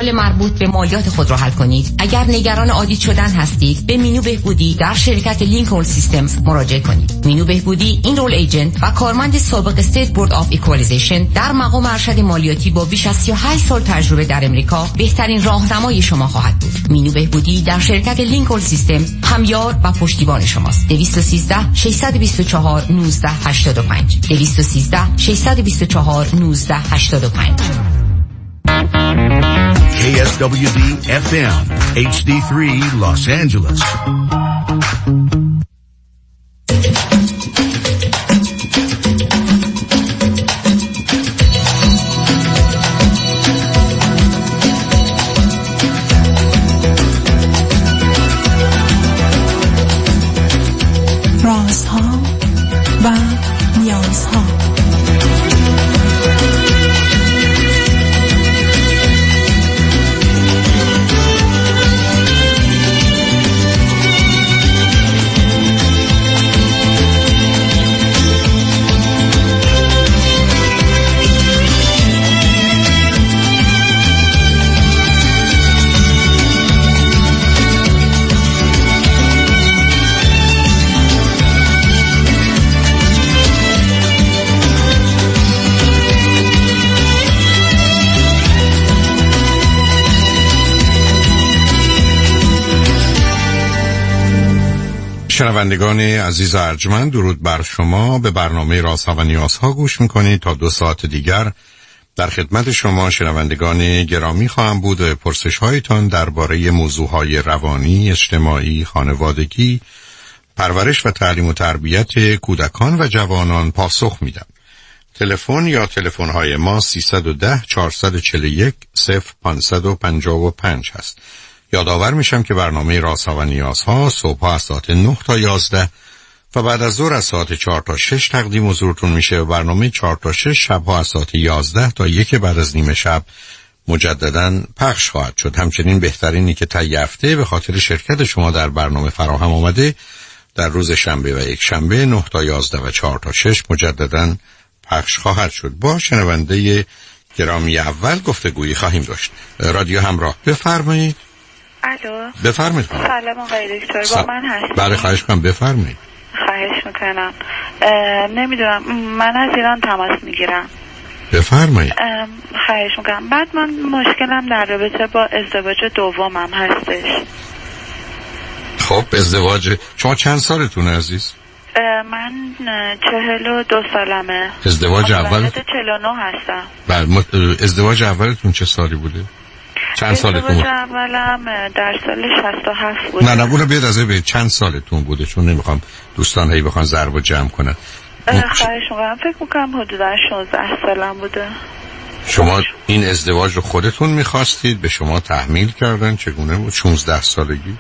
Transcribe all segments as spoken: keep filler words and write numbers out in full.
مسائل مربوط به مالیات خود را حل کنید. اگر نگران آدیت شدن هستید، به مینو بهبودی در شرکت لینکلن سیستمز مراجعه کنید. مینو بهبودی اینرول ایجنت و کارمند سابق استیت بورد آف ایکوالیزیشن در مقام ارشد مالیاتی با بیش از سی و هشت سال تجربه در امریکا بهترین راهنمای شما خواهد بود. مینو بهبودی در شرکت لینکلن سیستمز همیار و پشتیبان شماست. دویست و سیزده ششصد و بیست و چهار نوزده هشتاد و پنج دویست و سیزده ششصد و بیست و چهار نوزده هشتاد و پنج. K S W D F M H D three Los Angeles. رازها و نیازها. شنوندگان عزیز ارجمند، درود بر شما. به برنامه رازها و نیازها گوش میکنید. تا دو ساعت دیگر در خدمت شما شنوندگان گرامی خواهم بود و پرسش هایتان درباره موضوعهای روانی، اجتماعی، خانوادگی، پرورش و تعلیم و تربیت کودکان و جوانان پاسخ میدم. تلفن یا تلفن های ما سیصد و ده چهارصد و چهل و یک صفر پانصد و پنجاه و پنج هست. یادآور میشم که برنامه رازها و نیازها صبح از ساعت نه تا یازده و بعد از ظهر از ساعت چهار تا شش تقدیم حضورتون میشه و برنامه چهار تا شش شبها از ساعت یازده تا یک بعد از نیمه شب مجدداً پخش خواهد شد. همچنین بهترینی که طی هفته به خاطر شرکت شما در برنامه فراهم آمده در روز شنبه و یک شنبه نه تا یازده و چهار تا شش مجدداً پخش خواهد شد. با شنونده گرامی اول گفتگویی خواهیم داشت. رادیو همراه، بفرمایید. الو، بفرمایید. سلام آقای دکتر، با من هستید؟ بله، خواهش کنم بفرمایید. خواهش میکنم. نمیدونم، من از ایران تماس میگیرم. بفرمایید. خواهش میکنم. بعد من مشکلم در رابطه با ازدواج دومم هستش. خب ازدواج شما چند سالتونه عزیز؟ من چهل و دو سالمه. ازدواج اول؟ چهل و نه هستم. بله. ازدواج اولتون چه سالی بوده؟ چند سالتون بود؟ ازدواج اولم در سال شصت و هفت بوده. نه نه اونو بیاد از به چند سالتون بوده، چون نمیخوام دوستان هی بخوان ضرب و جمع کنن. خواهش میکنم. فکر میکنم حدودا شانزده سالم بوده. شما این ازدواج رو خودتون میخواستید؟ به شما تحمیل کردن؟ چگونه بود؟ شانزده سالگی؟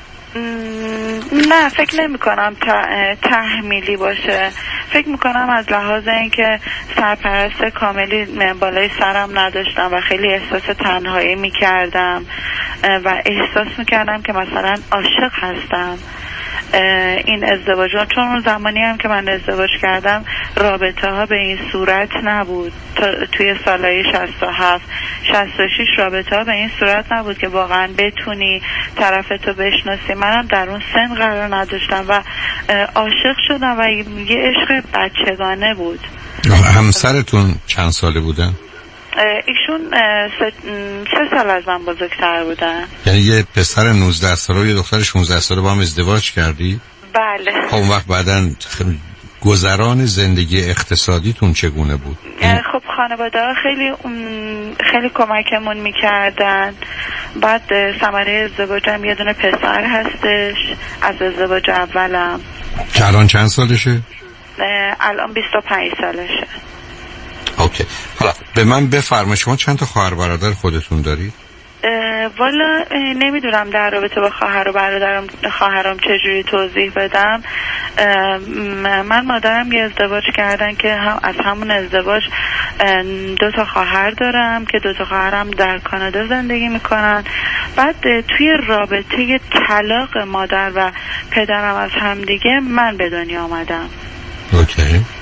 نه، فکر نمی کنم تحمیلی باشه. فکر می کنم از لحاظ اینکه سرپرست کاملی بالای سرم نداشتم و خیلی احساس تنهایی می کردم و احساس می کردم که مثلا عاشق هستم. این ازدواج، چون اون زمانی هم که من ازدواج کردم رابطه ها به این صورت نبود. توی سالهای شصت و هفت شصت و شش رابطه ها به این صورت نبود که واقعا بتونی طرفتو بشناسی. منم در اون سن قرار نداشتم و عاشق شدم و یه عشق بچگانه بود. همسرتون چند ساله بودن؟ ایشون سه, سه سال از من بزرگتر بودن. یعنی یه پسر نوزده ساله و یه دختر شانزده ساله با هم ازدواج کردی؟ بله. خب اون وقت بعداً گذران زندگی اقتصادیتون چگونه بود؟ خب خانواده ها خیلی خیلی کمکمون میکردن. بعد ثمره ازدواجم یه دونه پسر هستش از ازدواج اولم که الان چند سالشه؟ الان بیست و پنج سالشه. اوکی. حالا به من بفرمایید شما چند تا خواهر برادر خودتون دارید؟ والا نمیدونم در رابطه با خواهر و برادرم خواهرام چجوری توضیح بدم. من مادرم یه ازدواج کردن که هم از همون ازدواج دو تا خواهر دارم که دو تا خواهرم در کانادا زندگی میکنن. بعد توی رابطه طلاق مادر و پدرم از همدیگه من به دنیا آمدم. اوکی.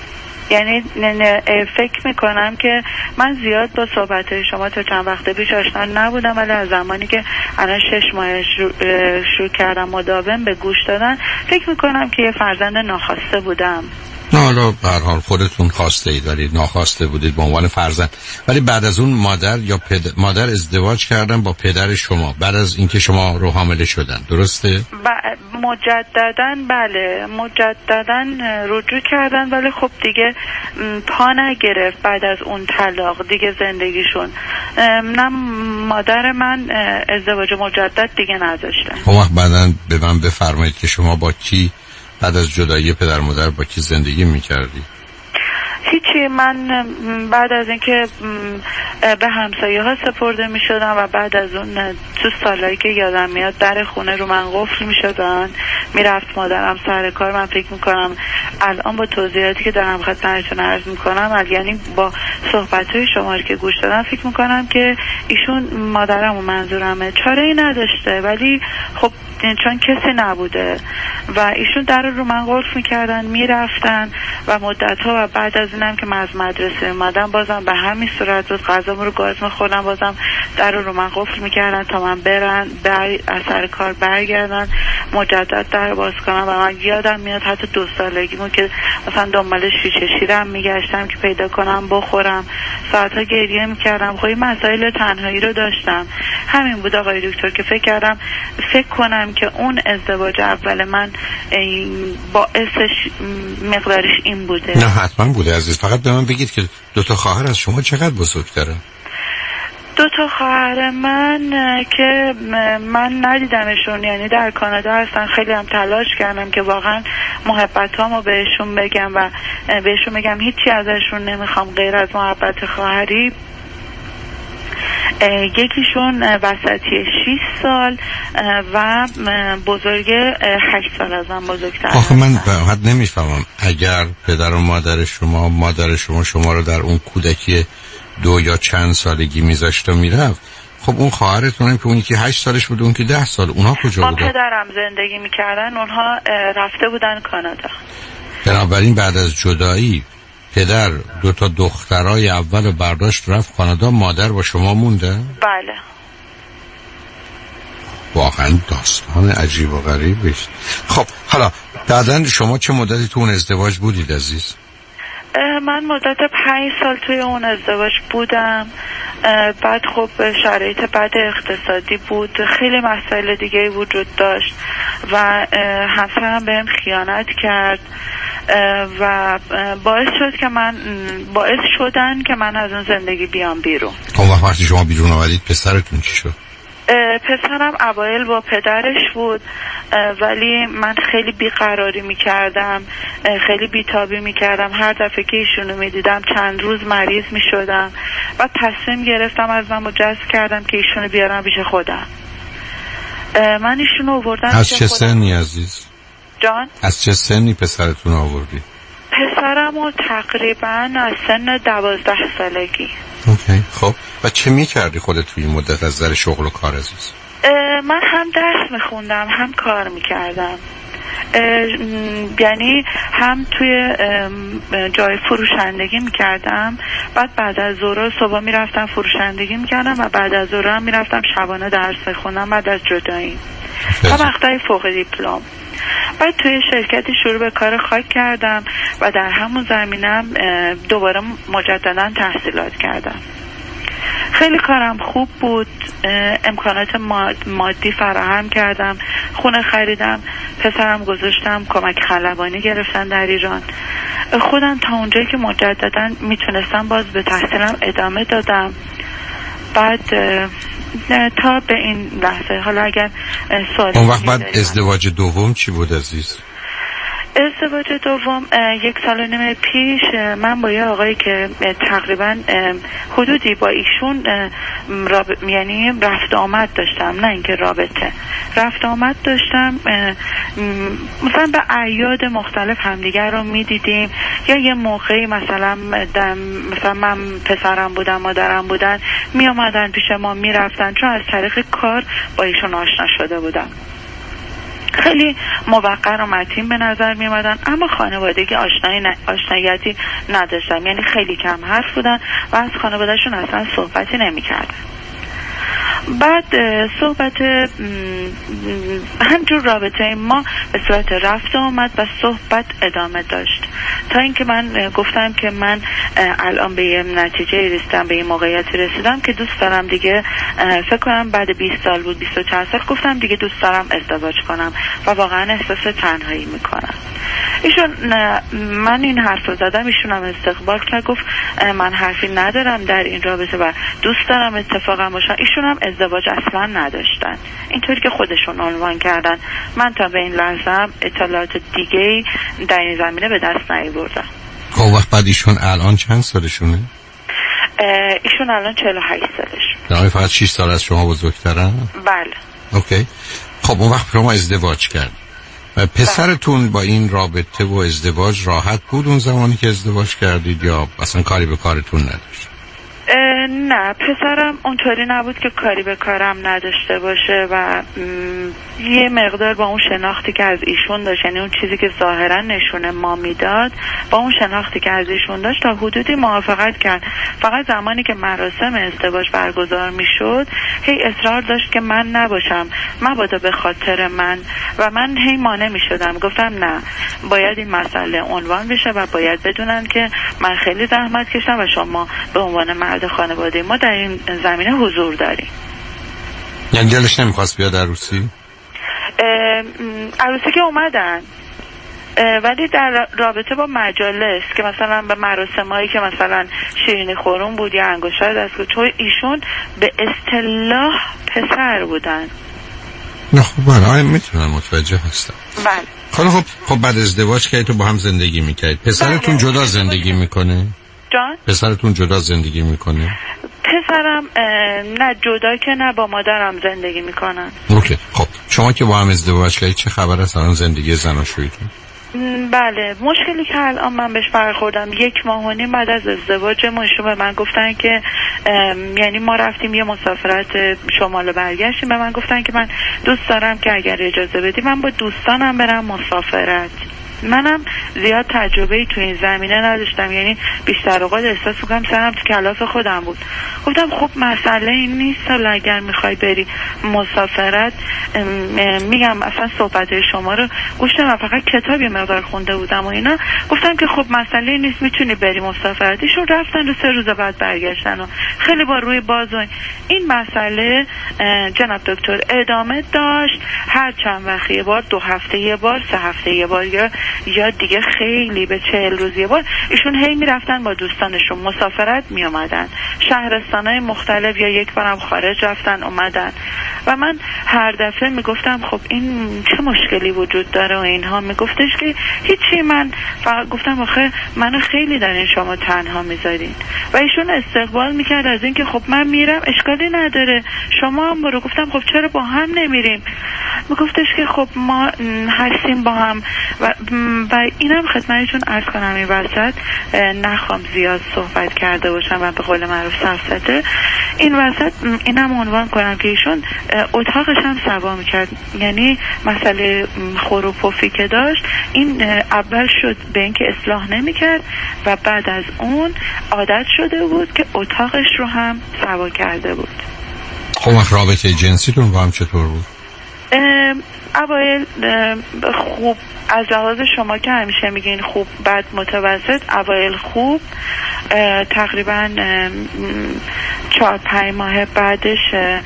یعنی فکر میکنم که من زیاد با صحبت‌های شما تا چند وقت پیش آشنا نبودم، ولی از زمانی که الان شش ماه شروع کردم مداوم به گوش دادن فکر میکنم که یه فرزند ناخواسته بودم. نه حالا به هر حال خودتون خواسته اید ولی ناخواسته بودید به عنوان فرزند. ولی بعد از اون مادر یا پدر مادر ازدواج کردن با پدر شما بعد از اینکه شما رو حامله شدن، درسته؟ ب... مجدداً بله مجدداً رجوع کردن، ولی خب دیگه پا نگرفت بعد از اون طلاق دیگه زندگیشون. نه مادر من ازدواج مجدد دیگه نداشتن. اون وقت بعداً به من بفرمایید که شما با کی بعد از جدایی پدر مادر با کی زندگی میکردی؟ هیچی. من بعد از اینکه به همسایه ها سپرده می شدم و بعد از اون تو سالایی که یادم میاد در خونه رو من قفل می شدن، می رفت مادرم سر کار. من فکر می کنم الان با توضیحاتی که دارم خدمتتون عرض می کنم، یعنی با صحبت های شما که گوش دادم فکر می کنم که ایشون مادرم و منظورمه چاره ای نداشته، ولی خب چون کسی نبوده و ایشون در رو من قفل میکردن میرفتن و مدت ها و بعد از اینم که من از مدرسه اومدم بازم به همین صورت بود، غذام رو گاز میخوردم بازم در رو من قفل میکردن تا من برن بر اثر کار برگردن مجدد در باز کنم. و من یادم میاد حتی دو سالگیمون که مثلا دنبال شیشه شیرم میگشتم که پیدا کنم بخورم، ساعتها گریه میکردم. خب این مسائل تنهایی رو داشتم. همین بود آقای دکتر که فکر کردم فکر کنم که اون ازدواج اول من باعثش مقدارش این بوده. نه حتما بوده عزیز. فقط به من بگید که دو تا خواهر از شما چقدر بزرگتره؟ دو تا خواهر من که من ندیدمشون، یعنی در کانادا هستن. خیلی هم تلاش کردم که واقعا محبتامو بهشون بگم و بهشون بگم هیچی ازشون نمیخوام غیر از محبت خواهری. یکیشون وسطی شش سال و بزرگ هشت سال از من بزرگتر. آخه من حد نمیفهمم اگر پدر و مادر شما مادر شما شما رو در اون کودکی دو یا چند سالگی میذاشت و میرفت، خب اون خواهرتون هم که اونی که هشت سالش بود اون که ده سال، اونها کجا بودن؟ با پدرم زندگی میکردن، اونها رفته بودن کانادا. بنابراین بعد از جدایی پدر دو تا دخترای اول برداشت رفت کانادا، مادر با شما مونده؟ بله. واقعا داستان عجیب و غریبی است. خب حالا بعدن شما چه مدتی تو اون ازدواج بودید عزیز؟ من مدت پنج سال توی اون ازدواج بودم. بعد خب شرایط بد اقتصادی بود، خیلی مسائل دیگه وجود داشت و همسرم بهم خیانت کرد و باعث شد که من باعث شدن که من از اون زندگی بیام بیرون. اون وقت وقتی شما بیرون آمدید پسرتون چی شد؟ پسرم اوایل با پدرش بود، ولی من خیلی بیقراری میکردم، خیلی بیتابی میکردم. هر دفعه که ایشونو میدیدم چند روز مریض میشدم و تصمیم گرفتم از من جذب کردم که ایشونو بیارم پیش خودم. من ایشونو آوردم. از چه سنی عزیز؟ جان؟ از چه سنی پسرتون آوردی؟ پسرمو تقریبا از سن دوازده سالگی. اوکی. خب و چه میکردی خودت توی این مدت از نظر شغل و کار عزیز؟ من هم درس میخوندم هم کار میکردم، یعنی هم توی جای فروشندگی میکردم. بعد بعد از ظهر صبح میرفتم فروشندگی میکردم و بعد از ظهر هم میرفتم شبانه درس میخوندم بعد از جدایی تا مقطع فوق دیپلم. بعد توی شرکتی شروع به کار خاک کردم و در همون زمینم دوباره مجددا تحصیلات کردم. خیلی کارم خوب بود، امکانات مادی فراهم کردم، خونه خریدم، پسرم گذاشتم کمک خلبانی گرفتن در ایران. خودم تا اونجایی که مجددا میتونستم باز به تحصیلم ادامه دادم. بعد تا به این لحظه. حالا اگر سوالی اون وقت بعد ازدواج دوم چی بود عزیز؟ ازدواج دوم یک سال و نیم پیش من با یه آقایی که تقریبا حدودی با ایشون راب... یعنی رفت آمد داشتم، نه اینکه رابطه، رفت آمد داشتم. مثلا به اعیاد مختلف همدیگر رو میدیدیم، یا یه موقعی مثلا دم... مثلا من پسرم بودم مادرم بودن می آمدن پیش ما می رفتن، چون از طریق کار با ایشون آشنا شده بودم. خیلی موقر و متین به نظر می اومدن، اما خانوادگی آشنایی ن... آشناییتی نداشتم، یعنی خیلی کم حرف بودن و از خانوادهشون اصلا صحبتی نمی کردن. بعد صحبت همجور رابطه ما به صورت رفت آمد و صحبت ادامه داشت تا اینکه من گفتم که من الان به یه نتیجه رسیدم، به یه موقعیتی رسیدم که دوست دارم دیگه، فکر کنم بعد بیست سال بود، بیست و چند سال، گفتم دیگه دوست دارم ازدواج کنم و واقعا احساس تنهایی میکنم. ایشون من این حرف رو زدم، ایشون هم استقبال کرد، گفت من حرفی ندارم در این رابطه و دوست دارم اتفاقا باشم. ایشون هم ازدواج اصلا نداشتن، اینطوری که خودشون عنوان کردن. من تا به این لحظه اطلاعات دیگه‌ای در این زمینه به دست نیاوردم. خب وقت بعد ایشون الان چند سالشونه؟ ایشون الان چهل و هشت سالش. یعنی فقط شش سال از شما بزرگترن؟ بله. اوکی. خب اون وقت شما ازدواج کرد. پسرتون با این رابطه و ازدواج راحت بود اون زمانی که ازدواج کردید یا اصلا کاری به کارتون نداشت؟ نه، پسرم اونطوری نبود که کاری به کارم نداشته باشه و یه مقدار با اون شناختی که از ایشون داشت، یعنی اون چیزی که ظاهرا نشونه ما میداد، با اون شناختی که از ایشون داشت تا حدودی موافقت کرد. فقط زمانی که مراسم ازدواج برگزار میشد هی اصرار داشت که من نباشم، مبادا به خاطر من، و من هی مانع میشدم. گفتم نه، باید این مسئله عنوان بشه و باید بدونن که من خیلی زحمت کشم و شما به عنوان مرد خانواده ما در این زمینه حضور داریم. یعنی دلش نمیخواست بیاد عروسی؟ عروسی که اومدن، ولی در رابطه با مجالس که مثلا به مراسمایی که مثلا شیرینی خورون بود یا انگشتر دست بود، چون ایشون به اصطلاح پسر بودن. نه خب من آیا میتونم متوجه هستم. بله. خب خب بعد ازدواج که تو با هم زندگی میکرد، پسرتون بله. جدا زندگی میکنه؟ جان؟ پسرتون جدا زندگی میکنه؟ پسرم نه جدا که نه، با مادرم زندگی میکنن. اوکی. خب شما که با هم ازدواج کردید چه خبر است الان زندگی زناشوییتون؟ بله، مشکلی که الان من بهش برخوردم یک ماه و نیم بعد از ازدواجمون، ایشون به من گفتن که یعنی ما رفتیم یه مسافرت شمال برگشتیم، به من گفتن که من دوست دارم که اگر اجازه بدی من با دوستانم برم مسافرت. منم زیاد تجربه‌ای تو این زمینه نداشتم، یعنی بیشتر اوقات احساس می‌کنم سرم تو کلاف خودم بود. گفتم خب مسئله این نیست، اگر می‌خوای بری مسافرت، میگم اصلا صحبت شما رو گوش ندادم، فقط کتابی مقدار خونده بودم و اینا. گفتم که خب مسئله نیست، میتونی بری مسافرت. ایشون رفتن و سه روز بعد برگشتن و خیلی با روی باز و این مسئله جناب دکتر ادامه داشت. هر چند وقت یه بار، دو هفته یه بار، سه هفته یه بار، یا یا دیگه خیلی به چهل روز یه بار ایشون هی میرفتن با دوستانشون مسافرت می اومدن، شهرستانهای مختلف، یا یک بارم خارج رفتن اومدن. و من هر دفعه میگفتم خب این چه مشکلی وجود داره و اینها. میگفتش که هیچی، من فقط گفتم آخه منو خیلی دارین شما تنها میذارین. و ایشون استقبال میکرد از این که خب من میرم اشکالی نداره، شما هم برو. گفتم خب چرا با هم نمیریم؟ میگفتش که خب ما هستیم با هم. و, و اینم خدمتتون عرض کنم این وسط نخوام زیاد صحبت کرده باشم و به قول معروف سفسطه، این وسط اینم عنوان کنم که ایشون اتاقش هم سوا میکرد. یعنی مسئله خور و پفی که داشت، این اول شد به اینکه اصلاح نمیکرد و بعد از اون عادت شده بود که اتاقش رو هم سوا کرده بود. خب رابطه جنسیتون با هم چطور بود؟ اوایل خوب، از لحاظ شما که همیشه میگین خوب بعد متوسط، اوایل خوب، تقریبا چهار پنج ماه بعدش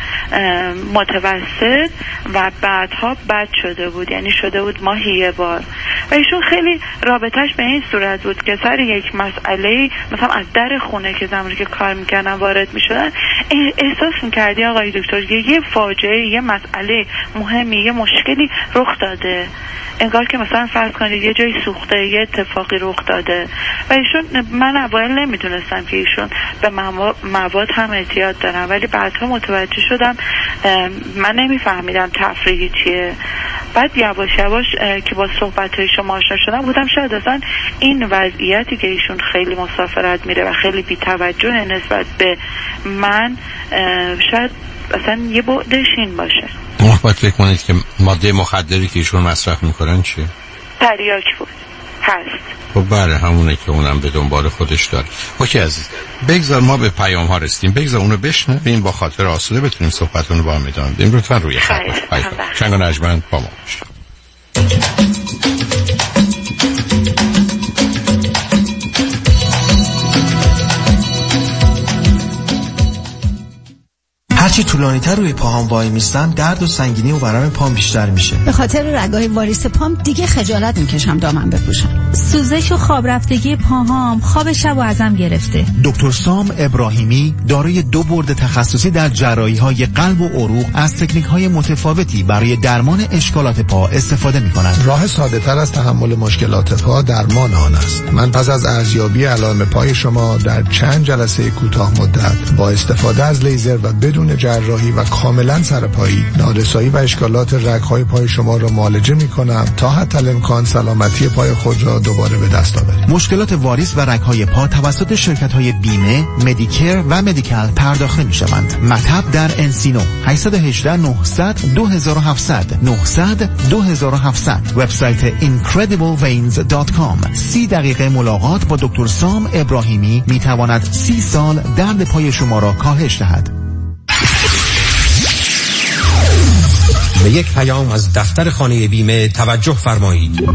متوسط و بعدها بد شده بود، یعنی شده بود ماهی یه بار. و ایشون خیلی رابطش به این صورت بود که سر یک مسئله مثلا از در خونه که زمانی که کار میکردن وارد میشدن احساس میکردی آقای دکتر یه فاجعه، یه مسئله مهمی، یه مشکلی رخ داده، انگار که مثلا فرض کنید یه جایی سوخته، یه اتفاقی رخ داده. و ایشون، من اوایل نمیدونستم که ایشون به مواد هم اعتیاد دارن، ولی بعدها متوجه شدم، من نمیفهمیدم تفریحی چیه. بعد یواش یواش که با صحبت‌های شما آشنا شدم بودم شاید اصلا این وضعیتی که ایشون خیلی مسافرت میره و خیلی بی‌توجه نسبت به من، شاید اصلا یه بعدش این باشه. محبت فکر کنید که ماده مخدری که ایشون مصرف میکنن چیه؟ تریاک بود. هست. خب بله همونه که اونم به دنبال خودش داره. اوکی عزیز، بگذار ما به پیام ها رسیدیم، بگذار اونو بشنویم با خاطر آسوده بتونیم صحبتونو با هم ادامه بدیم. لطفاً روی خط باشید. شنگ و نجمن با ما باشید. هرچی طولانی تر روی پاهام وای میستم درد و سنگینی و ورم پام بیشتر میشه. به خاطر رگای واریس پام دیگه خجالت میکشم دامن بپوشم. سوزش و خواب رفتگی پاهام خواب شب و ازم گرفته. دکتر سام ابراهیمی دارای دو برد تخصصی در جراحی‌های قلب و عروق از تکنیک‌های متفاوتی برای درمان اشکالات پا استفاده می‌کنند. راه ساده‌تر از تحمل مشکلات پا درمان آن است. من پس از ارزیابی علائم پای شما در چند جلسه کوتاه مدت با استفاده از لیزر و بدون جراحی و کاملا سرپایی نارسایی و اشکالات رگ‌های پای شما را معالجه می‌کنم تا حتی الامکان سلامتی پای خود را دوباره به دست آورید. مشکلات واریس و رگ‌های پا توسط شرکت‌های بیمه، مدیکر و مدیکال پرداخته می‌شوند. مطب در انسینو هشت یک هشت نه صفر صفر دو هفت صفر صفر نه صفر صفر دو هفت صفر صفر وبسایت اینکردیبل وینز دات کام. سی دقیقه ملاقات با دکتر سام ابراهیمی می‌تواند سی سال درد پای شما را کاهش دهد. به یک پیام از دفتر خانه بیمه توجه فرمایید.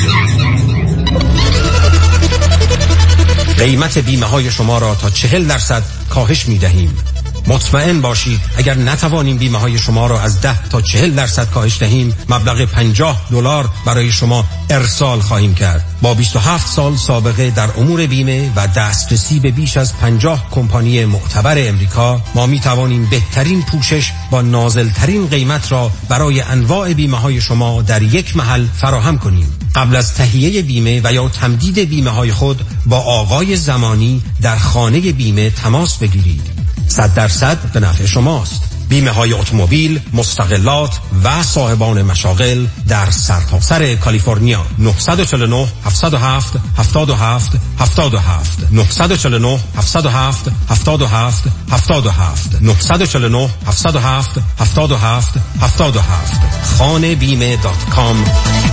قیمت بیمه های شما را تا چهل درصد کاهش می دهیم. مطمئن باشید اگر نتوانیم بیمه های شما را از ده تا چهل درصد کاهش دهیم مبلغ پنجاه دلار برای شما ارسال خواهیم کرد. با بیست و هفت سال سابقه در امور بیمه و دسترسی به بیش از پنجاه کمپانی معتبر امریکا ما می توانیم بهترین پوشش با نازلترین قیمت را برای انواع بیمه های شما در یک محل فراهم کنیم. قبل از تهیه بیمه و یا تمدید بیمه های خود با آقای زمانی در خانه بیمه تماس بگیرید. صد درصد به نفع شماست. بیمه های اتومبیل، مستقلات و صاحبان مشاغل در سرتاسر کالیفرنیا. نه چهار نه هفت صفر هفت هفت هفت هفت هفت نه چهار نه هفت صفر هفت هفت هفت هفت هفت نه چهار نه هفت صفر هفت هفت هفت هفت هفت خانه بیمه دات کام.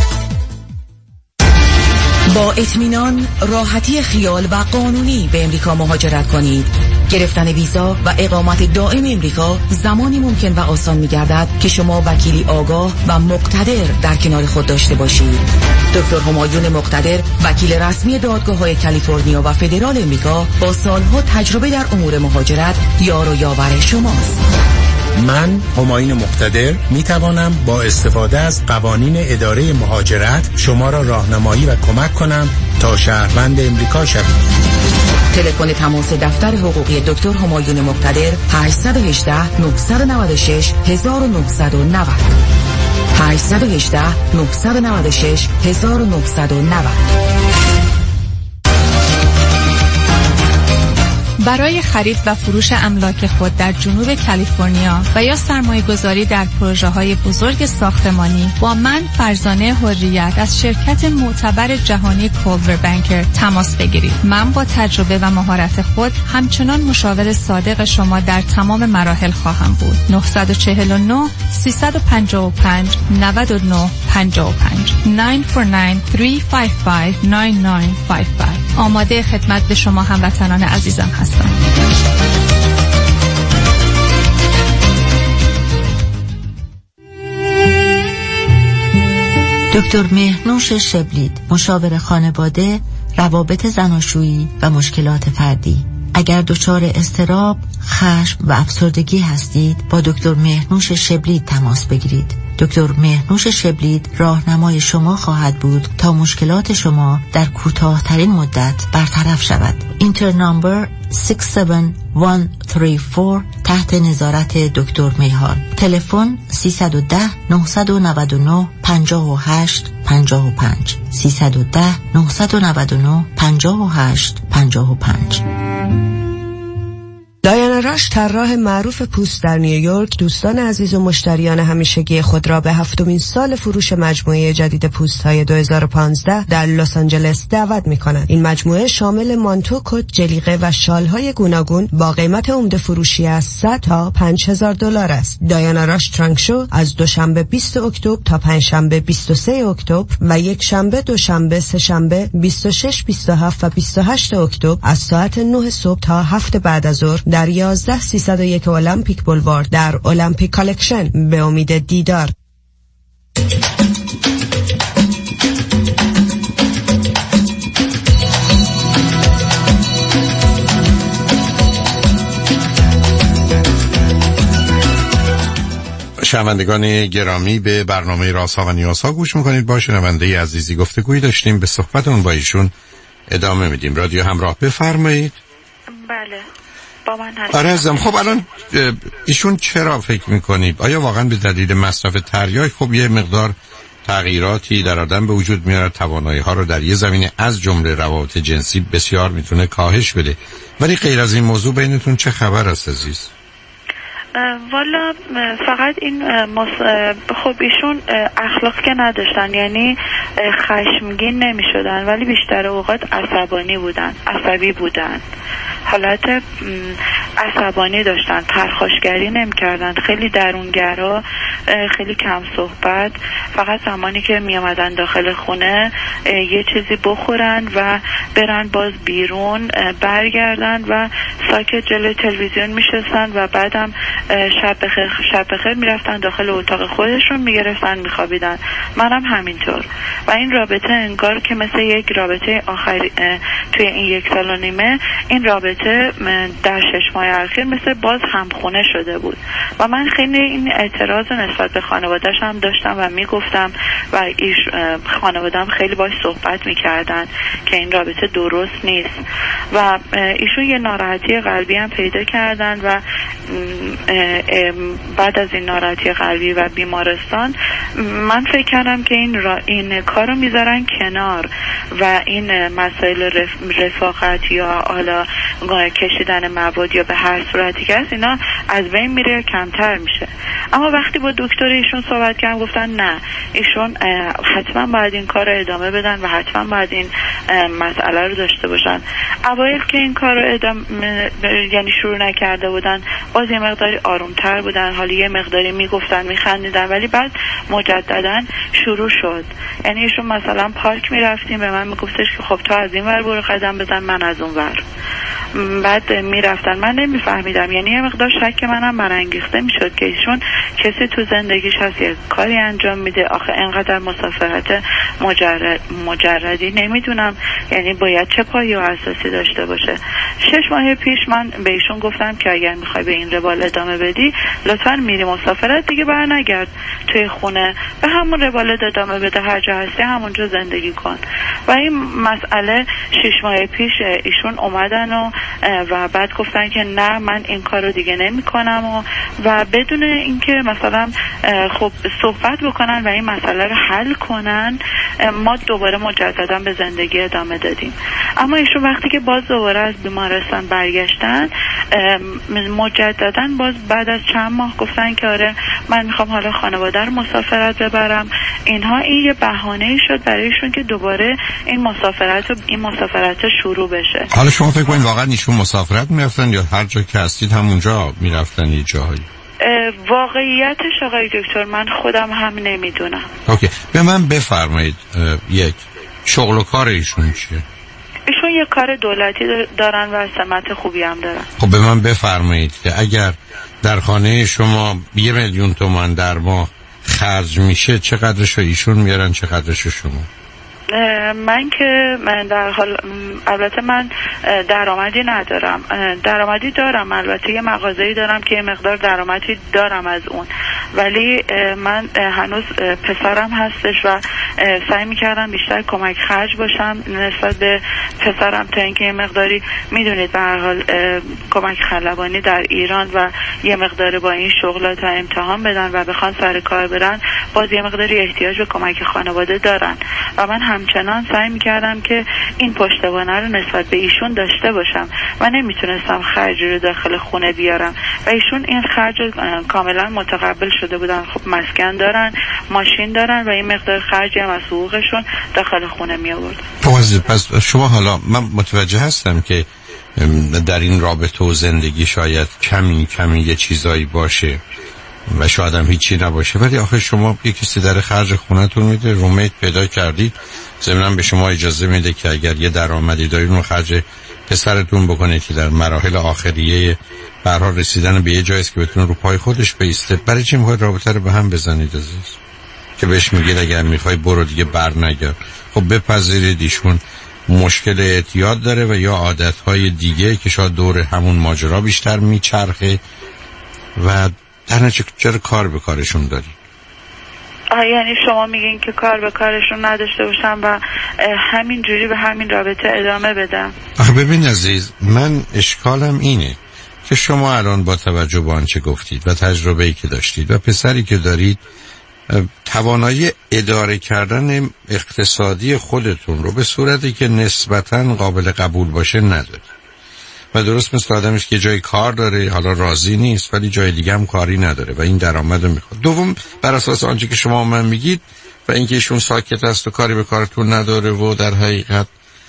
با اطمینان، راحتی خیال و قانونی به امریکا مهاجرت کنید. گرفتن ویزا و اقامت دائم امریکا زمانی ممکن و آسان می‌گردد که شما وکیلی آگاه و مقتدر در کنار خود داشته باشید. دکتر همایون مقتدر، وکیل رسمی دادگاه‌های کالیفرنیا و فدرال امریکا با سالها تجربه در امور مهاجرت، یار و یاور شماست. من همایون مقتدر می توانم با استفاده از قوانین اداره مهاجرت شما را راهنمایی و کمک کنم تا شهروند امریکا شوید. تلفن تماس دفتر حقوقی دکتر همایون مقتدر هشت یک هشت نه نه شش نه نه نه صفر هشت یک هشت نه نه شش نه نه نه صفر. برای خرید و فروش املاک خود در جنوب کالیفرنیا و یا سرمایه گذاری در پروژه های بزرگ ساختمانی با من فرزانه حریت از شرکت معتبر جهانی کولور بانکر تماس بگیرید. من با تجربه و مهارت خود همچنان مشاور صادق شما در تمام مراحل خواهم بود. نه چهار نه سه پنج پنج نه نه پنج پنج نه چهار نه سه پنج پنج نه نه پنج پنج. آماده خدمت به شما هموطنان عزیزم هستم. دکتر مهنوش شبلید، مشاور خانواده، روابط زناشویی و مشکلات فردی. اگر دچار اضطراب، خشم و افسردگی هستید با دکتر مهنوش شبلید تماس بگیرید. دکتر مهنوش شبلید راهنمای شما خواهد بود تا مشکلات شما در کوتاه‌ترین مدت برطرف شود. اینتر نامبر شش هفت یک سه چهار تحت نظارت دکتر میهان. تلفن سیصد و ده نهصد و نود و نه پنجاه و هشت پنجاه و پنج سیصد و ده نهصد و نود و نه پنجاه و هشت پنجاه و پنج. دایانا دایانا راش، طراح معروف پوست در نیویورک، دوستان عزیز و مشتریان همیشگی خود را به هفتمین سال فروش مجموعه جدید پوست‌های دو هزار و پانزده در لس آنجلس دعوت می‌کند. این مجموعه شامل مانتو، کت، جلیقه و شال‌های گوناگون با قیمت عمده فروشی از صد تا پنج هزار دلار است. دایانا راش ترانک شو از دوشنبه بیست اکتبر تا پنجشنبه بیست و سه اکتبر و یک شنبه، دوشنبه، سه شنبه بیست و شش، بیست و هفت و بیست و هشت اکتبر از ساعت نه صبح تا هفت بعد از ظهر در یازده سیصد و یک المپیک بولوار در المپیک کالکشن. به امید دیدار. شنوندگان گرامی، به برنامه رازها و نیازها گوش میکنید. با شنونده عزیزی گفتگویی داشتیم، به صحبتون با ایشون ادامه میدیم. رادیو همراه، بفرمایید. بله با من هست. آره عزیزم. خب الان ایشون چرا فکر میکنید؟ آیا واقعا به دلیل مصرف تریاک خب یه مقدار تغییراتی در آدم به وجود میاره، توانایی ها رو در یه زمینه از جمله روابط جنسی بسیار میتونه کاهش بده، ولی غیر از این موضوع بینتون چه خبر است عزیز؟ والا فقط این مص... خب ایشون اخلاق که نداشتن، یعنی خشمگین نمی شدن ولی بیشتر اوقات عصبانی بودن، عصبی بودن، حالت عصبانی داشتن، پرخاشگری نمی کردن، خیلی درونگرا، خیلی کم صحبت. فقط زمانی که می آمدن داخل خونه یه چیزی بخورن و برن باز بیرون، برگردن و ساکت جلوی تلویزیون می شستن و بعدم شب بخیر شب بخیر می رفتن داخل اتاق خودشون، می گرفتن می خوابیدن. منم همینطور. و این رابطه انگار که مثل یک رابطه آخری توی این یک سال و نیمه، این رابطه در شش ماه اخیر مثل باز همخونه شده بود و من خیلی این اعتراض نسبت به خانواده‌اش هم داشتم و میگفتم و ایش خانواده‌ام خیلی باهاش صحبت میکردن که این رابطه درست نیست و ایشون یه ناراحتی قلبی هم پیدا کردن و بعد از این ناراحتی قلبی و بیمارستان من فکر کردم که این را این کارو میذارن کنار و این مسائل رف... رفاقت یا حالا کشیدن مواد یا به هر صورتی که هست اینا از بین میره، کمتر میشه. اما وقتی با دکتر ایشون صحبت کردم گفتن نه، ایشون حتما باید این کار رو ادامه بدن و حتما باید این مسئله رو داشته باشن. اوایل که این کار رو ادامه یعنی شروع نکرده بودن باز یه مقداری آرومتر بودن، حالا یه مقداری میگفتن میخندیدن، ولی بعد مجددا شروع شد. یعنی ایشون مثلا پارک میرفتیم به من میگفتش که خب تو از این ور برو قدم بزن، من از اون ور. بعد میرفتن، من نمیفهمیدم، یعنی یه مقدار شک منم برانگیخته میشد که ایشون کسی تو زندگیش هست یه کاری انجام میده، آخه انقدر مسافرت مجرد مجردی نمیدونم یعنی باید چه پایه و اساسی داشته باشه. شش ماه پیش من به ایشون گفتم که اگر میخوای به این روال ادامه بدی لطفا میری مسافرت دیگه بر نگرد توی خونه، به همون روال ادامه بده، هر جا هستی همونجا زندگی کن. و این مسئله شش ماه پیش ایشون اومدن و و بعد گفتن که نه من این کارو دیگه نمی‌کنم و و بدون اینکه مثلا خب صحبت بکنن و این مسئله رو حل کنن ما دوباره مجددا به زندگی ادامه دادیم. اما ایشون وقتی که باز دوباره از بیمارستان برگشتن مجددا باز بعد از چند ماه گفتن که آره من میخوام حالا خانواده رو مسافرت ببرم. اینها این یه بهانه‌ای شد برایشون که دوباره این مسافرت و این مسافرت شروع بشه. حالا شما فکر کنید واقعا ایشون مسافرت میرفتن یا هر جا که هستید همونجا میرفتن یه جایی؟ واقعیتش آقای دکتر من خودم هم نمیدونم. اوکی، به من بفرمایید یک شغل و کار ایشون چیه؟ ایشون یه کار دولتی دارن و سمت خوبی هم دارن. خب به من بفرمایید که اگر در خانه شما یه میلیون تومان در ماه خرج میشه چقدرشو ایشون میارن چقدرشو شما؟ من که من در حال البته من درآمدی ندارم، درآمدی دارم البته یه مغازه‌ای دارم که یه مقدار درآمدی دارم از اون، ولی من هنوز پسرم هستش و سعی می‌کردم بیشتر کمک خرج باشم نسبت به پسرم تا اینکه یه مقداری میدونید به هر حال کمک خلبانی در ایران و یه مقدار با این شغلات امتحان بدن و بخوان سر کار برن باز یه مقداری احتیاج به کمک خانواده دارن و من هم همچنان سعی میکردم که این پشتوانه رو نسبت به ایشون داشته باشم و نمیتونستم خرجی رو داخل خونه بیارم و ایشون این خرج کاملا متقبل شده بودن. خب مسکن دارن، ماشین دارن و این مقدار خرجی هم از حقوقشون داخل خونه می آورد. پس شما حالا من متوجه هستم که در این رابطه و زندگی شاید کمی کمی یه چیزایی باشه و شاید هم هیچی نباشه، ولی آخه شما یه کسی در خرج خونتون میده، رومیت پیدا کردید، ضمناً به شما اجازه میده که اگر یه درآمدی دارید اون خرج پسرتون بکنه که در مراحل آخریه به هر حال رسیدن به یه جایی است که بتونه رو پای خودش بایسته. برای چی میخواید رابطه رو به هم بزنید عزیز؟ که بهش میگید اگر میخوای برو دیگه بر نگرد. خب بپذیرید ایشون مشکل اعتیاد داره و یا عادتهای دیگه که شاید دور همون ماجرا بیشتر میچرخه و در نتیجه چرا کار به کارشون داری؟ آه یعنی شما میگین که کار به کارشون نداشته باشم و همین جوری به همین رابطه ادامه بدم؟ آخه ببین عزیز، من اشکالم اینه که شما الان با توجه به آنچه گفتید و تجربه‌ای که داشتید و پسری که دارید توانایی اداره کردن اقتصادی خودتون رو به صورتی که نسبتاً قابل قبول باشه ندارید و درست مثل آدمش که جای کار داره حالا راضی نیست ولی جای دیگه هم کاری نداره و این درآمد رو میخواد. دوم بر اساس آنچه که شما من میگید و اینکه ایشون ساکت است و کاری به کارتون نداره و در حقیقت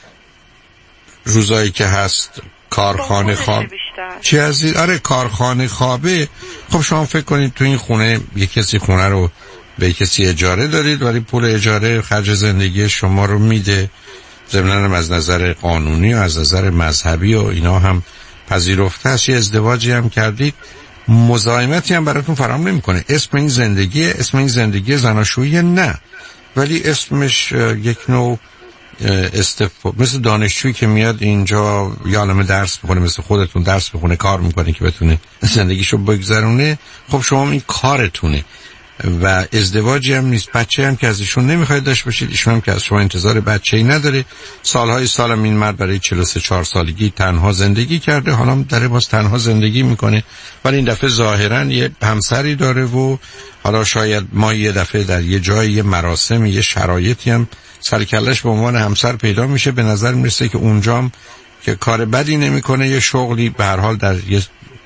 روزایی که هست کارخانه خواب چی عزیز؟ آره کارخانه خوابه. خب شما فکر کنید تو این خونه یک کسی خونه رو به کسی اجاره دارید ولی پول اجاره خرج زندگی شما رو میده، ضمناً از نظر قانونی و از نظر مذهبی و اینا هم پذیرفته است. یه ازدواجی هم کردید، مزاحمتی هم براتون فراهم نمیکنه. اسم این زندگی اسم این زندگی زناشویی نه، ولی اسمش یک نوع استفاده مثل دانشجویی که میاد اینجا یه عالمه درس میکنه، مثل خودتون درس بخونه کار میکنه که بتونه زندگیشو بگذرونه. خب شما این کارتونه و ازدواجی هم نیست، بچه هم که از ایشون نمیخواید داشت باشید، ایشون هم که از شما انتظار بچه‌ای نداره. سالهای سالم این مرد برای چهل و سه چهار سالگی تنها زندگی کرده، حالا هم داره باز تنها زندگی میکنه ولی این دفعه ظاهرا یه همسری داره و حالا شاید ما یه دفعه در یه جای یه مراسم یه شرایطی هم سرکلش به عنوان همسر پیدا میشه. به نظر میرسه که اونجام که کار بدی نمیکنه، یه شغلی به هر حال در یه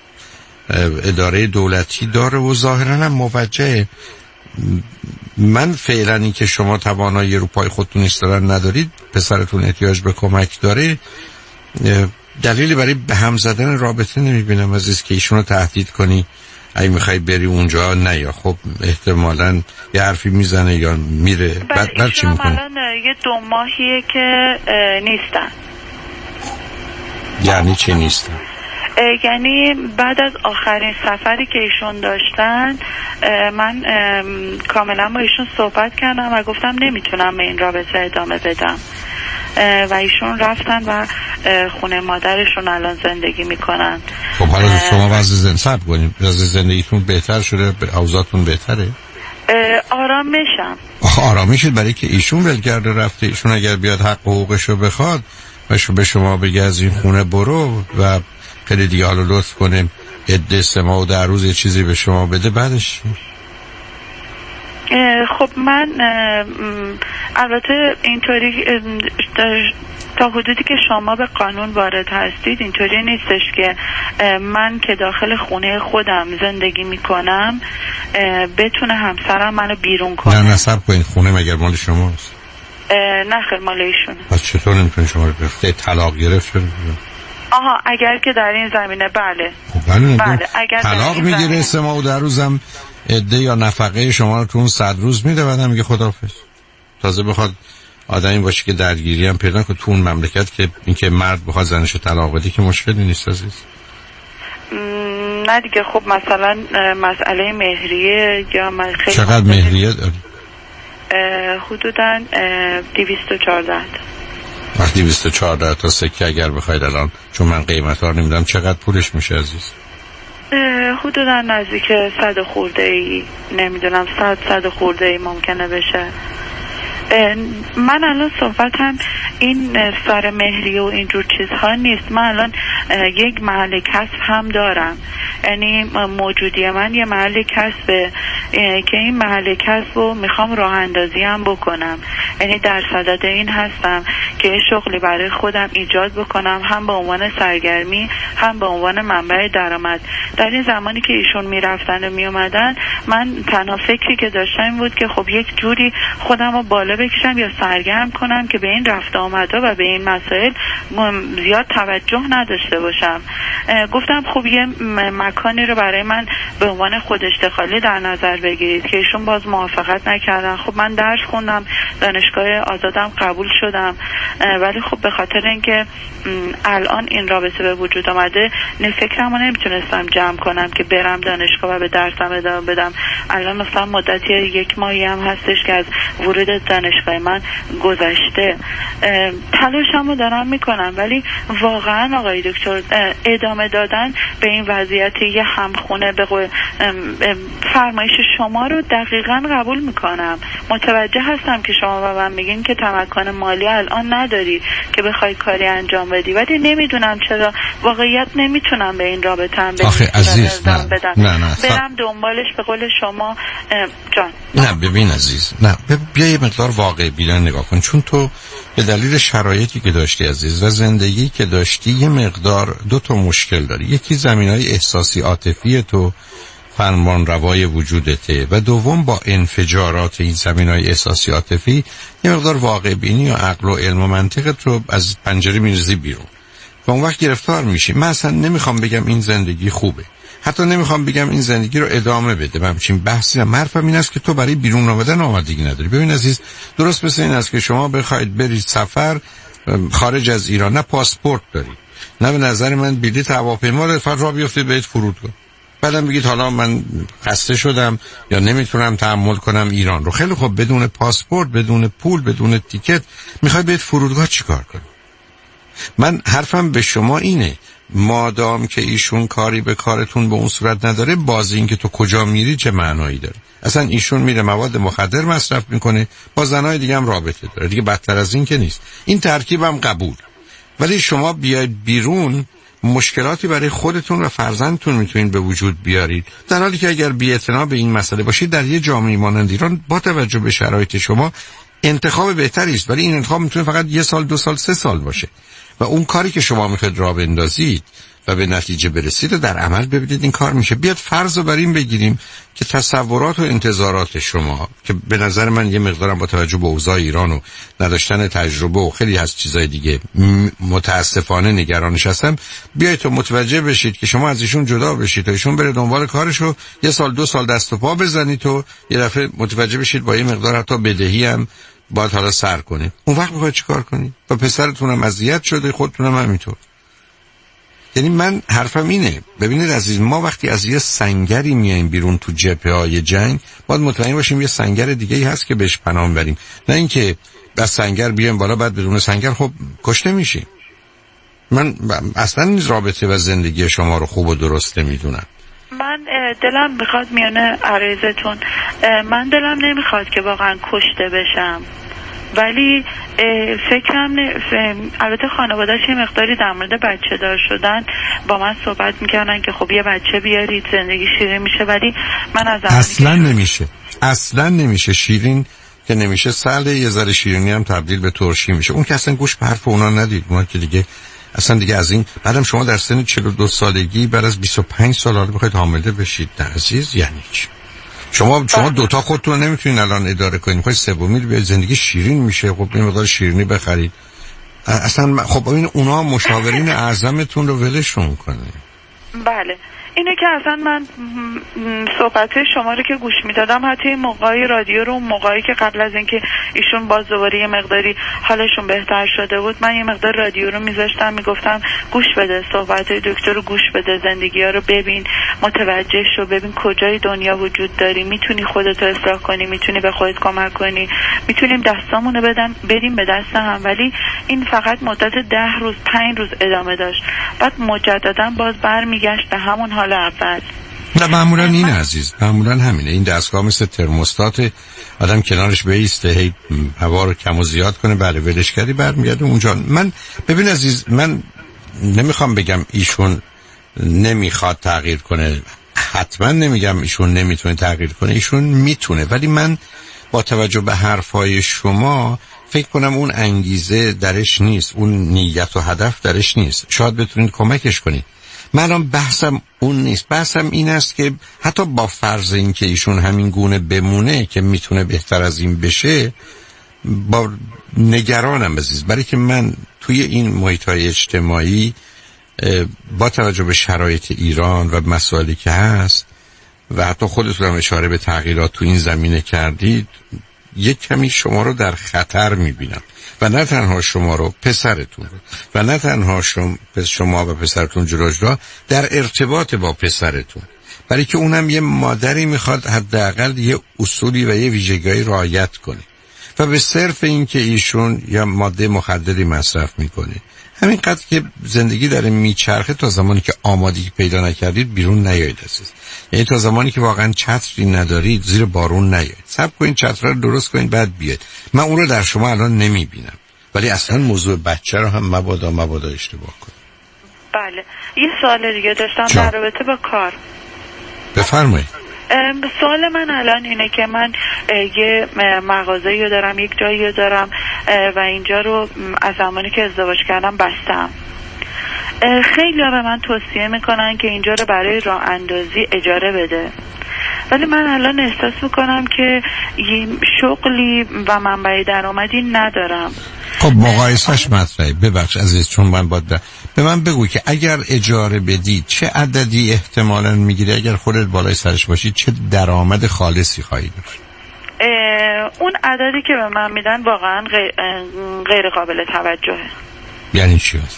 اداره دولتی داره و ظاهرا هم موجهه. من فعلا این که شما توانایی رو پای خودتون ایستادن ندارید، پسرتون احتیاج به کمک داره، دلیلی برای به هم زدن رابطه نمیبینم عزیز که ایشونو تهدید کنی اگه میخوای بری اونجا نه، یا خب احتمالاً یه حرفی میزنه یا میره بعد بعد چی میکنه؟ الان یه دو ماهیه که نیستن. یعنی چی نیستن؟ یعنی بعد از آخرین سفری که ایشون داشتن من کاملا با ایشون صحبت کردم و گفتم نمیتونم به این رابطه ادامه بدم و ایشون رفتن و خونه مادرشون الان زندگی میکنن. خب حالا شما وضع زندگی سب کنید، وضع زندگیتون بهتر شده؟ اوضاعتون بهتره؟ آرام میشم. آرام میشید برای که ایشون ولگرده رفته. ایشون اگر بیاد حق حقوقشو بخواد و به شما بگه از این خونه برو و خیلی دیگه حالا لطف کنیم عده سه ماه و در روز یه چیزی به شما بده، بعدش خب من البته اینطوری تا حدودی که شما به قانون وارد هستید اینطوری نیستش که من که داخل خونه خودم زندگی میکنم بتونه همسرم منو بیرون کنه. نه نصب کنید، خونه مگر مال شماست؟ نه خیلی مال ایشونه. پس چطور نمیتونی شما رو بخته طلاق گرفت شده؟ آها اگر که در این زمینه بله خب بله, بله. اگر طلاق میگیره سه ماه و در روزم عده یا نفقه شما رو تو اون صد روز میده بعدم میگه خداحافظ. تازه بخواد آدمی باشه که درگیری هم پیدا کنه تو اون مملکت که اینکه مرد بخواد زنشو طلاق بده که مشکلی نیست عزیز. نه دیگه خب مثلا مسئله مهریه یا خیلی چقدر مهریه داری؟ حدوداً دویست و چهارده. وقتی دویست و چهارده تا سکه اگر بخواید الان، چون من قیمت ها رو نمیدم، چقدر پولش میشه عزیز؟ حدوداً نزدیک صد خورده ای، نمیدونم صد صد خورده ای ممکنه بشه. من الان صحبتم این سر مهریه و اینجور چیزها نیست. من الان یک محل کسب هم دارم یعنی موجودی من یه محل کسبه که این محل کسب رو میخوام راه اندازی هم بکنم، یعنی در صدد این هستم که شغلی برای خودم ایجاد بکنم، هم به عنوان سرگرمی هم به عنوان منبع درآمد. در این زمانی که ایشون میرفتن و میومدن من تنها فکری که داشتم این بود که خب یک جوری خودم رو بالا بکشم یا سرگرم کنم که به این رفت آمدها و به این مسائل زیاد توجه نداشته باشم. گفتم خب یه مکانی رو برای من به عنوان خود اشتغالی در نظر بگیرید که ایشون باز موافقت نکردن. خب من درس خوندم، دانشگاه آزادم قبول شدم، ولی خب به خاطر اینکه الان این رابطه به وجود آمده نه فکرمو نمیتونستم جمع کنم که برم دانشگاه و به درسم ادامه بدم. الان مثلا مدتی یک ماهی هم هستش که از ورود دانشگاه من گذشته، تلاشمو دارم میکنم، ولی واقعا آقای دکتر ادامه دادن به این وضعیت یه همخونه به قول فرمایش شما رو دقیقاً قبول میکنم. متوجه هستم که شما به من میگین که تمکن مالی الان نداری که بخوای کاری انجام بدی، ولی نمیدونم چرا واقعیت نمیتونم به این رابطه هم آخه عزیز نه. بدم نه نه برم دنبالش به قول شما جان. نه ببین عزیز، نه بیا یه مقدار واقع بینانه نگاه کن، چون تو به دلیل شرایطی که داشتی عزیز و زندگی که داشتی یه مقدار دو تا مشکل داری. یکی زمینهای احساسی عاطفی تو فرمان روای وجودته و دوم با انفجارات این زمینهای احساسی عاطفی یه مقدار واقع بینی و عقل و علم و منطقت رو از پنجره می‌ریزی بیرون و اون وقت گرفتار میشی. من اصلا نمیخوام بگم این زندگی خوبه، حتی نمیخوام بگم این زندگی رو ادامه بده. من همچین بحثی هم حرفم این است که تو برای بیرون آمدن آمادگی نداری. ببین عزیز، درست مثل این است که شما بخواید برید سفر خارج از ایران، نه پاسپورت دارید نه به نظر من بلیط هواپیما رو فقط راه بیافتید برید فرودگاه، بعدم بگید حالا من خسته شدم یا نمیتونم تحمل کنم ایران رو. خیلی خب، بدون پاسپورت، بدون پول، بدون تیکت میخوای برید فرودگاه چیکار کنی؟ من حرفم به شما اینه، مادام که ایشون کاری به کارتون به اون صورت نداره، بازی این که تو کجا میری چه معنایی داره؟ اصلا ایشون میره مواد مخدر مصرف میکنه، با زنای دیگه هم رابطه داره، دیگه بدتر از این که نیست. این ترکیبم قبول، ولی شما بیاید بیرون مشکلاتی برای خودتون و فرزندتون میتونید به وجود بیارید، در حالی که اگر بی‌اعتنا به این مسئله باشید در یه جامعه مانند ایران با توجه به شرایط شما انتخاب بهتری است، ولی این انتخاب میتونه فقط یه سال، دو سال، سه سال باشه و اون کاری که شما میخواید راه بندازید و به نتیجه برسید و در عمل ببینید این کار میشه. بیاد فرض رو بر این بگیریم که تصورات و انتظارات شما که به نظر من یه مقدارم با توجه به اوضاع ایران و نداشتن تجربه و خیلی از چیزای دیگه متاسفانه نگرانش هستم، بیاید تو متوجه بشید که شما از ایشون جدا بشید تا ایشون بره دنبال کارشو، یه سال دو سال دست و پا بزنید تو یه دفعه متوجه بشید با یه مقدار حتی بدهی هم باید حالا سر کنید. اون وقت میخواید چیکار کنید؟ با پسرتونم اذیت شده، خودتونم همینطور. یعنی من حرفم اینه، ببینید عزیز، ما وقتی از یه سنگری میایم بیرون تو جبهه‌های جنگ، باید مطمئن باشیم یه سنگر دیگه ای هست که بهش پناه بریم، نه اینکه از سنگر بیایم بالا بعد بدون سنگر خب کشته میشیم. من اصلا این رابطه و زندگی شما رو خوب و درست نمیدونم. من دلم میخواد میونه عریضتون، من دلم نمیخواد که واقعا کشته بشم، ولی فکرم البته خانواده‌اش یه مقداری در مورد بچه دار شدن با من صحبت میکردن که خب یه بچه بیارید زندگی شیرین میشه، ولی من از اصلا نمیشه، اصلا نمیشه. شیرین که نمیشه، ساله یه ذره شیرینی هم تبدیل به ترشی میشه. اون که اصلا گوش به حرف اونا ندید، اونا که دیگه اصلا دیگه از این بعدم شما در سن چهل و دو سالگی بعد از بیست و پنج سال حالا بخواید حامله بشید، نه عزیز، یعنی چی؟ شما شما دوتا خودتون نمیتونین الان اداره کنید، میخواید سومی رو به زندگی شیرین میشه، خب یه مقدار شیرینی بخرید. اصلا خب این اونا مشاورین اعظمتون رو ولشون کنید. بله، اینه که اصلا من صحبت‌های شما رو که گوش میدادم، حتی موقعی رادیو رو موقعی که قبل از اینکه ایشون باز دوباره یه مقداری حالشون بهتر شده بود، من یه مقدار رادیو رو میذاشتم میگفتم گوش بده صحبت‌های دکتر رو، گوش بده زندگی‌ها رو ببین، متوجه شو، ببین کجای دنیا وجود داری، میتونی خودت رو اصلاح کنی، میتونی به خودت کمک کنی، میتونیم دستامونو بدم بدیم به دست هم. ولی این فقط مدت ده روز پنج روز ادامه داشت، بعد مجددا باز برمیگشت به همون حال اول. نه معمولا این عزیز، معمولا همینه. این دستگاه مثل ترموستات، آدم کنارش بیسته، هی هوا رو کم و زیاد کنه، بله ولش کردی برمیگرده اونجا. من ببین عزیز، من نمیخوام بگم ایشون نمیخواد تغییر کنه. حتما نمیگم ایشون نمیتونه تغییر کنه، ایشون میتونه، ولی من با توجه به حرفای شما فکر کنم اون انگیزه درش نیست، اون نیت و هدف درش نیست. شاید بتونید کمکش کنید. من الان بحثم اون نیست، بحثم این است که حتی با فرض این که ایشون همین گونه بمونه که میتونه بهتر از این بشه، با نگرانم عزیز، برای که من توی این محیط‌های اجتماعی با توجه به شرایط ایران و مسائلی که هست و حتی خودتون هم اشاره به تغییرات تو این زمینه کردید، یک کمی شما رو در خطر میبینم و نه تنها شما رو، پسرتون رو، و نه تنها شما و پسرتون جلوجرا در ارتباط با پسرتون، برای که اونم یه مادری میخواد حداقل یه اصولی و یه ویژگی رعایت کنه و به صرف این که ایشون یا ماده مخدری مصرف میکنه، همینقدر که زندگی داره میچرخه، تا زمانی که آمادگی پیدا نکردید بیرون نیایید عزیز. یعنی تا زمانی که واقعا چتری ندارید زیر بارون نیایید، صبر کنید چتر رو درست کنید بعد بیاید. من اون رو در شما الان نمیبینم، ولی اصلا موضوع بچه رو هم مبادا مبادا اشتباه کنید. بله یه سوال دیگه داشتم در رابطه با کار. بفرمایید. سوال من الان اینه که من یه مغازه‌ای رو دارم، یک جایی رو دارم و اینجا رو از زمانی که ازدواج کردم بستم. خیلی ها به من توصیه میکنن که اینجا رو برای راه اندازی اجاره بده، ولی من الان احساس میکنم که یه شغلی و منبع درآمدی ندارم. خب مقایسهش مطرحه. ببخش عزیز، چون من باید به, به من بگو که اگر اجاره بدی چه عددی احتمالاً میگیری، اگر خودت بالای سرش باشی چه درآمد خالصی خواهی داشت؟ اون عددی که به من میدن واقعا غیر, غیر قابل توجهه. یعنی چی هست؟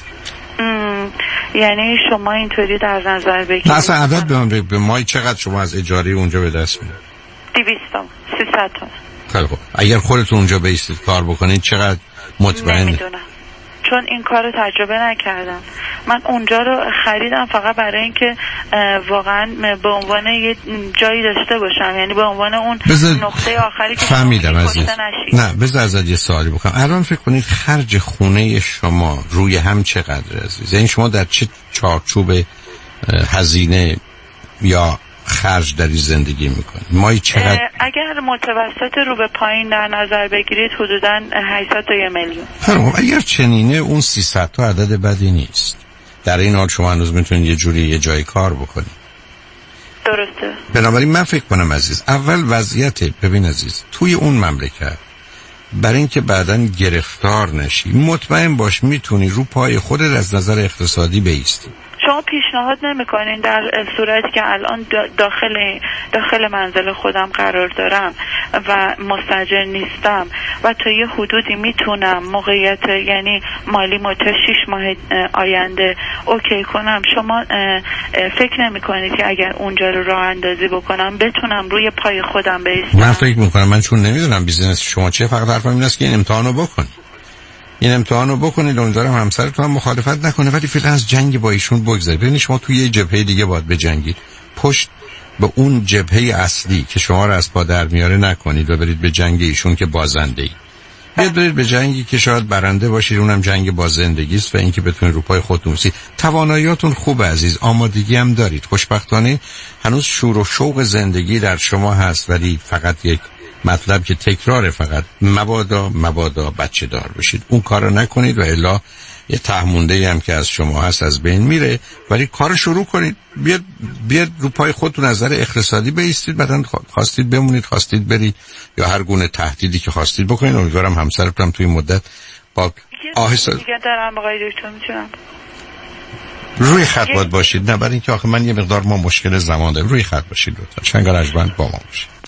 یعنی شما اینطوری در نظر بگیرید. نه اصلا عدد به من بگو، به مای چقدر شما از اجاره اونجا به دست میدید؟ دویست سیصد تومن. خیلی خوب. اگر خودتون اونجا بیستید کار بکنید چقدر مطمئنه؟ نمیدونم، چون این کار رو تجربه نکردم. من اونجا رو خریدم فقط برای اینکه واقعا به عنوان یه جایی داشته باشم، یعنی به عنوان اون بزر... نقطه آخری که فهمیدم عزیز. نه بذار ازت یه سوالی بکنم. الان فکر کنید خرج خونه شما روی هم چقدر عزیز؟ یعنی شما در چه چارچوب هزینه یا خرج داری زندگی میکنی؟ مایی چقدر؟ اگر متوسط رو به پایین در نظر بگیرید حدوداً هشتصد تا یک میلیون. خب اگر چنینه اون سیصد تا عدد بدی نیست. در این حال شما هنوز میتونید یه جوری یه جای کار بکنید. درسته. بنابراین من فکر کنم عزیز، اول وضعیت ببین عزیز، توی اون مملکت برای اینکه بعداً گرفتار نشی مطمئن باش میتونی رو پای خودت از نظر اقتصادی بایستی. شما پیشنهاد نمی‌کنین در صورتی که الان داخل داخل منزل خودم قرار دارم و مستاجر نیستم و تا یه حدودی میتونم موقعیت یعنی مالی تا شش ماه آینده اوکی کنم، شما فکر نمی‌کنید که اگر اونجا رو راه اندازی بکنم بتونم روی پای خودم بایستم؟ من فکر می‌کنم، من چون نمیدونم بیزینس شما چیه، فقط حرفم این است که این امتحانو بکن. این امتحانو بکنید، امیدوارم همسرتون هم مخالفت نکنه، ولی فعلا از جنگ با ایشون بگذارید. ببینید شما توی یه جبهه دیگه باید بجنگید، پشت به اون جبهه اصلی که شما رو از پا در میاره نکنید و برید به جنگ ایشون که بازنده‌ای. بیاد برید به جنگی که شاید برنده باشید، اونم جنگ با زندگی است و اینکه بتونید رو پای خودتون بایستید. تواناییاتون خوبه عزیز، آمادگی هم دارید. خوشبختانه هنوز شور و شوق زندگی در شما هست، ولی فقط یک مطلب که تکراره، فقط مبادا مبادا بچه دار بشید. اون کارو نکنید و الا یه تهمونده هم که از شما هست از بین میره. ولی کار شروع کنید، بیاد بیاد رو پای خودتون از نظر اقتصادی بایستید، بعدن خواستید بمونید، خواستید برید یا هر گونه تهدیدی که خواستید بکنید. امیدوارم همسرتون هم توی مدت با آهسته دیگه دارم آقای دکتر میتونم روی خط باید باشید. نه برای اینکه آخه من یه مقدار ما مشکل زمان داریم. روی خط باشید لطفا. چنگال اجبند با ما باشید.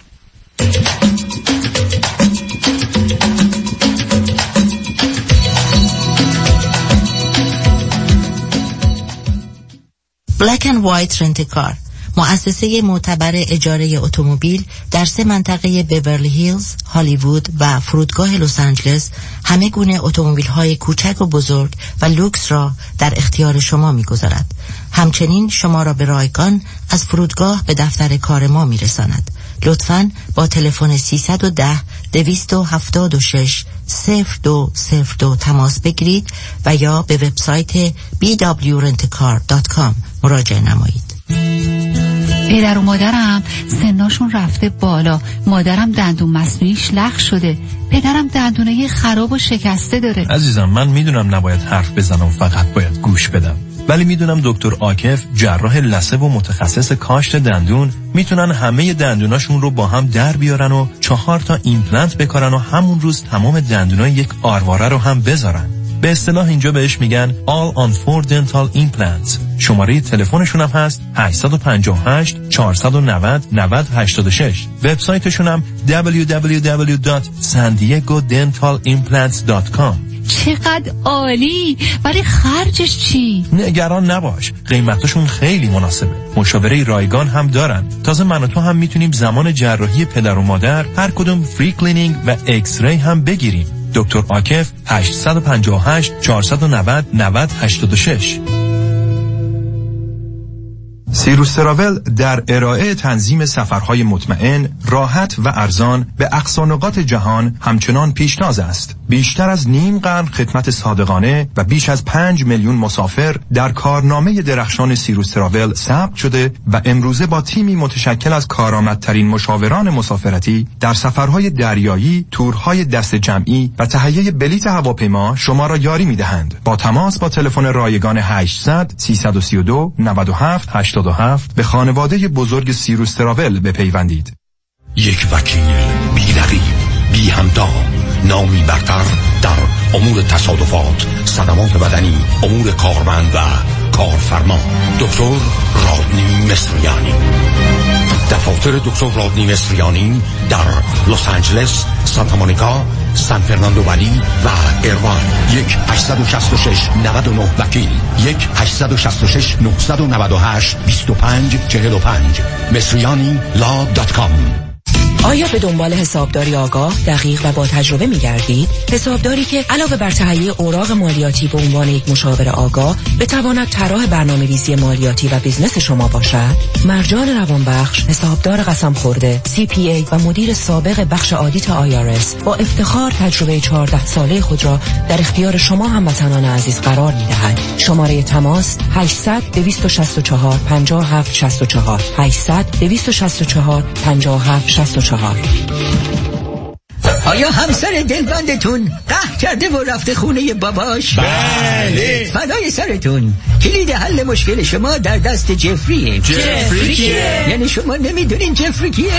Black and White رنت کار، مؤسسه معتبر اجاره اتومبیل در سه منطقه بیورلی هیلز، هالیوود و فرودگاه لس آنجلس همه گونه اتومبیل‌های کوچک و بزرگ و لوکس را در اختیار شما می‌گذارد. همچنین شما را به رایگان از فرودگاه به دفتر کار ما می‌رساند. لطفاً با تلفن سیصد و ده دویست و هفتاد و شش صفر دو صفر دو تماس بگیرید و یا به وبسایت بی دبلیو رنت کار دات کام مراجعه نمایید. پدر و مادرم سناشون رفته بالا، مادرم دندون مصنوعیش لخ شده، پدرم دندونه خراب و شکسته داره. عزیزم من میدونم نباید حرف بزنم، فقط باید گوش بدم، ولی میدونم دکتر عاکف جراح لثه و متخصص کاشت دندون میتونن همه دندوناشون رو با هم در بیارن و چهار تا ایمپلنت بکارن و همون روز تمام دندونای یک آرواره رو هم بذارن. به اصطلاح اینجا بهش میگن All on four Dental Implants. شماره تلفنشون هم هست هشت پنج هشت چهار نه صفر نه صفر هشت شش. وبسایتشون هم دبلیو دبلیو دبلیو دات سان دیگو دنتال ایمپلنتس دات کام. چقدر عالی! ولی خرجش چی؟ نگران نباش، قیمتشون خیلی مناسبه. مشاوره رایگان هم دارن. تازه من و تو هم میتونیم زمان جراحی پدر و مادر هر کدوم فری کلینینگ و ایکس ری هم بگیریم. دکتر عاکف هشت پنج هشت چهار نه صفر نه صفر هشت شش. سیروس تراول در ارائه تنظیم سفرهای مطمئن، راحت و ارزان به اقصا نقاط جهان همچنان پیشتاز است. بیشتر از نیم قرن خدمت صادقانه و بیش از پنج میلیون مسافر در کارنامه درخشان سیروس تراول ثبت شده و امروزه با تیمی متشکل از کارآمدترین مشاوران مسافرتی در سفرهای دریایی، تورهای دست جمعی و تهیه بلیط هواپیما شما را یاری می‌دهند. با تماس با تلفن رایگان هشتصد سیصد و سی و دو نود و هفت هشتاد و هفت به خانواده بزرگ سیروس تراول بپیوندید. یک وکیل بی رقیب، بی همتا، نامی برتر در امور تصادفات، صدمات بدنی، امور کارمند و کارفرما. دکتر رادنی مصریانی. دفاتر دکتر رادنی مصریانی در لس آنجلس، سانتا مونیکا، سان فرناندو ولی و ایروان. یک هشت شش شش نه نه وکیل، یک هشت شش شش نه نه هشت دو پنج چهل و پنج. مصریانی لا دات کام. آیا به دنبال حسابداری آگاه، دقیق و با تجربه می‌گردید؟ حسابداری که علاوه بر تهیه اوراق مالیاتی به عنوان یک مشاور آگاه بتواند طراح برنامه‌ریزی مالیاتی و بیزنس شما باشد؟ مرجان روانبخش، حسابدار قسم خورده، سی پی ای و مدیر سابق بخش آدیت آی آر اس، با افتخار تجربه چهارده ساله خود را در اختیار شما هموطنان عزیز قرار می‌دهد. شماره تماس هشتصد دویست و شصت و چهار پنجاه و هفت شصت و چهار هشتصد دویست و شصت و چهار پنجاه و هفت شصت و چهار. آیا همسر دلبندتون قهر کرده و رفته خونه باباش؟ بله. فدای سرتون، کلید حل مشکل شما در دست جفریه. جفری کیه؟ یعنی شما نمیدونین جفری کیه؟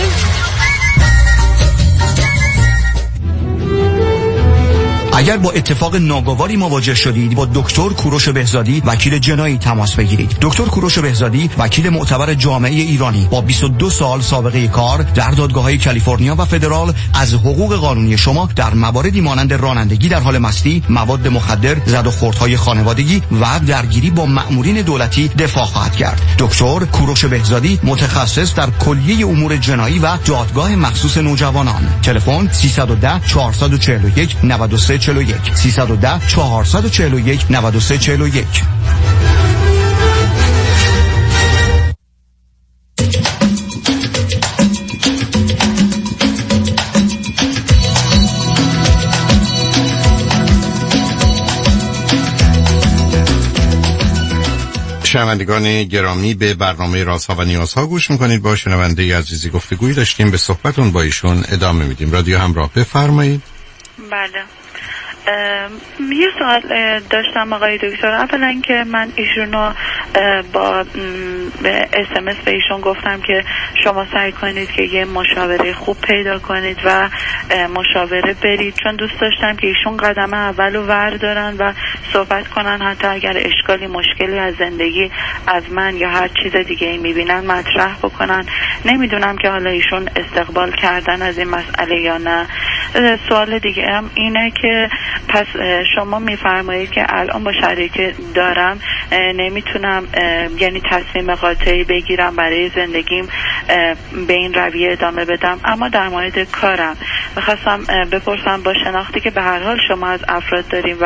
اگر با اتفاق ناگواری مواجه شدید، با دکتر کوروش بهزادی وکیل جنایی تماس بگیرید. دکتر کوروش بهزادی وکیل معتبر جامعه ایرانی با بیست و دو سال سابقه کار در دادگاه‌های کالیفرنیا و فدرال از حقوق قانونی شما در مواردی مانند رانندگی در حال مستی، مواد مخدر، زد و خوردهای خانوادگی و درگیری با مأمورین دولتی دفاع خواهد کرد. دکتر کوروش بهزادی متخصص در کلیه امور جنایی و دادگاه مخصوص نوجوانان. تلفن سیصد و ده چهارصد و چهل و یک نود و سه چهل و یک سیصد و ده چهارصد و چهل و یک نود و سه چهل و یک. شنوندگان گرامی، به برنامه رازها و نیازها گوش میکنید. با شنونده عزیزی گفتگویی داشتیم، به صحبتون با ایشون ادامه میدیم. رادیو همراه، بفرمایید. بله، یه سوال داشتم آقای دکتر. اولا که من ایشونو با اس ام اس به ایشون گفتم که شما سعی کنید که یه مشاوره خوب پیدا کنید و مشاوره برید، چون دوست داشتم که ایشون قدم اولو وردارن و صحبت کنن، حتی اگر اشکالی مشکلی از زندگی از من یا هر چیز دیگه ای میبینن مطرح بکنن. نمیدونم که حالا ایشون استقبال کردن از این مسئله یا نه. سوال دیگه هم اینه که پس شما میفرمایید که الان با شرایطی که دارم نمیتونم یعنی تصمیم قاطعی بگیرم برای زندگیم به این رویه ادامه بدم، اما در مورد کارم میخواستم بپرسم با شناختی که به هر حال شما از افراد داریم و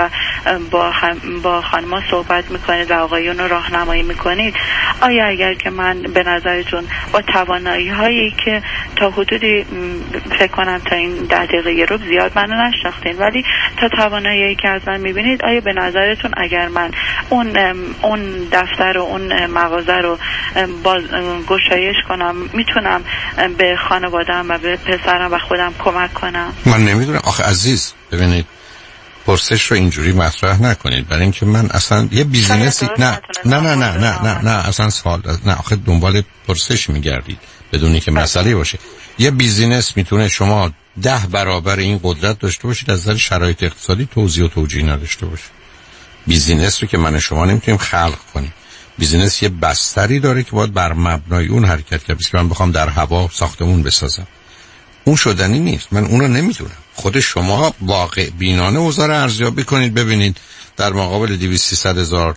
با هم با خانم‌ها صحبت میکنید و آقایون رو راهنمایی میکنید، آیا اگر که من به نظرتون با توانایی هایی که تا حدودی فکر کنم تا این ده دقیقه رو زیاد منو نشناختین، ولی تا توانایی که از من میبینید، آیا به نظرتون اگر من اون اون دفتر و اون مغازه رو باز گشایش کنم میتونم به خانواده‌ام و به پسرم و خودم کمک کنم؟ من نمیدونم آخه عزیز، ببینید پرسش رو اینجوری مطرح نکنید، برای اینکه من اصلا یه بیزینسی نه نه نه نه نه نه نه اصلا سوال نه آخه دنبال پرسش میگردید بدونی که مسئله باشه. یه بیزینس میتونه شما ده برابر این قدرت داشته باشید، از نظر شرایط اقتصادی توزیع و توجیه نداشته باشه. بیزینس رو که من شما نمیتونیم خلق کنیم. بیزینس یه بستری داره که باید بر مبنای اون حرکت کنه. من بخوام در هوا ساختمون بسازم، اون شدنی نیست. من اون رو نمیدونم. خود شما واقع بینانه اوضاع رو ارزیابی کنید، ببینید در مقابل دویست سیصد هزار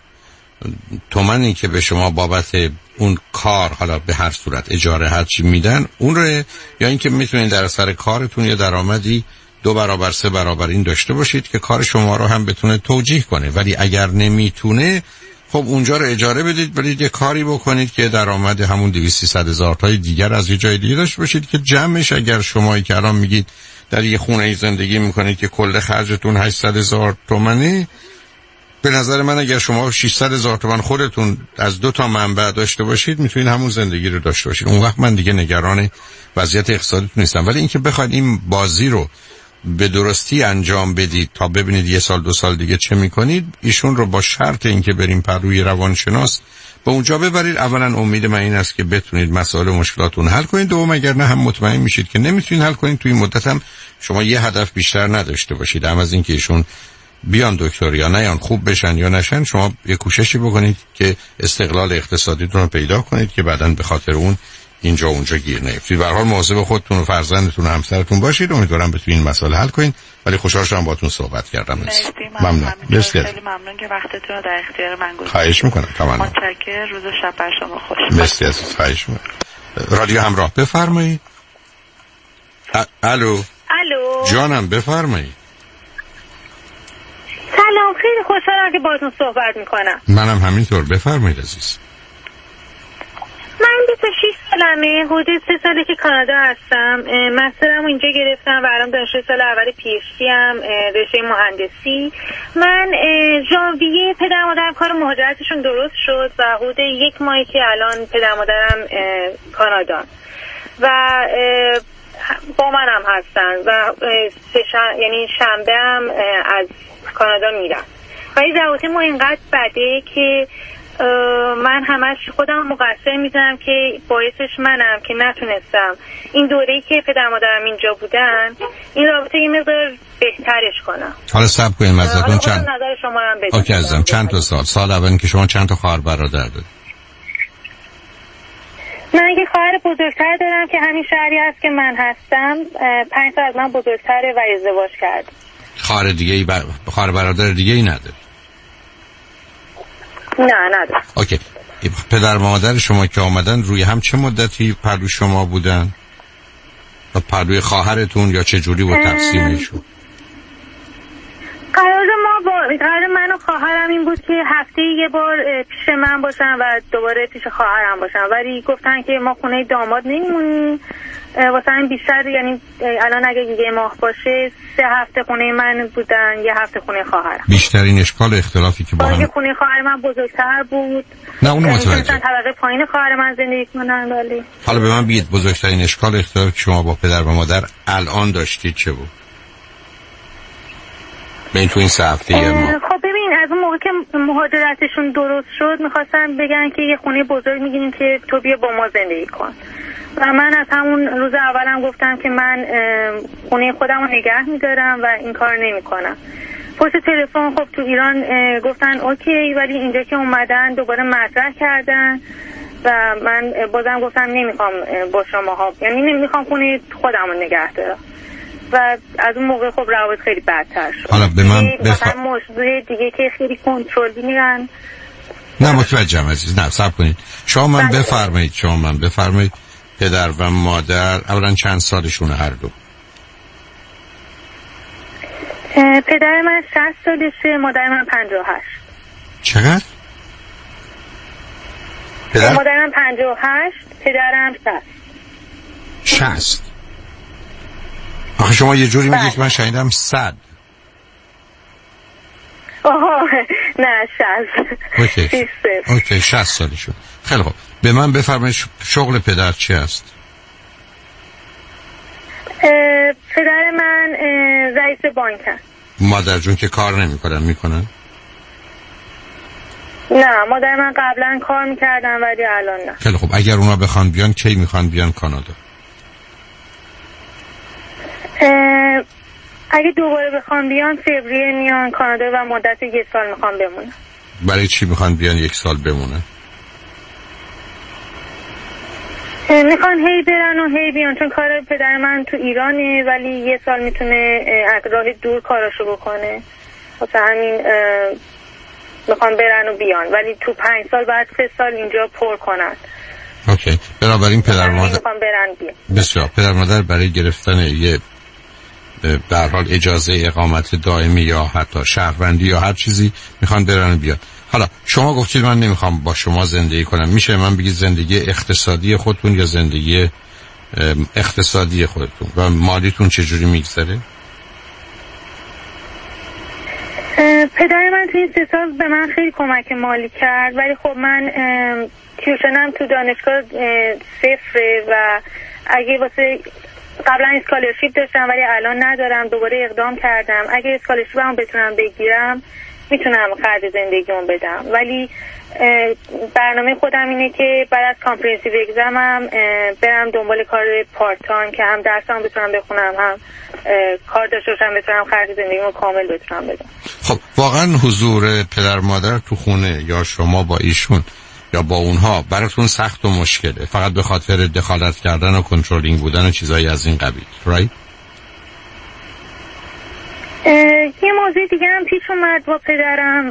تومانی که به شما بابت اون کار، حالا به هر صورت اجاره هر چی میدن، اون رو یا اینکه میتونید در اثر کارتون یا درآمدی دو برابر سه برابر این داشته باشید که کار شما رو هم بتونه توجیه کنه. ولی اگر نمیتونه، خب اونجا رو اجاره بدید، ولی یه کاری بکنید که درآمد همون دویست سیصد هزار تای دیگر از یه جای دیگه داشته باشید که جمعش، اگر شمایی که الان میگید در یه خونه زندگی میکنید که کل خرجتون هشتصد هزار تومنه، به نظر من اگر شما ششصد هزار تومان خودتون از دو تا منبع داشته باشید میتونید همون زندگی رو داشته باشید. اون وقت من دیگه نگران وضعیت اقتصادیتون نیستم. ولی اینکه بخواید این بازی رو به درستی انجام بدید تا ببینید یه سال دو سال دیگه چه میکنید، ایشون رو با شرط اینکه بریم پروی روانشناس به اونجا ببرید. اولا امید من این است که بتونید مسائل مشکلاتون حل کنید، دوم اگر نه هم مطمئن میشید که نمیتونید حل کنید، توی این مدت هم شما یه هدف بیشتر نداشته باشید. هم از اینکه ایشون بیان دکتر یا نیان، خوب بشن یا نشن، شما یه کوششی بکنید که استقلال اقتصادیتون رو پیدا کنید که بعداً به خاطر اون اینجا اونجا گیر نیفتید. به هر حال مواظب خودتون و فرزندتون و همسرتون باشید. امیدوارم بتونید این مسئله حل کنید. ولی خوشحال شدم باهاتون صحبت کردم. مرسی. ممنون. مرسی. خیلی ممنون که وقتتون رو در اختیار من گذاشتید. خواهش میکنم. تمام. متشکرم. روز و شب بر شما خوش. مرسی عزیز. خواهش میکنم. رادیو همراه بفرمایید. الو. الو. جانم بفرمایید. سلام، خیلی خوشحالم که باهاتون صحبت میکنم. منم همینطور. بفرمایید عزیز. من بیست و شش سالمه، حدود سه ساله که کانادا هستم. مسترم اینجا گرفتم و الان دانشجوی سال اول پی اچ دی ام، رشته مهندسی. من ژانویه پدر مادرم کار مهاجرتشون درست شد و حدود یک ماهی که الان پدر مادرم کانادا و با منم هستن و شن... یعنی شنبه هم از کانادا میرم و این رابطه ما اینقدر بده که من همش خودم مقصر میدونم که باعثش منم که نتونستم این دوره‌ای که پدر مادرم اینجا بودن این رابطه یه مقدار بهترش کنم. حالا صبر کنید، مزدتون چند؟ نظر شما هم بدید. اوکی عزیزم، چند تا سال سال اول که شما چند تا خواهر برادر دارید؟ من یه خواهر بزرگتر دارم که همین شهری هست که من هستم، پنج سال از من بزرگتره و ازدواج کرد. خواهر دیگه ای بر... خواهر برادر دیگه ای نداره؟ نه نداره. اوکی. پدر مادر شما که آمدن روی هم چه مدتی پهلوی شما بودن؟ و پهلوی خواهرتون یا چه جوری بود تقسیمشون؟ قرار ما با قرار من و خواهرم این بود که هفته یه بار پیش من باشن و دوباره پیش خواهرم باشن، ولی گفتن که ما خونه داماد نمیمونیم، واسه این بیشتر، یعنی الان اگه یه ماه باشه سه هفته خونه من بودن، یه هفته خونه خواهرم. بیشترین اشکال اختلافی که با هم خونه خواهر من بزرگتر بود. نه اونو متوجه. طبقه پایین خواهر من زندگی کنن. ولی حالا به من بگید بزرگترین اشکال اختلافی که شما با پدر و مادر الان داشتید چه بود؟ بین تو این سه هفته ما. خب ببین، از اون موقع که مهاجرتشون درست شد میخواستن بگن که یه خونه بزرگ میگیریم که تو بیا با ما زندگی کن و من از همون روز اولم گفتم که من خونه خودم رو نگه میدارم و این کار نمی کنم. پشت تلفن خب تو ایران گفتن اوکی، ولی اینجا که اومدن دوباره مطرح کردن و من بازم گفتم نمیخوام با شما ها، یعنی نمیخوام خونه خودم رو نگه دارم و از اون موقع خب روابط خیلی بدتر شد. حالا به من بفرمایید. مثلا موضوع دیگه که خیلی کنترلی میرن. نه متوجهم عزیز، نه صبر کنید. شما من بفرمایید شما من بفرمایید پدر و مادر اولا چند سالشونه هر دو؟ پدر من شصت سالشه، مادر من پنجاه و هشت. چقدر؟ پدر؟ مادر من پنجاه و هشت، پدرم شصت. شصت. آخه شما یه جوری میگید که من شنیدم صد. آها نه شصت. اوکی. اوکی شصت سالی شد. خیلی خوب. به من بفرمایید شغل پدر چی است؟ پدر من رئیس بانکن. مادر جون که کار نمیکنن میکنن؟ نه مادر من قبلا کار میکردن ولی الان نه. خیلی خوب. اگر اونا بخوان بیان کی میخوان بیان کانادا؟ اگه دوباره بخوان بیان فوریه میان کانادا و مدت یک سال میخوان بمونن. برای چی میخوان بیان یک سال بمونن؟ میخوان هی برن و هی بیان، چون کار پدر من تو ایرانه ولی یه سال میتونه راه دور کاراشو بکنه، واسه همین میخوان برن و بیان، ولی تو پنج سال بعد سه سال اینجا پر کنن. اوکی. بنابراین پدر مادر میخوان برن بیان. بسیار. پدر مادر برای گرفتن یه در حال اجازه اقامت دائمی یا حتی شهروندی یا هر چیزی میخوان برن و بیان. حالا شما گفتید من نمیخوام با شما زندگی کنم، میشه من بگید زندگی اقتصادی خودتون یا زندگی اقتصادی خودتون و مالیتون چجوری میگذره؟ پدر من توی این سه سال به من خیلی کمک مالی کرد، ولی خب من تیوشنم تو دانشگاه صفره و اگه واسه قبلا اسکالرشیپ داشتم ولی الان ندارم، دوباره اقدام کردم. اگه اسکالرشیپم بتونم بگیرم میتونم خرج زندگیمو بدم، ولی برنامه خودم اینه که بعد از کامپریهنسیو اگزمم برم دنبال کار پارت تایم که هم درسام بتونم بخونم هم کار داشته باشم بتونم خرج زندگیمو کامل بتونم بدم. خب واقعا حضور پدر مادر تو خونه یا شما با ایشون یا با اونها براتون سخت و مشکله فقط به خاطر دخالت کردن و کنترلینگ بودن و چیزایی از این قبیل، رایت؟ یه موضوع دیگه هم پیش اومد با پدرم،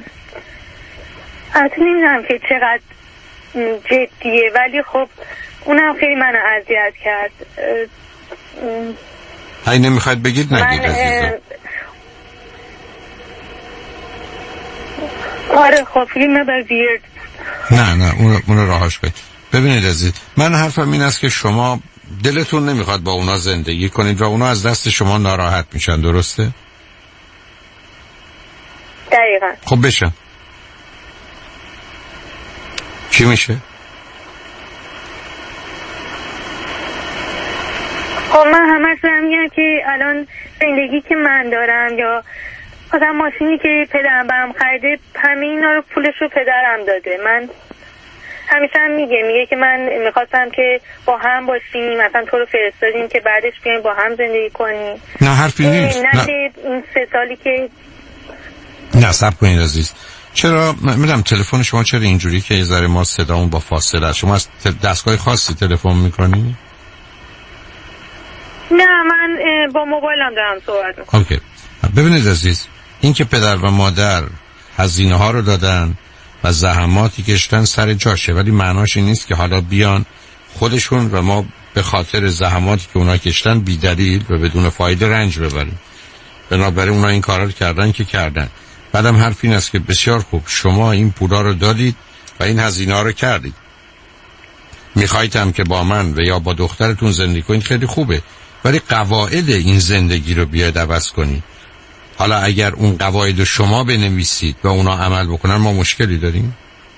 البته نمیدونم که چقدر جدیه ولی خب اونم خیلی منو اذیت کرد. هی نمیخواید بگید نگید عزیزم. آره خب فیلم مدار ویرد. نه نه اون اون راهاش کنید. ببینید عزیز، من حرفم این است که شما دلتون نمیخواد با اونا زندگی کنید و اونا از دست شما ناراحت میشن، درسته؟ دقیقا. خب بشن. چی میشه؟ خب من همش دارم میگم که الان زندگی که من دارم یا مثلا ماشینی که پدرم برام خریده همه اینا رو پولش رو پدرم داده. من همیشه هم میگه میگه که من میخواستم که با هم باشیم، مثلا تو رو فرستادیم که بعدش بیایم با هم زندگی کنیم. نه حرفی نیست. نه این سه سالی که نه صبر کنید عزیز. چرا میدونم تلفن شما چرا اینجوری که یه ذره ما صدامون با فاصله است؟ شما از دستگاه خاصی تلفن میکنی؟ نه من با موبایلم دارم صحبت میکنم. اوکی. ببینید عزیز، این که پدر و مادر هزینه ها رو دادن و زحماتی کشتن سر جاشه، ولی معناش این نیست که حالا بیان خودشون و ما به خاطر زحماتی که اونا کشتن بی دلیل و بدون فایده رنج ببریم. بنابراین اونا این کارا رو کردن که کردن. بعدم حرف این است که بسیار خوب شما این پولا رو دادید و این هزینه ها رو کردید. میخواید هم که با من و یا با دخترتون زندگی کنید، خیلی خوبه، ولی قواعد این زندگی رو بیاید عوض کنید. حالا اگر اون قواعد شما بنویسید و اونا عمل بکنن ما مشکلی داریم؟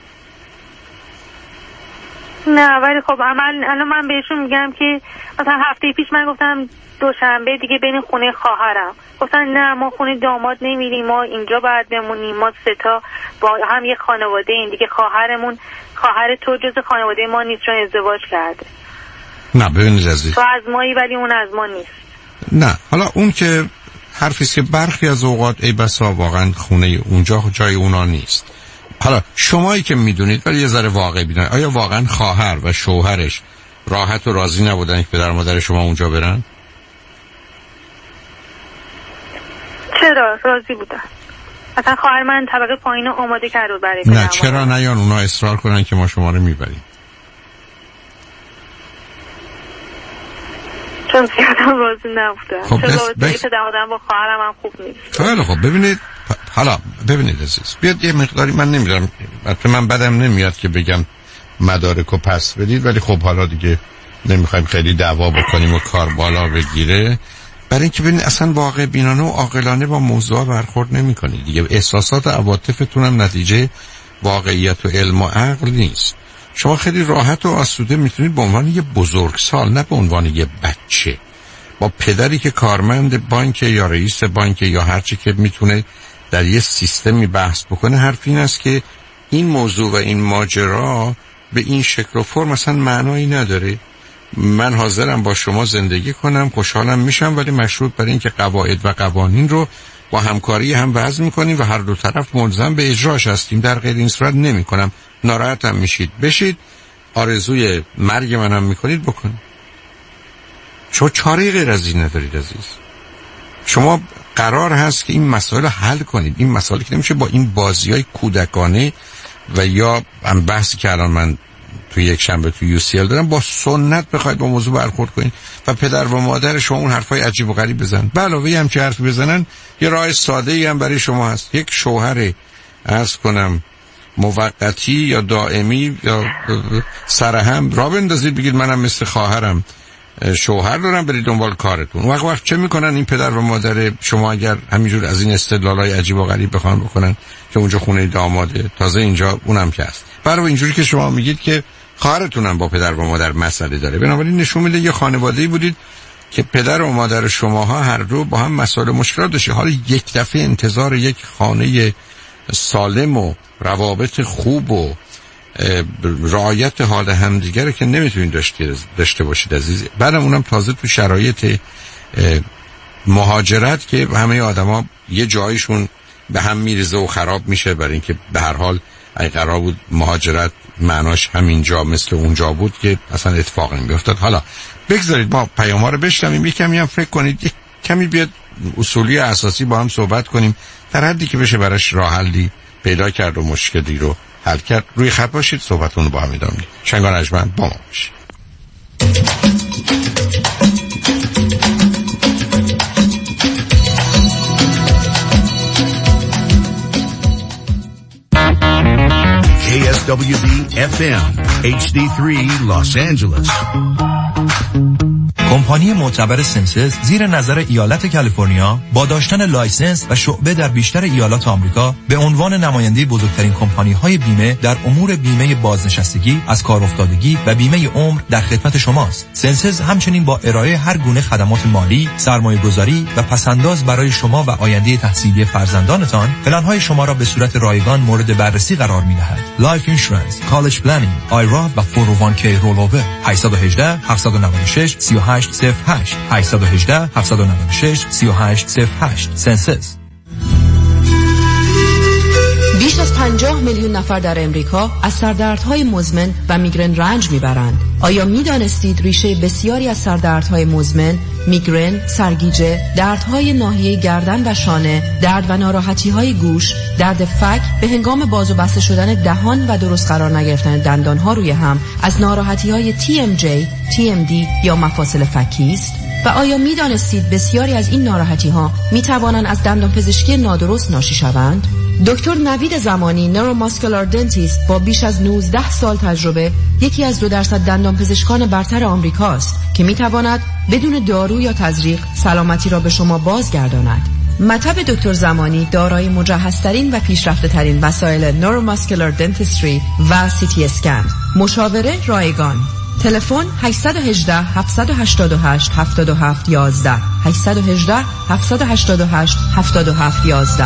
نه ولی خب عمل الان من بهشون میگم که مثلا هفته پیش من گفتم دوشنبه دیگه بین خونه خواهرم، گفتن نه ما خونه داماد نمیریم، ما اینجا باید بمونیم، ما سه تا با هم یه خانواده این دیگه، خواهرمون خواهر تو جز خانواده ما نیست چون ازدواج کرده. نه ببینید عزیز، تو از مایی ولی اون از ما نیست. نه حالا اون که حرفیست که برخی از اوقات ای بسا واقعا خونه اونجا جای اونا نیست. حالا شمایی که میدونید ولی یه ذره واقع بینید، آیا واقعا خواهر و شوهرش راحت و راضی نبودن که پدر مادر شما اونجا برن؟ چرا راضی بودن؟ مثلا خواهر من طبقه پایین آماده کرده برای نه چرا نیان اونا اصرار کنن که ما شما رو میبریم؟ چون زیادم راضی نبودم. خب چون بس رابطه پدر مادرم با خواهرم هم خوب نیست. خیلی خب ببینید حالا ببینید عزیز بیاد یه مقداری، من نمیدونم البته من بدم نمیاد که بگم مدارکو پس بدید، ولی خب حالا دیگه نمیخوایم خیلی دعوا بکنیم و کار بالا بگیره، برای اینکه ببینید اصلا واقع بینانه و عاقلانه با موضوع برخورد نمی‌کنید دیگه. احساسات و عواطفتون هم نتیجه واقعیت و علم و عقل نیست. شما خیلی راحت و آسوده میتونید به عنوان یه بزرگسال، نه به عنوان یه بچه، با پدری که کارمند بانک یا رئیس بانک یا هر چی که میتونه در یه سیستمی بحث بکنه، حرف این است که این موضوع و این ماجرا به این شکل و فرم مثلا معنایی نداره. من حاضرم با شما زندگی کنم، خوشحالم میشم، ولی مشروط بر این که قواعد و قوانین رو با همکاری هم وضع میکنیم و هر دو طرف ملزم به اجراش هستیم. در غیر این صورت نمی کنم. ناراحتم میشید بشید، آرزوی مرگ منم میکنید بکنید. شما چاره غیر از این ندارید عزیز. شما قرار هست که این مسائل رو حل کنید. این مسائلی که نمیشه با این بازی‌های کودکانه و یا هم بحثی که الان من توی یک شنبه توی یو سی ال دارم با سنت بخواید با موضوع برخورد کنید و پدر و مادر شما اون حرفای عجیب و غریب بزنن. به علاوه هم که حرف بزنن، یه راه ساده ای هم برای شما هست. یک شوهر عرض کنم موقتی یا دائمی یا سرهم را بندازید، بگید منم مثل خواهرم شوهر دارم، برید دنبال کارتون. وقت وقت چه میکنن این پدر و مادر شما اگر همینجور از این استدلالای عجیب و غریب بخوان بکنن که اونجا خونه داماده، تازه اینجا اونم که هست. برای اینجوری که شما میگید که خواهرتونم با پدر و مادر مسئله داره، بنابراین نشون میده یه خانواده‌ای بودید که پدر و مادر شماها هر دو با هم مسائل مشکلات داشته. حالا یک دفعه انتظار یک خانه سالم و روابط خوب و رعایت حال همدیگره که نمیتونید داشته داشته باشید عزیز. بعدم اونم تازه تو شرایط مهاجرت که همه آدما یه جایشون به هم میریزه و خراب میشه، برای اینکه به هر حال اگه قرار بود مهاجرت معناش همینجا مثل اونجا بود که اصلا اتفاق نمیافتاد. حالا بگذارید ما پیام‌ها رو بشنویم، یک کمی هم فکر کنید، یک کمی بیاد اصولی اساسی با هم صحبت کنیم، در حدی که بشه براش راه حلی پیدا کرد و مشکلی رو حل کرد. روی خط باشید، صحبتون رو با هم ادامه میدیم. شنگان اجمن با ما باشید. کی اس دبلیو دی اف ام اچ دی سه Los Angeles. کمپانی معتبر سنسز زیر نظر ایالت کالیفرنیا با داشتن لایسنس و شعبه در بیشتر ایالات آمریکا به عنوان نماینده بزرگترین کمپانی‌های بیمه در امور بیمه بازنشستگی، از کار افتادگی و بیمه عمر در خدمت شماست. سنسز همچنین با ارائه هر گونه خدمات مالی، سرمایه‌گذاری و پسنداز برای شما و آینده تحصیلی فرزندانتان، پلن‌های شما را به صورت رایگان مورد بررسی قرار می‌دهد. لایف اینشورنس، کالج پلنینگ، آیرا و فور او وان کی رولوور. هشت یک هشت، هفت نه شش، سه هشت صفر هشت هشت یک هشت، هفت نه شش، سه هشت صفر هشت. سنسس. بیش از پنجاه میلیون نفر در امریکا از سردردهای مزمن و میگرن رنج میبرند. آیا میدانستید ریشه بسیاری از سردردهای مزمن، میگرن، سرگیجه، دردهای ناحیه گردن و شانه، درد و ناراحتی‌های گوش، درد فک به هنگام باز و بسته شدن دهان و درست قرار نگرفتن دندانها روی هم از ناراحتی‌های تی ام جی، تی ام دی یا مفاصل فکی است؟ و آیا میدانستید بسیاری از این ناراحتی‌ها میتوانند از دندانپزشکی نادرست ناشی شوند؟ دکتر نوید زمانی، نوروماسکولار دنتیست با بیش از نوزده سال تجربه، یکی از دو درصد دندانپزشکان برتر آمریکاست که میتواند بدون دارو یا تزریق سلامتی را به شما بازگرداند. مطب دکتر زمانی دارای مجهزترین و پیشرفته‌ترین وسایل نوروماسکولار دنتیستری و سی تی اسکن. مشاوره رایگان. تلفن هشت یک هشت، هفت هشت هشت، هفت هفت یک یک هشت یک هشت، هفت هشت هشت، هفت هفت یک یک.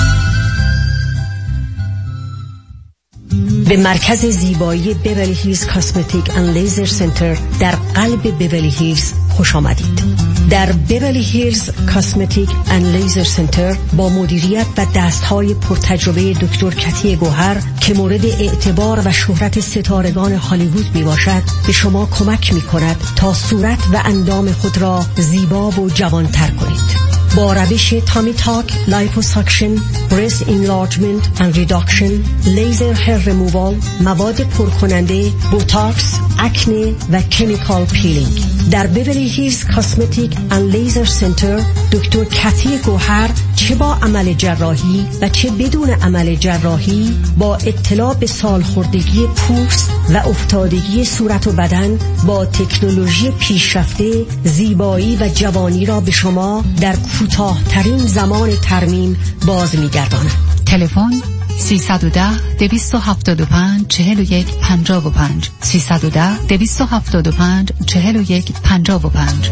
به مرکز زیبایی بیولی هیلز کاسمتیک اند لیزر سنتر در قلب بیولی هیلز خوش آمدید. در بیولی هیلز کاسمتیک اند لیزر سنتر با مدیریت و دستهای پرتجربه دکتر کتی گوهر که مورد اعتبار و شهرت ستارگان هالیوود می باشد، به شما کمک می کند تا صورت و اندام خود را زیبا و جوانتر کنید. با روش تامی تاک، لایپوساکشن، برست انلارجمنت اند ریداکشن، لیزر هیر ریمووال، مواد پرکننده، بوتاکس، اکنه و کمیکال پیلینگ. در بیولی هیلز کاسمتیک اند لیزر سنتر دکتر کتی گوهر چه با عمل جراحی و چه بدون عمل جراحی با اطلاع به سالخوردگی پوست و افتادگی صورت و بدن با تکنولوژی پیشرفته زیبایی و جوانی را به شما در کوتاه‌ترین زمان ترمیم باز می‌گرداند. تلفن سیصد و ده دویست و هفتاد و پنج چهل و یک پنجاه و پنج سیصد و ده دویست و هفتاد و پنج چهل و یک پنجاه و پنج.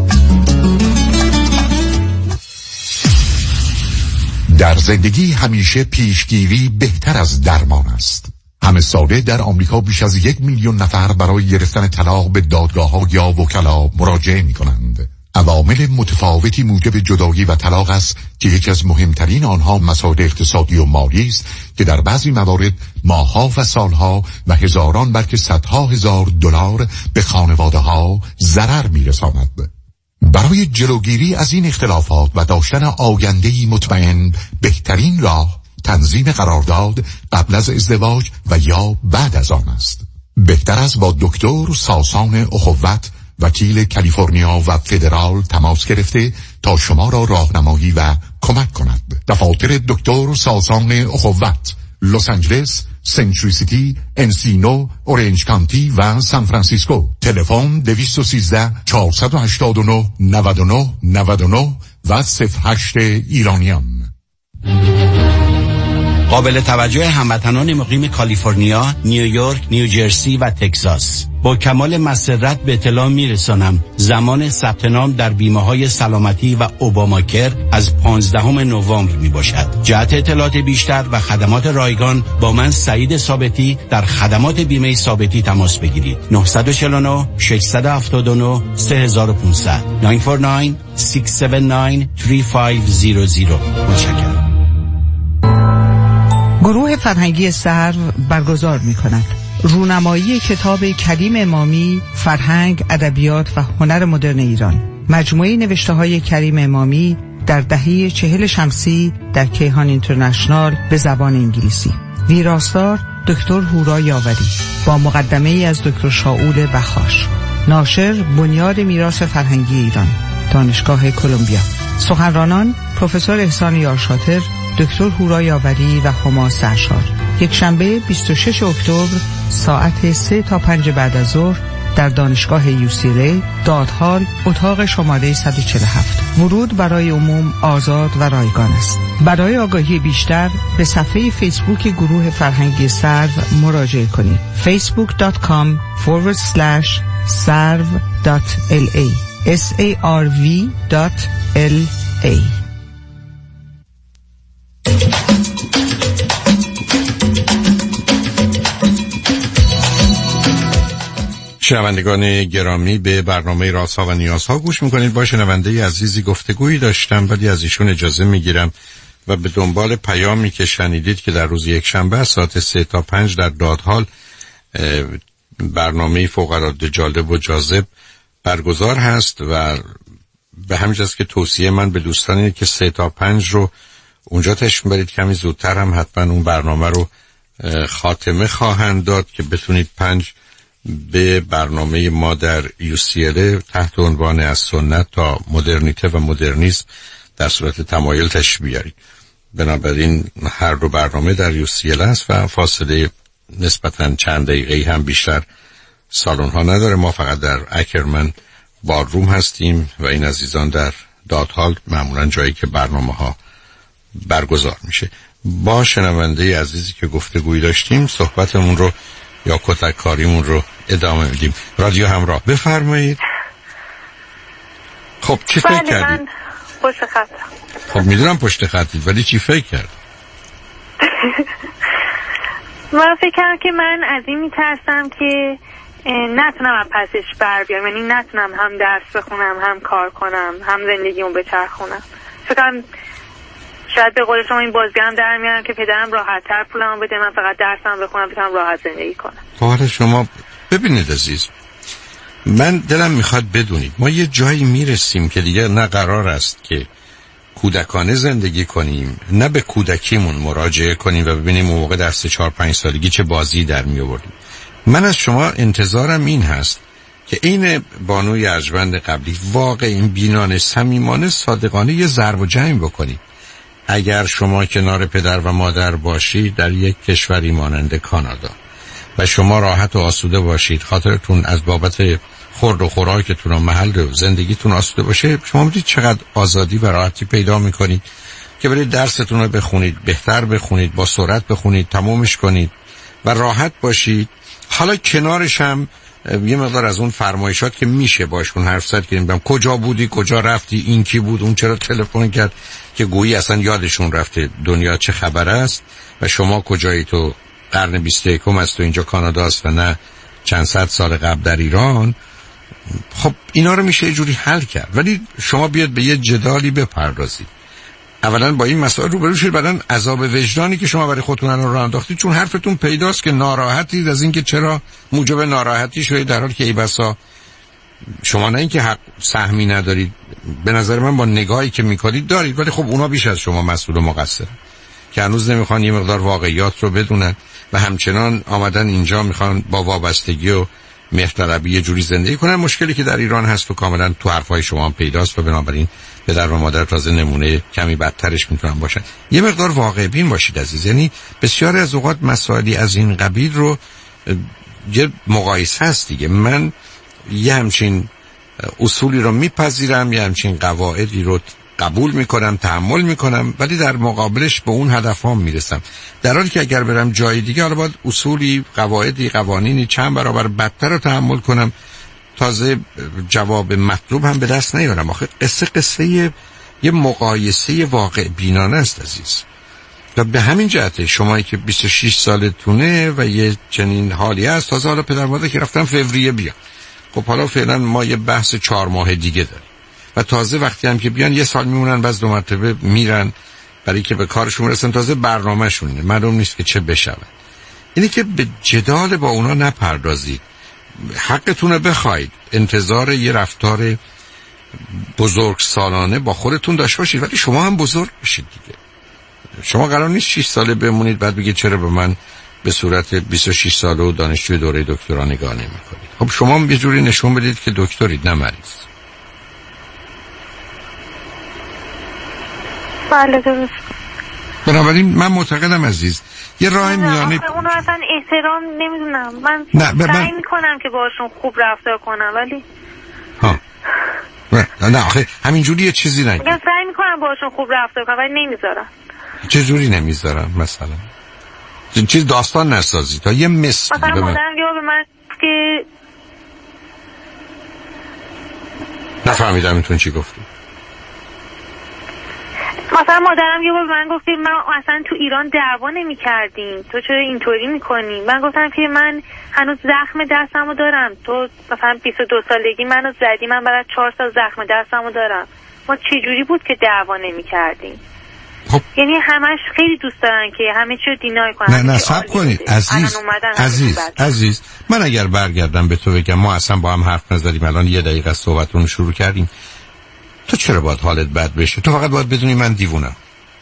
در زندگی همیشه پیشگیری بهتر از درمان است. همه ساله در آمریکا بیش از یک میلیون نفر برای گرفتن طلاق به دادگاه‌ها یا وکلا مراجعه می‌کنند. عوامل متفاوتی موجب جدایی و طلاق است که یکی از مهمترین آنها مسائل اقتصادی و مالی است که در بعضی موارد ماه‌ها و سالها و هزاران بلکه صدها هزار دلار به خانواده‌ها ضرر می‌رساند. برای جلوگیری از این اختلافات و داشتن آینده‌ای مطمئن بهترین راه تنظیم قرارداد قبل از ازدواج و یا بعد از آن است. بهتر است با دکتر ساسان اخوت وکیل کالیفرنیا و فدرال تماس گرفته تا شما را راهنمایی و کمک کند. دفاتر دکتر ساسان اخوت لس آنجلس، سنچوری سیتی، انسینو، اورنج کانتی و سان فرانسیسکو. تلفن دویست و سیزده چهارصد و هشتاد و نه نود و نه نود و نه و صفر هشت ایرانیان. قابل توجه هموطنان مقیم کالیفرنیا، نیویورک، نیوجرسی و تگزاس. با کمال مسرت به اطلاع میرسانم زمان ثبت نام در بیمه‌های سلامتی و اوباماکر از پانزدهم نوامبر می باشد. جهت اطلاعات بیشتر و خدمات رایگان با من سعید ثابتی در خدمات بیمه ثابتی تماس بگیرید. نه چهار نه شش هفت نه سه پانصد نه چهار نه شش هفت نه سه پنج صفر صفر. متشکرم. گروه فرهنگی سرو برگزار می کند رونمایی کتاب کلیم امامی، فرهنگ، ادبیات و هنر مدرن ایران. مجموعه نوشته های کریم امامی در دهه چهل شمسی در کیهان اینترنشنال به زبان انگلیسی. ویراستار دکتر هورا یاوری با مقدمه ای از دکتر شاول بخاش. ناشر بنیاد میراث فرهنگی ایران، دانشگاه کلمبیا. سخنرانان پروفسور احسان یارشاتر، دکتر هورا یاوری و هما سرشار. یک شنبه بیست و شش اکتبر ساعت سه تا پنج بعد از ظهر در دانشگاه یو سی ال ای، دادهال، اتاق شماره صد و چهل و هفت. ورود برای عموم آزاد و رایگان است. برای آگاهی بیشتر به صفحه فیسبوک گروه فرهنگی سرو مراجعه کنید. facebook dot com forward slash sarv dot la s a r v dot l a. شنوندگان گرامی، به برنامه رازها و نیازها گوش میکنید. با شنونده عزیزی گفتگویی داشتم ولی از ایشون اجازه میگیرم و به دنبال پیامی که شنیدید که در روز یک شنبه ساعت سه تا پنج در دادهال برنامه فوق‌العاده جالب و جاذب برگزار هست و به همین جاست که توصیه من به دوستان اینه که سه تا پنج رو اونجا تشریف برید. کمی زودتر هم حتما اون برنامه رو خاتمه خواهند داد که بتونید پنج به برنامه ما در یو سی ال تحت عنوان از سنت تا مدرنیته و مدرنیسم در صورت تمایل تشریف بیارید. بنابراین هر دو برنامه در یو سی ال است و فاصله نسبتاً چند دقیقه هم بیشتر سالن ها نداره. ما فقط در اکرمن بارروم هستیم و این عزیزان در دادهال، معمولاً جایی که برنامه ها برگزار میشه. با شنونده عزیزی که گفتگویی داشتیم صحبتمون رو یا کتک کاریمون رو ادامه میدیم. رادیو همراه، بفرمایید. خب چی فکر بله کردید؟ من پشت خطم. خب میدونم پشت خطید ولی چی فکر کرد؟ من فکر کردم که من از این میترسم که نتونم از پسش بر بیام، یعنی نتونم هم درس بخونم هم کار کنم هم زندگیمو بچرخونم. فکر کنم شاید به قول شما این بازیگرم در میارم که پدرم راحت تر پولمو بده، من فقط درسم بخونم بتونم راحت زندگی کنم. حالا شما ببینید عزیز، من دلم میخواد بدونید ما یه جایی میرسیم که دیگه نه قرار است که کودکانه زندگی کنیم، نه به کودکیمون مراجعه کنیم و ببینیم اون موقع در سه چهار پنج سالگی چه بازی در می آوردیم. من از شما انتظارم این هست که این بانوی ارجمند قبلی واقع این بینانه صمیمانه صادقانه یه ضرب و جمع بکنید. اگر شما کنار پدر و مادر باشید در یک کشوری مانند کانادا و شما راحت و آسوده باشید، خاطرتون از بابت خورد و خوراکتون و محل زندگیتون آسوده باشه، شما میدید چقدر آزادی و راحتی پیدا میکنید که برید درستون رو بخونید، بهتر بخونید، با سرعت بخونید، تمومش کنید و راحت باشید. حالا کنارش هم یه مقدار از اون فرمایشات که میشه باشون حرف زد که نمیدونم کجا بودی، کجا رفتی، این کی بود، اون چرا تلفن کرد، که گویی اصلا یادشون رفته دنیا چه خبر است و شما کجایی، تو قرن بیست و یکم است و اینجا کانادا است و نه چند صد سال قبل در ایران. خب اینا رو میشه یه جوری حل کرد، ولی شما بیاد به یه جدالی بپردازید. اولا با این مسائل روبرو شید، بعدن عذاب وجدانی که شما برای خودتون الان راه انداختید، چون حرفتون پیداست که ناراحتید از اینکه چرا موجب ناراحتی شدید، در حالی که ای بسا شما نه اینکه حق سهمی ندارید، به نظر من با نگاهی که میکنید دارید، ولی خب اونا بیش از شما مسئول و مقصر که هنوز نمیخوان یه مقدار واقعیات رو بدونن و همچنان آمدن اینجا میخوان با وابستگی و مهرطلبی یه جوری زندگی کنن. مشکلی که در ایران هست و کاملا تو حرفای شما هم پیداست و بنابراین پدر و مادر تازه نمونه کمی بدترش میتونن باشن. یه مقدار واقع بین باشید عزیز. یعنی بسیاری از اوقات مسائلی از این قبیل رو یه مقایسه هست دیگه. من یه همچین اصولی رو میپذیرم، یه همچین قواعدی رو قبول میکنم، تحمل میکنم، ولی در مقابلش به اون هدفام میرسم، در حالی که اگر برم جای دیگه حالا باید اصولی، قواعدی، قوانینی چند برابر بدتر رو تحمل کنم، تازه جواب مطلوب هم به دست نیارم. آخه قصه قصه یه, یه مقایسه واقع بینانه است عزیز. و به همین جهته شمایی که بیست و شش سالتونه و یه چنین حالی هست، تازه حالا پدر مادر که رفتن فوریه بیا، خب حالا فعلا ما یه بحث چهار ماه دیگه داریم و تازه وقتی هم که بیان یه سال میمونن، بعد دو مرتبه میرن برای که به کارشون برسن، تازه برنامه شونه معلوم نیست که چه بشود. اینی که به جدال با اونا نپردازید، حقتونه بخواید، انتظار یه رفتار بزرگ سالانه با خودتون داشته باشید، ولی شما هم بزرگ بشید دیگه. شما قرار نیست شش ساله بمونید بعد بگید چرا به من به صورت بیست و شش ساله و دانشجوی دوره دکترا نگاه نمی‌کنید. خب شما هم یه جوری نشون بدید که دکترید نه مریض. بله درست. بنابراین من معتقدم عزیز یه راه میانه، اونو اصلا احترام نمیدونم، من نه سعی من... میکنم که باشون خوب رفتار کنم ولی ها نه نه آخه همینجوری یه چیزی نگید. من سعی میکنم باشون خوب رفتار کنم ولی نمیذارم. چه جوری نمیذارم؟ مثلا چیز داستان نسازی تا یه مثل مثلا مادرم یا به من که نفهمیدم میتون چی گفتی. مثلا مادرم یه بار به من گفتی من اصلا تو ایران دعوا نمی کردیم، تو چرا اینطوری میکنی؟ من گفتم که من هنوز زخم دستمو دارم، تو مثلا بیست و دو سالگی منو زدی، من بعد چهار سال زخم دستمو دارم، ما چجوری بود که دعوا نمی کردیم؟ خب. یعنی همش خیلی دوست دارن که همه چی رو دینای کنن. نه نه صبر کنید عزیز عزیز عزیز من اگر برگردم به تو بگم ما اصلا با هم حرف نزدیم، الان یه دقیقه صحبتون شروع کردیم، تو چرا باید حالت بد بشه؟ تو فقط باید بدونی من دیوونم.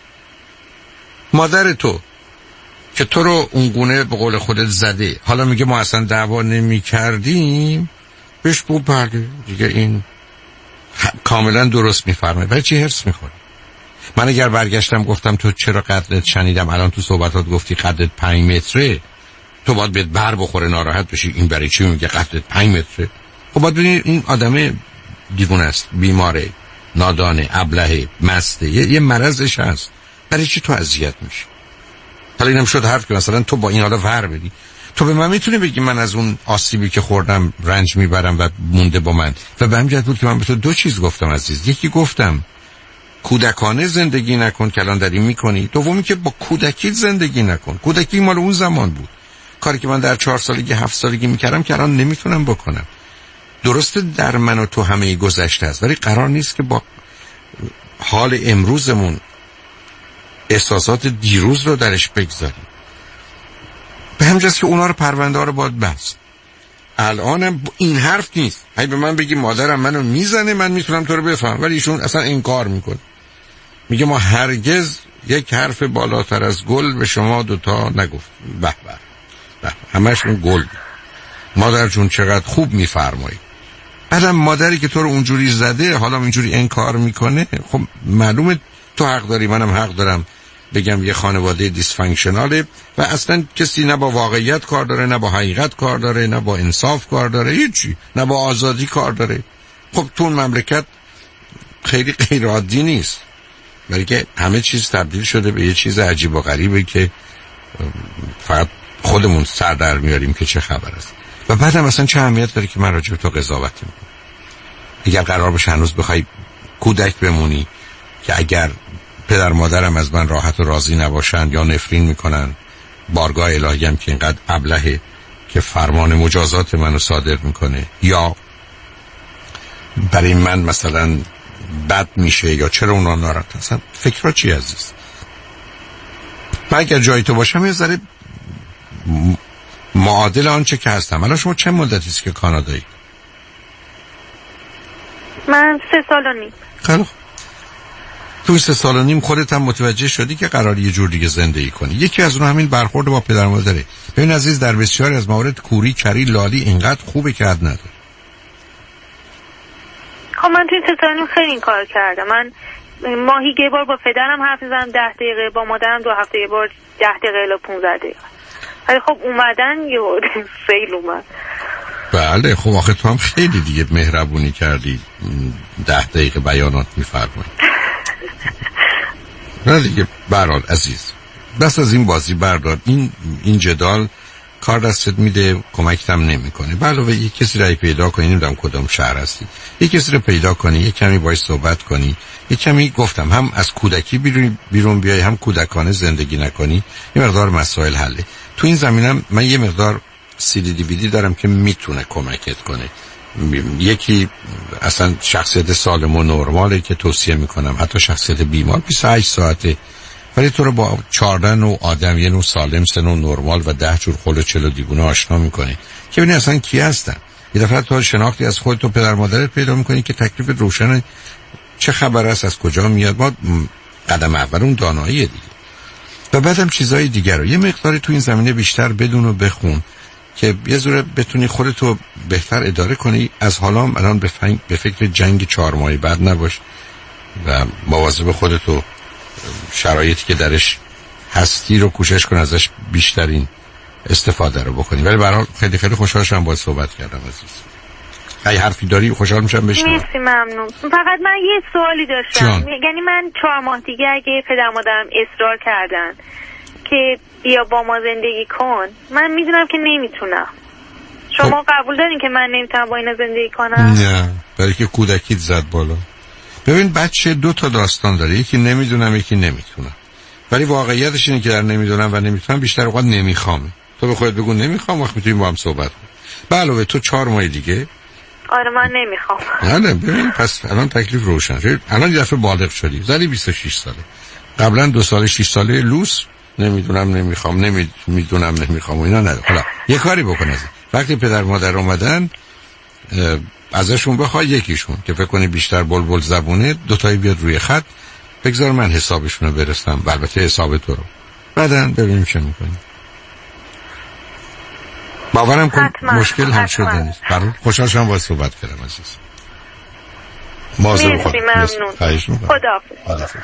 مادر تو که تو رو اونگونه به قول خودت زده حالا میگه ما اصلا دعوا نمی کردیم، بهش بو برده دیگه. این کاملا درست میفرمه. برای چی هرس میخوری؟ من اگر برگشتم گفتم تو چرا قدرت شنیدم الان تو صحبتات گفتی قدرت پنج متره، تو باید بهت بر بخوره ناراحت بشی این برای چی میگه قدرت پنج متره؟ خب باید ببینید این آدم دیوونه است، بیماره، نادانه، ابلهه، مسته، یه, یه مرضش هست. برای چی تو اذیت میشی؟ حالا اینم شد حرف که مثلا تو با این حالا ور بدی. تو به من میتونی بگی من از اون آسیبی که خوردم رنج میبرم و مونده با من، و به همین جهت بود که من به تو دو چیز گفتم عزیز. یکی گفتم کودکانه زندگی نکن که الان داری میکنی، دومی که با کودکی زندگی نکن. کودکی مال اون زمان بود، کاری که من در چهار سالگی هفت سالگی میکردم که الان نمیتونم بکنم. درسته در من و تو همه گذشته است، ولی قرار نیست که با حال امروزمون احساسات دیروز رو درش بگذاریم. به همین جاست که اونا رو پرونده ها رو باید بست. الانم این حرف نیست هی به من بگی مادرم منو میزنه من میتونم تو رو بفهم، ولی ایشون اصلا انکار میکنه. میگه ما هرگز یک حرف بالاتر از گل به شما دوتا نگفت. به به به همشون گل. مادر جون چقدر خوب میفرمایی. بعدم مادری که تو رو اونجوری زده حالا اینجوری انکار میکنه، خب معلومه تو حق داری، منم حق دارم بگم یه خانواده دیسفانکشناله و اصلا کسی نه با واقعیت کار داره، نه با حقیقت کار داره، نه با انصاف کار داره، هیچی، نه با آزادی کار داره. خب تو اون مملکت خیلی غیر عادی نیست، برای که همه چیز تبدیل شده به یه چیز عجیب و غریبه که فقط خودمون سر در میاریم که چه خبر است. و بعدم اصلا چه اهمیت داره که من راجع به تو قضاوت میکنم؟ اگر قرار باشه هنوز بخوای کودک بمونی که اگر پدر مادرم از من راحت و راضی نباشن یا نفرین میکنن، بارگاه الهی هم که اینقدر ابلهه که فرمان مجازات منو صادر میکنه، یا برای من مثلا بد میشه، یا چرا اونا ناراحت هستن، فکرها چی عزیز؟ من اگر جای تو باشم یه ذره معادل آنچه که هستم. الان شما چه مدتی است که کانادایی؟ من سه سال و نیم. خیلی تو سه سال و نیم خودت هم متوجه شدی که قرار یه جور دیگه زندگی کنی. یکی از اونها همین برخورد با پدر مادره. ببین عزیز، در بسیاری از موارد کوری، کری، لالی اینقدر خوبه که حد نداره. خب من توی سه سال و نیم خیلی این کار کردم. من ماهی یه بار با پدرم حرف می‌زدم ده دقیقه، با مادرم دو هفته یه بار ده دقیقه الی پانزده دقیقه. ولی خب اومدن یه فیل اومد. بله خب آخه تو هم خیلی دیگه مهربونی کردی، ده دقیقه بیانات میفرمایی. نه دیگه برحال عزیز، بس از این بازی بردار. این این جدال کار دستت میده، کمکت هم نمیکنه. علاوه یک کسی رو پیدا کنی، نمیدونم کدام شهر هستی، یک کسی رو پیدا کنی، یک کمی باهاش صحبت کنی، یک کمی گفتم هم از کودکی بیرون بیرون بیای، هم کودکانه زندگی نکنی، یه مقدار مسائل حله. تو این زمینم من یه مقدار سی دی دی وی دی دارم که میتونه کمکت کنه. یکی اصلا شخصیت سالم و نرماله که توصیه میکنم، حتی شخصیت بیمار بیست و هشت ساعته، ولی تو رو با چهارده نوع آدم، یه نوع سالم، سه نوع نرمال و ده جور خل و چل و دیوونه آشنا میکنه که ببینی اصلا کی هستن. یه دفعه تو شناختی از خودت و پدر مادرت پیدا میکنی که تکلیف روشنه، چه خبر است، از کجا میاد. ما قدم اول اون داناییه دیگه. و بعدم چیزای دیگر رو یه مقداری تو این زمینه بیشتر بدون و بخون که یه زوره بتونی خودتو بهتر اداره کنی. از حالا الان به, فن... به فکر جنگ چهار ماهی بعد نباش و مواظب خودتو شرایطی که درش هستی رو کوشش کن ازش بیشترین استفاده رو بکنی. ولی به هر حال خیلی خیلی خوشحال شدم باهات صحبت کردم عزیز. اگه حرفی داری خوشحال میشم بشنوم. مرسی، ممنون. فقط من یه سوالی داشتم، یعنی من چهار ماه دیگه اگه پدر مادرم اصرار کردن که بیا با ما زندگی کن، من میدونم که نمیتونم. شما قبول دارین که من نمیتونم با اینا زندگی کنم؟ نه، برای که کودکیت زد بالا. ببین بچه دو تا داستان داره، یکی نمیدونم یکی نمیتونم. ولی واقعیتش اینه که در نمیدونم و نمیتونم بیشتر اوقات نمیخوام. تو به خودت بگو نمیخوام، وقت میتونیم با هم صحبت کنیم. به علاوه تو چهار ماه دیگه. آره من نمیخوام. نه ببین پس الان تکلیف روشن شد. الان یه دفعه بالغ شدی، زدی بیست و شش ساله. قبلا دو سال شش ساله لوس نمیدونم نمیخوام نمیدونم نمیخوام و اینا نداره. حالا یه کاری بکن، از وقتی پدر مادر اومدن ازشون بخوای یکیشون که فکر کنی بیشتر بلبل زبونه، دو تایی بیاد روی خط، بگذار من حسابشون رو برسم، البته حساب تو رو، بعداً ببینیم چه میکنیم. باورم کن مشکل حل شده نیست. برای خوشحال شدم باهات صحبت کردم عزیز. مرسی، ممنون. خداحافظ.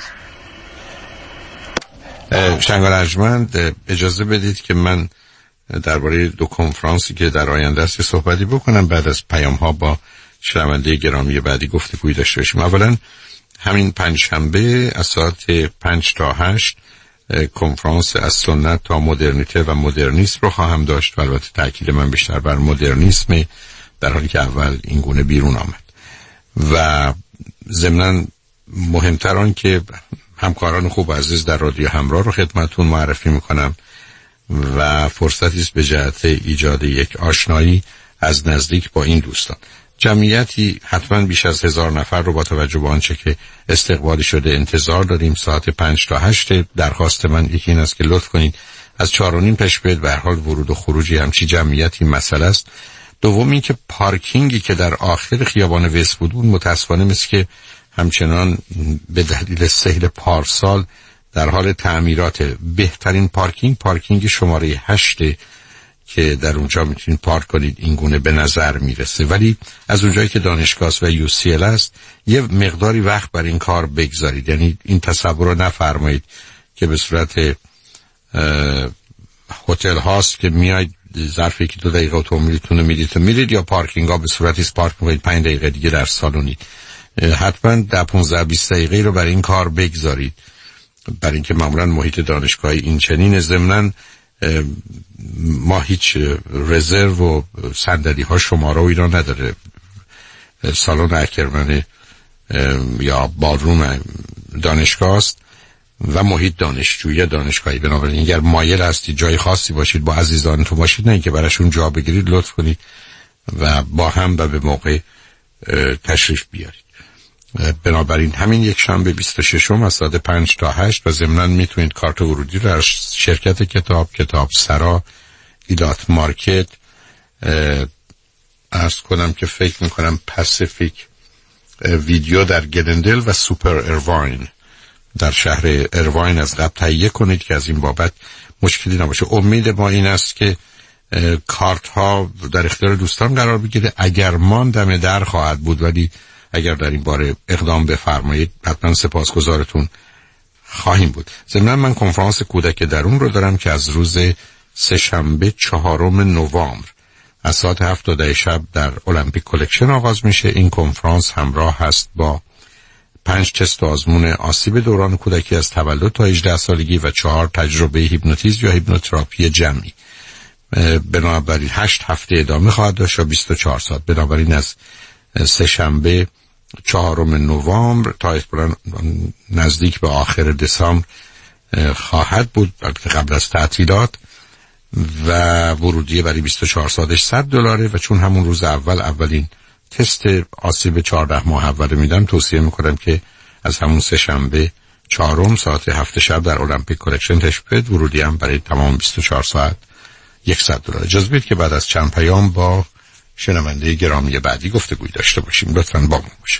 شنگال ارجمند، اجازه بدید که من درباره دو کنفرانسی که در آینده است صحبتی بکنم، بعد از پیام ها با شنونده گرامی بعدی گفتگوی داشته باشیم. اولا همین پنجشنبه از ساعت پنج تا هشت کنفرانس از سنت تا مدرنیته و مدرنیسم رو خواهم داشت و البته تاکید من بیشتر بر مدرنیسم، در حالی که اول این گونه بیرون آمد. و ضمناً مهمتر آن که همکاران خوب عزیز در رادیو همراه رو خدمتتون معرفی میکنم و فرصتی است به جهت ایجاد یک آشنایی از نزدیک با این دوستان. جمعیتی حتما بیش از هزار نفر رو با توجه به آنچه که استقبالی شده انتظار داریم. ساعت پنج تا هشت. درخواست من یکی این است که لطف کنید از چهار و نیم پیش بیاید، به هر حال ورود و خروجی همچی جمعیتی مسئله است. دوم این که پارکینگی که در آخر خیابان وست بود متاسفانه مثل که همچنان به دلیل سیل پارسال در حال تعمیرات. بهترین پارکینگ پارکینگ شماره هشت که در اونجا میتونید پارک کنید، این گونه به نظر میرسه. ولی از اونجایی که دانشگاه و یو سی ال است یه مقداری وقت بر این کار بگذارید. یعنی این تصور رو نفرمایید که به صورت هتل هاست که میاید ظرف یکی دو دقیقه اتومبیلتون رو میدید و میرید، یا پارکینگ ها به صورتی پارک میکنید پنج دقیقه دیگه در سالونید. حتما در پانزده بیست دقیقه رو برای این کار بگذارید، برای اینکه معمولا محیط دانشگاهی این چنین. ضمناً ما هیچ رزرو و صندلی ها شماره و اینا نداره. سالن اکرمن یا بارروم دانشگاه است و محیط دانشجویی دانشگاهی. بنابراین اگر مایل هستید جای خاصی باشید با عزیزانتون باشید، نه اینکه براشون جا بگیرید، لطف کنید و با هم و به موقع تشریف بیارید. بنابراین همین یک شنبه بیست و ششم از ساعت پنج تا هشت و ضمناً میتونید کارت ورودی رو در شرکت کتاب، کتاب سرا، ایلات مارکت، عرض کنم که فکر میکنم پاسیفیک ویدیو در گلندل و سوپر ارواین در شهر ارواین از قبل تهیه کنید که از این بابت مشکلی نباشه. امید ما این است که کارت ها در اختیار دوستان قرار بگیره. اگر ماندم در خواهد بود، ولی اگر در این باره اقدام بفرمایید حتما سپاسگزارتون خواهیم بود. ضمن من کنفرانس کودک درون رو دارم که از روز سه شنبه چهارم نوامبر از ساعت هفت تا ده شب در المپیک کلکشن آغاز میشه. این کنفرانس همراه هست با پنج تست آزمون آسیب دوران کودکی از تولد تا هجده سالگی و چهار تجربه هیپنوتیزم یا هیپنوتراپی جمعی. بنابراین هشت هفته ادامه خواهد داشت و بیست و چهار ساعت. بنابراین از سه شنبه چهارم نوامبر تا احتمالاً نزدیک به آخر دسامبر خواهد بود، بلکه قبل از تعطیلات، و ورودی برای بیست و چهار ساعتش صد دلاره. و چون همون روز اول اولین تست آسیب چهارده ماه اول میدم، توصیه میکنم که از همون سه شنبه چهارم ساعت هفت شب در المپیک کلکشن تشریف بیارید. ورودی هم برای تمام بیست و چهار ساعت صد دلار. اجازه بدید که بعد از چند پیام با شنونده گرامی بعدی گفتگوی داشته باشیم. لطفاً با ما باشید.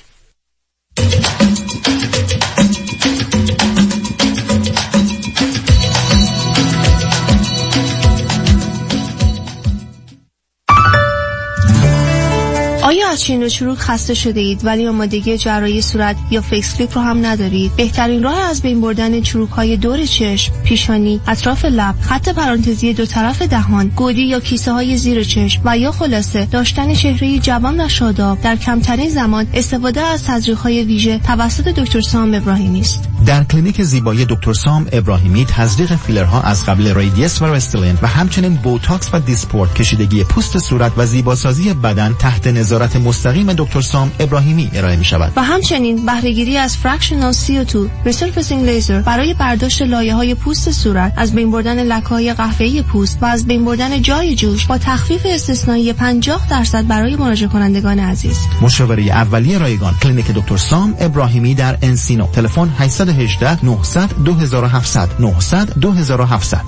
آیا از چین و چروک خسته شده اید ولی آمادگی جراحی صورت یا فیس لیفت رو هم ندارید؟ بهترین راه از بین بردن چروک های دور چشم، پیشانی، اطراف لب، خط پرانتزی دو طرف دهان، گودی یا کیسه های زیر چشم و یا خلاصه داشتن چهره جوان و شاداب در کمترین زمان استفاده از تزریق های ویژه توسط دکتر سام ابراهیمی است. در کلینیک زیبایی دکتر سام ابراهیمی تزریق فیلرها از قبل رادیس و رستلین و همچنین بوتاکس و دیسپورت، کشیدگی پوست صورت و زیباسازی بدن تحت نظارت مستقیم دکتر سام ابراهیمی ارائه می شود. و همچنین بهره‌گیری از فرکشنال سی او دو ریسرفیسینگ لیزر برای برداشت لایه‌های پوست صورت، از بین بردن لکه‌های قهوه‌ای پوست و از بین بردن جای جوش با تخفیف استثنایی پنجاه درصد برای مراجعه کنندگان عزیز. مشاوره اولیه رایگان کلینیک دکتر سام ابراهیمی در انسینو. تلفن هشت یک هشت نه صفر صفر دو هفت صفر صفر نه صفر صفر دو هفت صفر.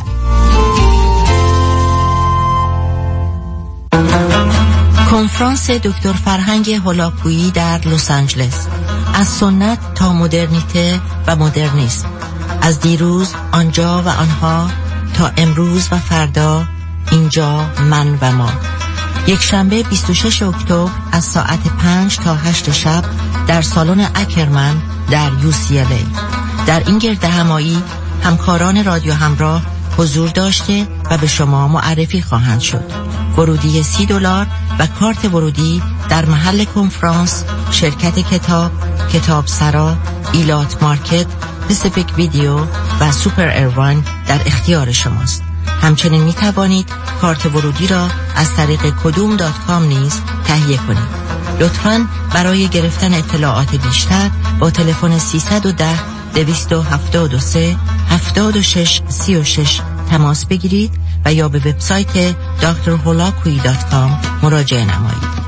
کنفرانس دکتر فرهنگ هولاکویی در لس آنجلس، از سنت تا مدرنیته و مدرنیسم، از دیروز آنجا و آنها تا امروز و فردا اینجا من و ما. یک شنبه بیست و شش اکتبر از ساعت پنج تا هشت شب در سالن اکرمن در یو سی ال ای. در این گرد همایی همکاران رادیو همراه حضور داشته و به شما معرفی خواهند شد. ورودی سی دلار و کارت ورودی در محل کنفرانس، شرکت کتاب، کتاب سرا، ایلات مارکت، پاسیفیک ویدیو و سوپر ایروان در اختیار شماست. همچنین می توانید کارت ورودی را از طریق کدوم دات کام نیز تهیه کنید. لطفاً برای گرفتن اطلاعات بیشتر با تلفن سیصد و ده دویست و هفتاد و سه هفتاد و شش سی و شش تماس بگیرید و یا به وبسایت دکتر هولاکویی دات کام مراجعه نمایید.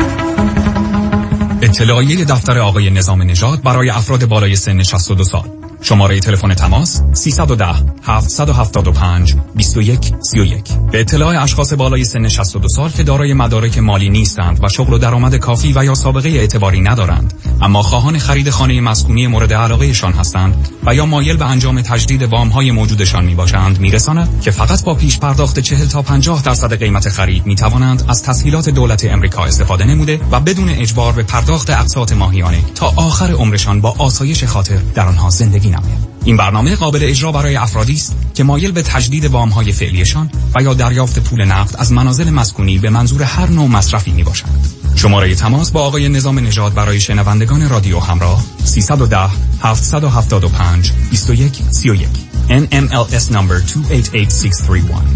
اطلاعیه دفتر آقای نظام نژاد برای افراد بالای سن شصت و دو سال. شماره تلفن تماس سیصد و ده هفتصد و هفتاد و پنج بیست و یک سی و یک. به اطلاع اشخاص بالای سن شصت و دو سال که دارای مدارک مالی نیستند و شغل و درآمد کافی و یا سابقه اعتباری ندارند اما خواهان خرید خانه مسکونی مورد علاقهشان هستند و یا مایل به انجام تجدید وام‌های موجودشان میباشند میرساند که فقط با پیش پرداخت چهل تا پنجاه درصد قیمت خرید میتوانند از تسهیلات دولت امریکا استفاده نموده و بدون اجبار به پرداخت اقساط ماهیانه تا آخر عمرشان با آسایش خاطر در آنها زندگی نمایند. این برنامه قابل اجرا برای افرادی است که مایل به تجدید وام‌های فعلیشان و یا دریافت پول نقد از منازل مسکونی به منظور هر نوع مصرفی میباشند. شماره تماس با آقای نظام نژاد برای شنوندگان رادیو همراه سیصد و ده هفتصد و هفتاد و پنج بیست و یک سی و یک. ان ام ال اس number two eight eight six three one.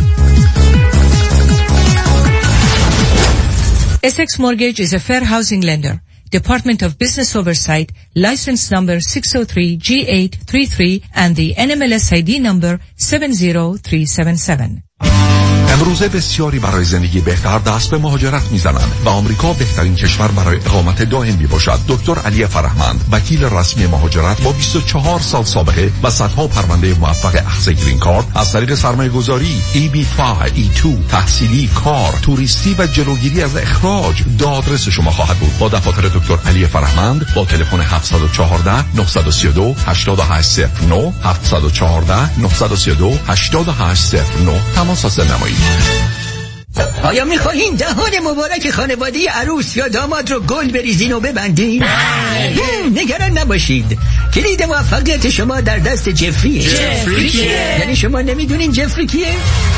Essex Mortgage is a fair housing lender. Department of Business Oversight, license number six oh three G eight three three and the N M L S I D number seven oh three seven seven. امروزه بسیاری برای زندگی بهتر دست به مهاجرت میزنند و آمریکا بهترین کشور برای اقامت دائم میباشد. دکتر علی فرهمند، وکیل رسمی مهاجرت با بیست و چهار سال سابقه و صدها پرونده موفق اخذ گرین کارت از طریق سرمایه گذاری، ای بی پنج، ای دو، تحصیلی، کار، توریستی و جلوگیری از اخراج دادرس شما خواهد بود. با دفاتر دکتر علی فرهمند با تلفن هفت یک چهار نه سه دو هشت هشت صفر نه هفت یک چهار نه سه دو هشت هشت صفر نه تماس حاصل نمایید. آیا میخواهین دهان مبارک خانواده عروس یا داماد رو گل بریزین و ببندین؟ نگران نباشید، کلید موفقیت شما در دست جفریه. جفری کیه؟ یعنی شما نمیدونین جفری کیه؟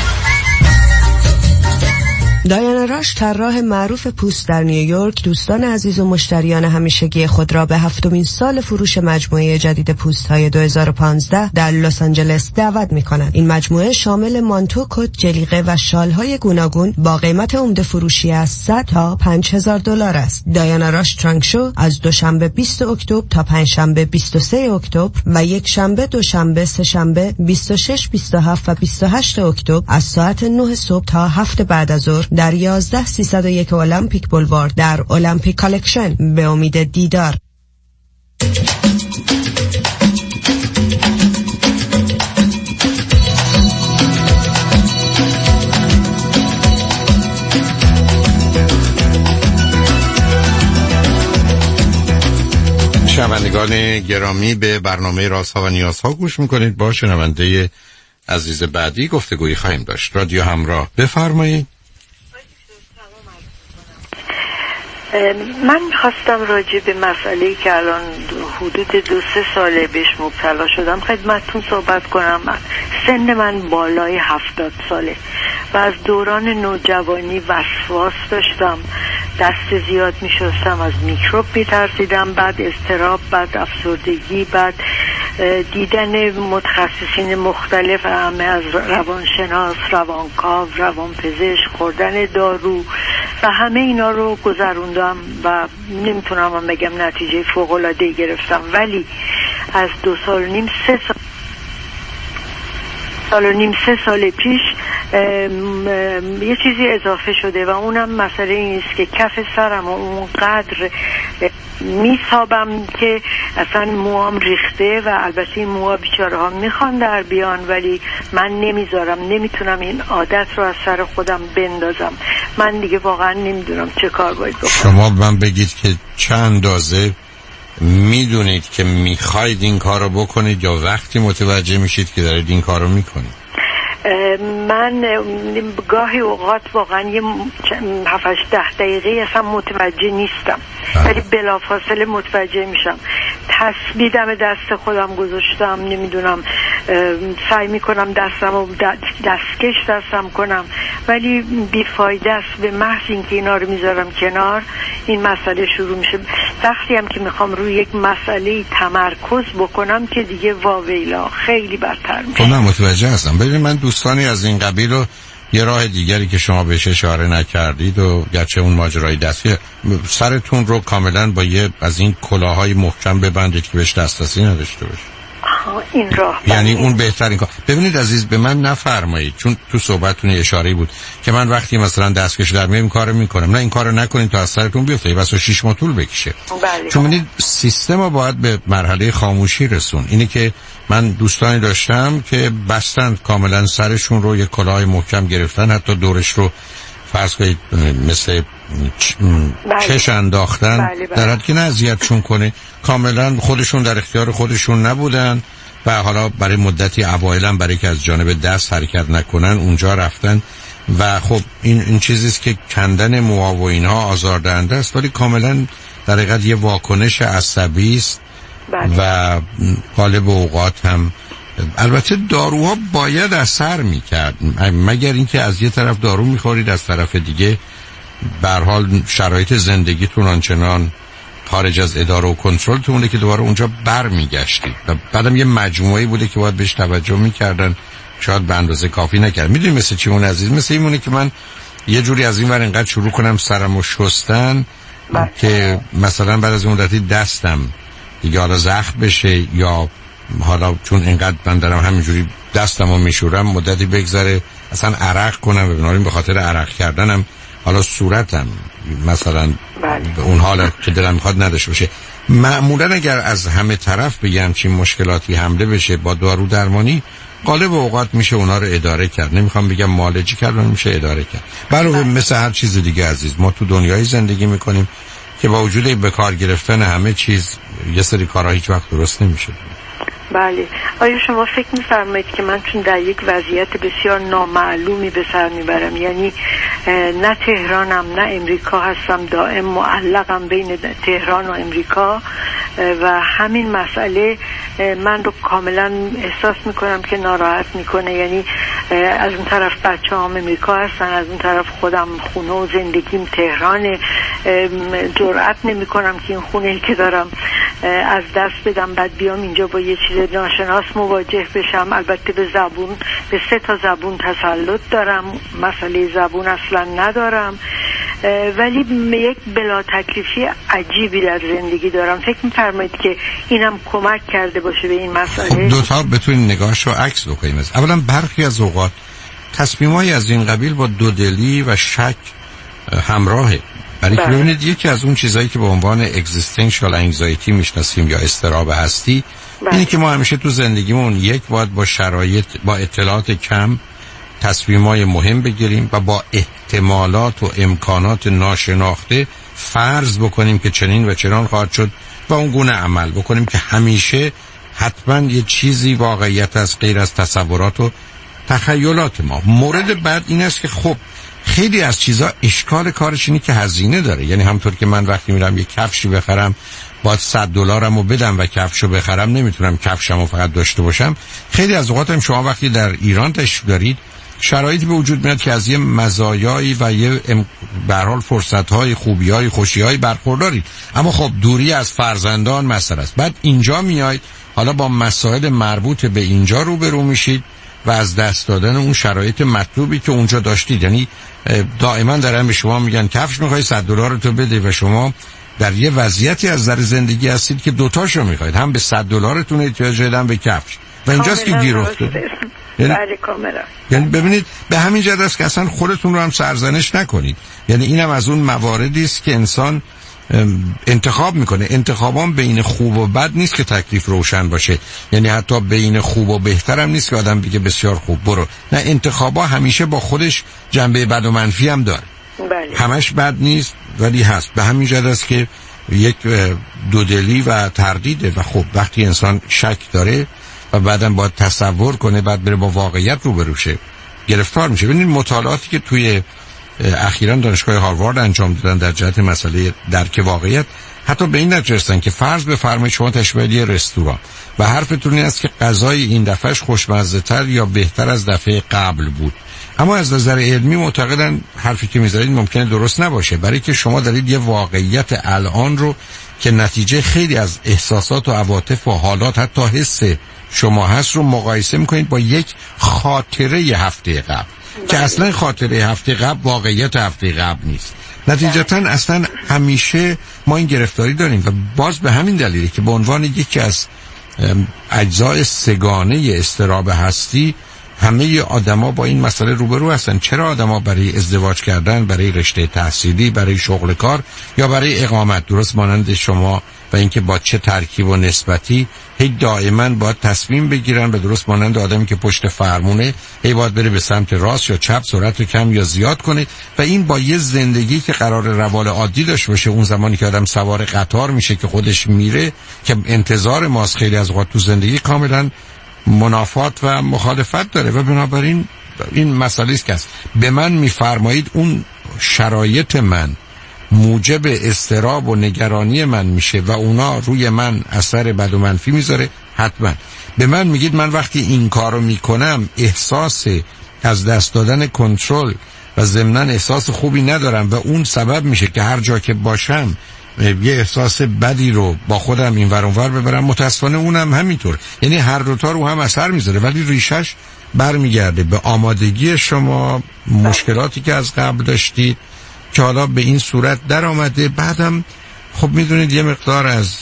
دایانا راش، طراح معروف پوست در نیویورک، دوستان عزیز و مشتریان همیشگی خود را به هفتمین سال فروش مجموعه جدید پوست‌های دو هزار و پانزده در لس آنجلس دعوت می‌کند. این مجموعه شامل مانتو، کت، جلیقه و شال‌های گوناگون با قیمت عمده فروشی از صد تا پنج هزار دلار است. دایانا راش ترانک شو از دوشنبه بیست اکتبر تا پنجشنبه بیست و سه اکتبر و یک شنبه، دوشنبه، سه شنبه بیست و شش، بیست و هفت و بیست و هشت اکتبر از ساعت نه صبح تا هفت بعد از ظهر در یازده سیصد و یک المپیک بولوار در المپیک کالکشن. به امید دیدار. شنوندگان گرامی، به برنامه رازها و نیازها گوش میکنید. با شنونده عزیز بعدی گفتگویی خواهیم داشت. رادیو همراه، بفرمایید. من خواستم راجع به مسئله‌ای که الان حدود دو سه ساله بهش مبتلا شدم خدمتتون صحبت کنم. سن من بالای هفتاد ساله و از دوران نوجوانی وسواس داشتم، دست زیاد می شستم، از میکروب می ترسیدم، بعد اضطراب، بعد افسردگی، بعد دیدن متخصصین مختلف، همه از روانشناس، روانکاو، روانپزشک، خوردن دارو و همه اینا رو گذروندم و نمیتونم بگم نتیجه فوق‌العاده‌ای گرفتم. ولی از دو سال و نیم سه سال سال و نیم سه سال پیش ام ام یه چیزی اضافه شده و اونم مسئله این است که کف سرم اونقدر میسابم که اصلا موام ریخته و البته این موها بیچاره ها میخوان در بیان ولی من نمیذارم، نمیتونم این عادت رو از سر خودم بندازم. من دیگه واقعا نمیدونم چه کار باید بکنم. شما من بگید که چند اندازه میدونید که میخواید این کار رو بکنید یا وقتی متوجه میشید که دارید این کار رو میکنید؟ من گاهی اوقات واقعا یه هفت ده دقیقه اصلا متوجه نیستم ولی بلافاصله متوجه میشم. تسبیدم دست خودم گذاشتم، نمیدونم سعی میکنم دستم و دستکش دستم کنم ولی بیفایده است. به محض اینکه اینا رو میذارم کنار این مسئله شروع میشه. وقتی هم که میخوام روی یک مسئله تمرکز بکنم که دیگه واویلا خیلی بدتر میشه. من متوجه هستم. ببین من دوستانی از این قبیل رو یه راه دیگری که شما بهش اشاره نکردید و گرچه اون ماجرای دستی، سرتون رو کاملا با یه از این کلاهای محکم ببندید که بهش دسترسی نداشته باشه. این راه یعنی اون بهترین کار. ببینید عزیز، به من نفرمایید، چون تو صحبتتون اشاره بود که من وقتی مثلا دستکش در میام کارو میکنم، نه این کارو نکنید تا از سرتون بیفته، بس شش ماه طول بکشه. بله. چون ببینید سیستم رو باید به مرحله خاموشی رسون. اینی که من دوستانی داشتم که بستن کاملا سرشون رو، یک کلاه محکم گرفتن، حتی دورش رو فرض کنید مثل چش انداختن، بله بله. در حد که نه اذیتشون کنه، کاملا خودشون در اختیار خودشون نبودن و حالا برای مدتی اوایلا برای که از جانب دست حرکت نکنن اونجا رفتن و خب این این چیزیست که کندن موها و اینها آزاردهنده است، ولی کاملا در حقیقت یه واکنش عصبی است. بله. و غالب اوقات هم البته داروها باید اثر میکرد، مگر اینکه از یه طرف دارو میخورید از طرف دیگه به هر حال شرایط زندگیتون آنچنان خارج از اداره و کنترلتونه که دوباره اونجا برمیگشتید و بعدم یه مجموعه‌ای بوده که باید بهش توجه میکردن، شاید به اندازه کافی نکرد. میدونی مثل چی اون عزیز؟ مثل اینونه که من یه جوری از این ور اینقدر شروع کنم سرمو شستن که مثلا بعد از مدتی دستم دیگه حالا زخم بشه، یا حالا چون اینقدر من دارم همینجوری دستمو میشورم مدتی بگذره اصلا عرق کنم، ببیناریم به خاطر عرق کردنم حالا صورتم مثلا به اون حال که دلم میخواد نداشته باشه. معمولا اگر از همه طرف به یه همچین مشکلاتی حمله بشه با دارو درمانی، غالب اوقات میشه اونا رو اداره کرد. نمیخوام بگم معالجه کرد، میشه اداره کرد. برای مثل هر چیز دیگه عزیز، ما تو دنیای زندگی میکنیم که با وجود به کار گرفتن همه چیز یه سری کارها هیچ وقت درست نمیشه. بله. آیا شما فکر می‌فرمایید که من چون در یک وضعیت بسیار نامعلومی به سر میبرم، یعنی نه تهرانم نه امریکا هستم، دائم معلقم بین تهران و امریکا و همین مسئله من رو کاملا احساس میکنم که ناراحت میکنه، یعنی از اون طرف بچه هم امریکا هستن، از اون طرف خودم خونه و زندگیم تهرانه، جرأت نمی کنم که این خونه‌ای که دارم از دست بدم بعد بیام اینجا با یه چیز ناشناس مواجه بشم. البته به زبون، به سه تا زبون تسلط دارم، مسئله زبون اصلا ندارم، ولی یک بلا تکلیفی عجیبی در زندگی دارم. فکر می‌فرمایید که اینم کمک کرده باشه به این مسئله؟ دو تا بتونین نگاهش رو عکس بکنیم. اولا برخی از اوقات تصمیم‌های از این قبیل با دودلی و شک همراهه. برای که ببینید یکی از اون چیزایی که به عنوان اگزیستانشال انگزایتی میشناسیم یا اضطراب هستی، اینه که ما همیشه تو زندگیمون یک باید با شرایط، با اطلاعات کم تصمیمای مهم بگیریم و با احتمالات و امکانات ناشناخته فرض بکنیم که چنین و چنان خواهد شد و اون گونه عمل بکنیم که همیشه حتما یه چیزی واقعیت از غیر از تصورات و تخیلات ما. مورد بعد این است که خب خیلی از چیزا اشکال کارش اینه که هزینه داره. یعنی همطور که من وقتی میرم یه کفشی بخرم باید صد دلارمو بدم و کفشو بخرم، نمیتونم کفشمو فقط داشته باشم. خیلی از اوقات هم شما وقتی در ایران تشریف دارید شرایطی به وجود میاد که از یه مزایایی و یه به هر حال فرصت‌های، خوبی‌های، خوشی‌های برخوردارید، اما خب دوری از فرزندان مسئله است. بعد اینجا میایید حالا با مسائل مربوط به اینجا روبرو میشید و از دست دادن اون شرایط مطلوبی که اونجا داشتید. یعنی دائما دارن به شما میگن کفش میخوای صد دلار تو بده و شما در یه وضعیتی از نظر زندگی هستید که دوتاشو میخواید، هم به صد دلارتون احتیاج دارید هم به کفش و اینجاست که گیر افتاده. یعنی یعنی ببینید به همین جهت است که اصلا خودتون رو هم سرزنش نکنید. یعنی اینم از اون مواردی است که انسان انتخاب میکنه. انتخابام بین خوب و بد نیست که تکلیف روشن باشه، یعنی حتی بین خوب و بهتر هم نیست که آدم بگه بسیار خوب برو، نه، انتخابا همیشه با خودش جنبه بد و منفی هم داره. بله. همش بد نیست ولی هست. به همین جهت است که یک دودلی و تردیده و خب وقتی انسان شک داره و بعدم باید تصور کنه، بعد بره با واقعیت روبرو شه، گرفتار میشه. ببینید مطالعاتی که توی اخیراً دانشگاه هاروارد انجام دادن در جهت مسئله درک واقعیت، حتی به این نتیجه رسیدن که فرض بفرمایید شما تشبیه یه رستوران و حرفتون این است که غذای این دفعهش خوشمزه‌تر یا بهتر از دفعه قبل بود، اما از نظر علمی معتقدن حرفی که میذارید ممکنه درست نباشه، برای که شما دارید یه واقعیت الان رو که نتیجه خیلی از احساسات و عواطف و حالات حتی حس شما هست رو مقایسه میکنید با یک خاطره ی هفته قبل که اصلا خاطره هفته قبل واقعیت هفته قبل نیست. نتیجتا اصلا همیشه ما این گرفتاری داریم و باز به همین دلیله که به عنوان یکی از اجزای سگانه اضطراب هستی، همه آدما با این مسئله روبرو هستن. چرا آدما برای ازدواج کردن، برای رشته تحصیلی، برای شغل کار یا برای اقامت، درست مانند شما و اینکه با چه ترکیب و نسبتی، هی دائما باید تصمیم بگیرن و درست مانند آدمی که پشت فرمونه هی باید بره به سمت راست یا چپ، سرعت رو کم یا زیاد کنه و این با یه زندگی که قرار روال عادی داشته باشه، اون زمانی که آدم سوار قطار میشه که خودش میره که انتظار ماست، خیلی از اوقات تو زندگی کاملا منافات و مخالفت داره و بنابراین این مسئله است که به من میفرمایید اون شرایط من موجب اضطراب و نگرانی من میشه و اونا روی من اثر بد و منفی میذاره، حتما به من میگید من وقتی این کارو میکنم احساس از دست دادن کنترل و ضمناً احساس خوبی ندارم و اون سبب میشه که هر جا که باشم یه احساس بدی رو با خودم این ور اون ور ببرم. متاسفانه اونم همینطور، یعنی هر دوتا رو هم اثر میذاره ولی ریشش برمیگرده به آمادگی شما، مشکلاتی که از قبل داشتید که حالا به این صورت در آمده. بعدم خب میدونید یه مقدار از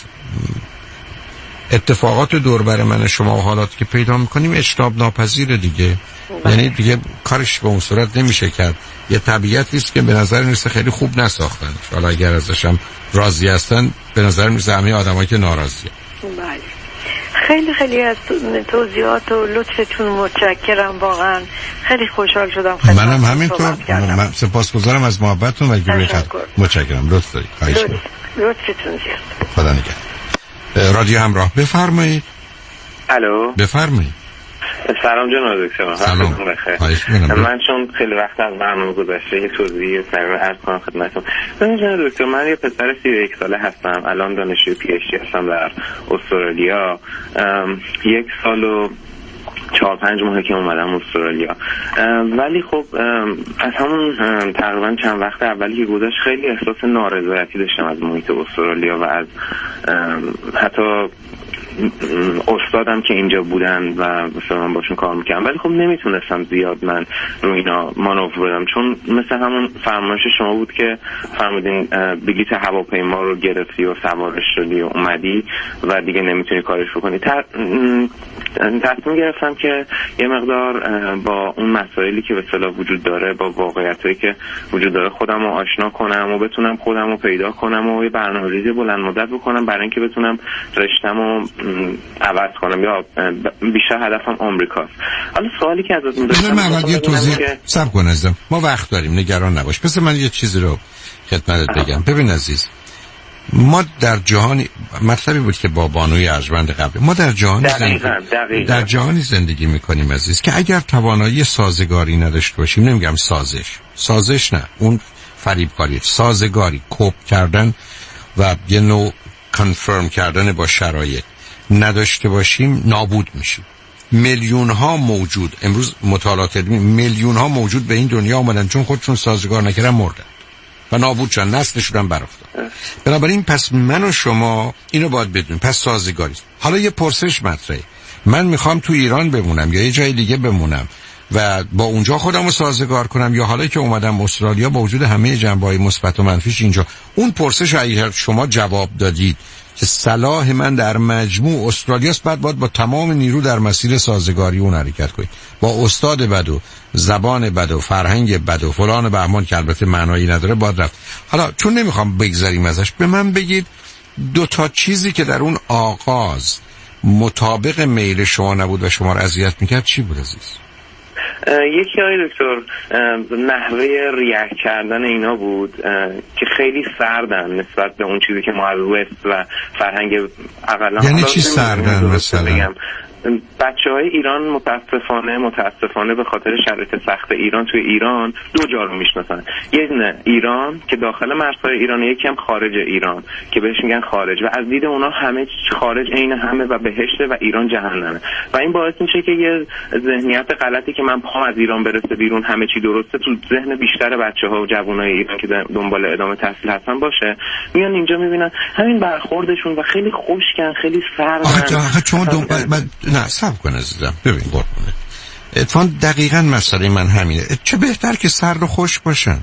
اتفاقات دور بر من شما و حالاتی که پیدا میکنیم اجتناب ناپذیره دیگه، یعنی دیگه کارش به اون صورت نمیشه کرد. یه طبیعتی است که به نظر میرسه خیلی خوب نساختن، حالا اگر ازشم راضی هستن به نظر میرسه همه آدمایی که ناراضیه. بله خیلی خیلی از توضیحات و لطفتون متشکرم، واقعا خیلی خوشحال شدم. منم همینطور، من سپاسگزارم از محبتتون و گوییتون. متشکرم، لطف دارید. خواهش می‌کنم. لطفتون زیاد. خدا نگهدار. رادیو همراه، بفرمایید. الو، بفرمایید. سلام جناب دکتر. سلام. من چون خیلی وقت از برنامه گذشته یه توضیح سریع عرض کنم خدمتتون. ببینید جناب دکتر، من یه پسر سی و یک ساله هستم، الان دانشجوی پی اچ دی هستم در استرالیا. یک سال و چهار پنج ماهه که اومدم استرالیا، ولی خب از همون تقریبا چند وقت اولی که گذشت خیلی احساس نارضایتی داشتم از محیط استرالیا و از حتی استادم که اینجا بودن و مثلا من باشون کار میکردم، ولی خب نمیتونستم زیاد من رو اینا مانور بدم، چون مثل همون فرمایش شما بود که فرمودین بلیط هواپیما رو گرفتی و سوارش شدی و اومدی و دیگه نمیتونی کارش بکنی. تصمیم گرفتم که یه مقدار با اون مسائلی که به اصطلاح وجود داره، با واقعیتایی که وجود داره خودم رو آشنا کنم و بتونم خودم رو پیدا کنم و یه برنامه‌ریزی بلند مدت بکنم برای اینکه بتونم رشتم رو عوض کنم یا بیشتر هدفم آمریکاست. حالا سوالی که ازتون داشتم، من اول یه توضیح صبر کن عزیزم، ما وقت داریم، نگران نباش. پس من یه چیزی رو خدمتت بگم. ببین عزیز، ما در جهان، مطلبی بود که با بانوی ارجمند قبل، ما در جهان دقیقاً دقیقاً در جهانی زندگی میکنیم عزیز که اگر توانایی سازگاری نداشته باشیم، نمیگم سازش سازش نه، اون فریبکاری، سازگاری، کوپ کردن و یه نوع کنفرم کردن با شرایط نداشته باشیم، نابود میشیم. میلیون ها موجود، امروز مطالعات علمی، میلیون ها موجود به این دنیا آمدن چون خودشون سازگار نکردن مردن و نابود شدن، نسلشون هم برافتاد. بنابراین پس من و شما اینو باید بدونیم، پس سازگاری. حالا یه پرسش مطرحه، من میخوام تو ایران بمونم یا یه جای دیگه بمونم و با اونجا خودم رو سازگار کنم، یا حالا که اومدم استرالیا با وجود همه جنبه‌های مثبت و منفیش اینجا. اون پرسش اگه شما جواب دادید که صلاح من در مجموع استرالیاست، بعد باید با تمام نیرو در مسیر سازگاری اون حرکت کنید، با استاد بد و زبان بد و فرهنگ بد و فلان و بهمان که البته معنایی نداره باید رفت. حالا چون نمیخوام بگذریم ازش، به من بگید دو تا چیزی که در اون آغاز مطابق میل شما نبود و شما رو اذیت میکرد چی بود عزیز؟ یکی آقای دکتر نحوه ریاکت کردن اینا بود که خیلی سردن نسبت به اون چیزی که ما از وست و فرهنگ اقلا. یعنی چی سردن مثلا؟ بچه های ایران متاسفانه متاسفانه به خاطر شرایط سخت ایران توی ایران دو جا رو میشناسن، یه نه ایران که داخل مرزهای ایران، یکی هم خارج ایران که بهش میگن خارج، و از دید اونا همه خارج عین همه و بهشته و ایران جهنمه، و این باعث میشه که یه ذهنیت غلطی که من پام از ایران برسه بیرون همه چی درسته تو ذهن بیشتر بچه‌ها و جوانای ایران که دنبال ادامه تحصیل هستن باشه، میان اینجا میبینن همین برخوردشون و خیلی خشکن، خیلی سردن. آخه چون دنبال من نه صبر کن عزیزم، ببین قربونت، اتفاقا دقیقاً مسئله من همینه. چه بهتر که سرد و خشک باشن.